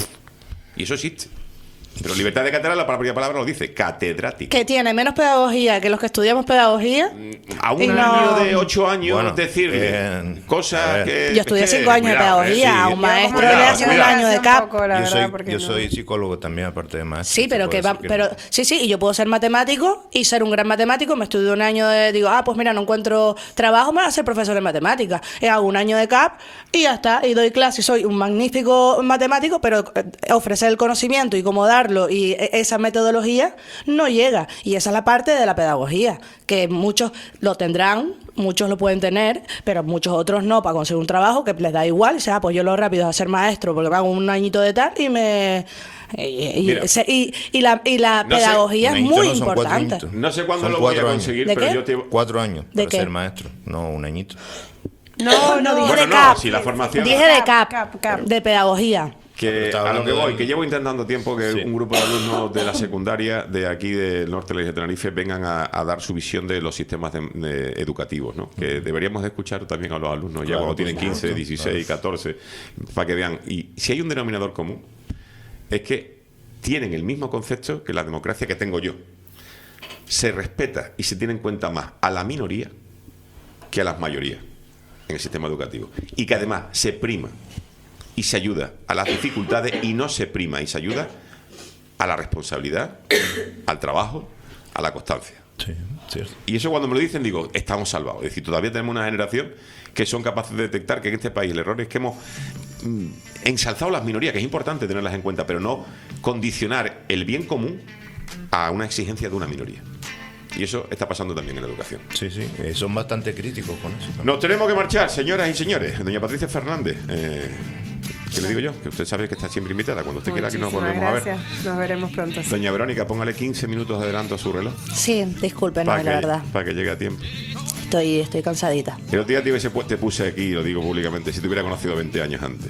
Y eso existe. Pero libertad de cátedra, la propia palabra lo dice, catedrático. Que tiene menos pedagogía que los que estudiamos pedagogía. A un Y niño no- de ocho años Bueno, decirle eh, a cosas ver. que... Yo estudié es que, cinco años de cuidado, pedagogía, eh, sí. a un maestro Cuidado, le hace un cuidado. año de Un cap. poco, la Yo verdad, soy, porque yo no. soy psicólogo también, aparte de maestro. Sí, se pero puede que va, decir que pero no. sí, sí, y yo puedo ser matemático y ser un gran matemático. Me estudio un año de, digo, ah, pues mira, no encuentro trabajo, me voy a ser profesor de matemáticas. Y hago un año de cap y ya está, y doy clase, y soy un magnífico matemático, pero eh, ofrecer el conocimiento y cómo darlo y eh, esa metodología no llega. Y esa es la parte de la pedagogía, que muchos lo tendrán, muchos lo pueden tener, pero muchos otros no, para conseguir un trabajo que les da igual. O sea, pues yo lo rápido es ser maestro, porque me hago un añito de tal y me... Y, y- Mira. se- y- y la, y la No sé, pedagogía es Un añito muy no, son cuatro importante. añitos. No sé cuándo Son lo voy a cuatro años. conseguir, ¿De pero qué? yo te... Cuatro años ¿De para qué? ser maestro, no un añito. No, no, dije Bueno, de no, cap. si la formación- Dije de Cap, cap, cap, cap. de pedagogía. Que Estaba a lo que hablando voy, de- que llevo intentando tiempo que Sí. un grupo de alumnos de la secundaria de aquí del norte de la isla de Tenerife vengan a, a dar su visión de los sistemas de- de educativos, ¿no? Que deberíamos de escuchar también a los alumnos ya Claro, cuando por tienen supuesto, quince, dieciséis, catorce, para que vean. Y si hay un denominador común, es que tienen el mismo concepto que la democracia que tengo yo. Se respeta y se tiene en cuenta más a la minoría que a las mayorías en el sistema educativo. Y que además se prima y se ayuda a las dificultades y no se prima y se ayuda a la responsabilidad, al trabajo, a la constancia. Sí, cierto. Y eso cuando me lo dicen digo, estamos salvados. Es decir, todavía tenemos una generación que son capaces de detectar que en este país el error es que hemos mm, ensalzado las minorías, que es importante tenerlas en cuenta, pero no condicionar el bien común a una exigencia de una minoría. Y eso está pasando también en la educación. Sí, sí, eh, son bastante críticos con eso. también. Nos tenemos que marchar, señoras y señores. Doña Patricia Fernández, eh, ¿qué le digo yo? Que usted sabe que está siempre invitada. Cuando usted quiera que nos Muchísimas volvemos a ver. gracias. Nos veremos pronto. sí. Doña Verónica, póngale quince minutos de adelanto a su reloj. Sí, disculpen, Para la que, verdad. para que llegue a tiempo. Estoy, estoy cansadita. El otro día te, hubiese pu- te puse aquí, y lo digo públicamente, si te hubiera conocido veinte años antes.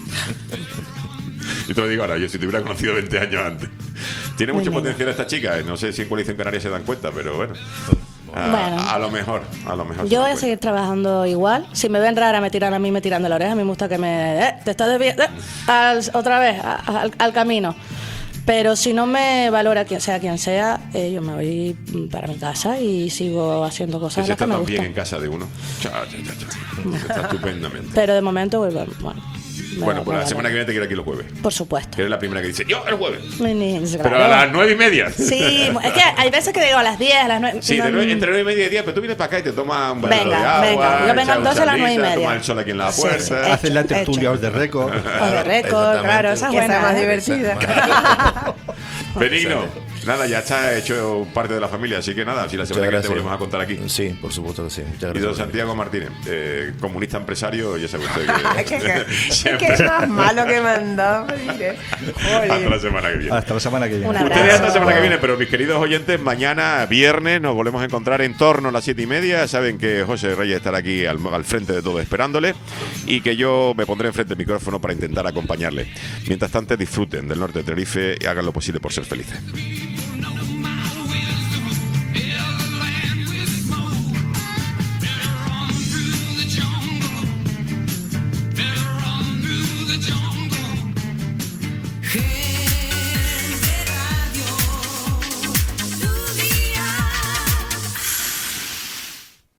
Y te lo digo ahora, yo si te hubiera conocido veinte años antes. Tiene Muy mucho bien. potencial esta chica. eh, No sé si en Coalición Canaria se dan cuenta, pero bueno. A, Bueno. a lo mejor, a lo mejor. se Yo dan voy a cuenta. seguir trabajando igual. Si me ven rara, me tiran a mí, me tiran de la oreja. A mí me gusta que me... Eh, te estás desviando. eh, al- otra vez, a- a- al, al camino. Pero si no me valora quien sea quien sea, eh, yo me voy para mi casa y sigo haciendo Que cosas se las que está me tan bien gustan. en casa de uno. Cha, cha, cha, cha. Está estupendamente. Pero de momento, bueno, bueno, me- Bueno, pues me la semana vale. que viene te quiero aquí los jueves. Por supuesto. Que eres la primera que dice, yo el jueves. Ni- ni- Pero claro. a las nueve y media. Sí, es que hay veces que digo a las diez, a las nueve. Sí, de no, nueve- entre nueve y media y diez, pero tú vienes para acá y te tomas un vaso de Venga, agua. venga. Yo vengo echas entonces a las nueve y charlita, media. tomar el sol aquí en la Sí, puerta. sí. Hacen la Hecho, tertulia hecho. de récord. O de récord, claro, esa es Que sea buena. más ¿eh? divertida. Benigno, nada, ya está hecho parte de la familia, así que nada, si la semana Muchas que viene te gracias. volvemos a contar aquí. Sí, por supuesto que sí. Muchas Y gracias. don Santiago Martínez, eh, comunista empresario, ya sabe usted Es que, que que, siempre. que es más malo que me han dado. mire. Hasta la Jolín. semana que viene. Hasta la semana que viene. Un Ustedes abrazo. hasta la semana que viene, pero mis queridos oyentes, mañana viernes nos volvemos a encontrar en torno a las siete y media. Saben que José Reyes estará aquí al, al frente de todo esperándole y que yo me pondré enfrente del micrófono para intentar acompañarle. Mientras tanto, disfruten del norte de Tenerife y hagan lo posible por ser felices. Hey.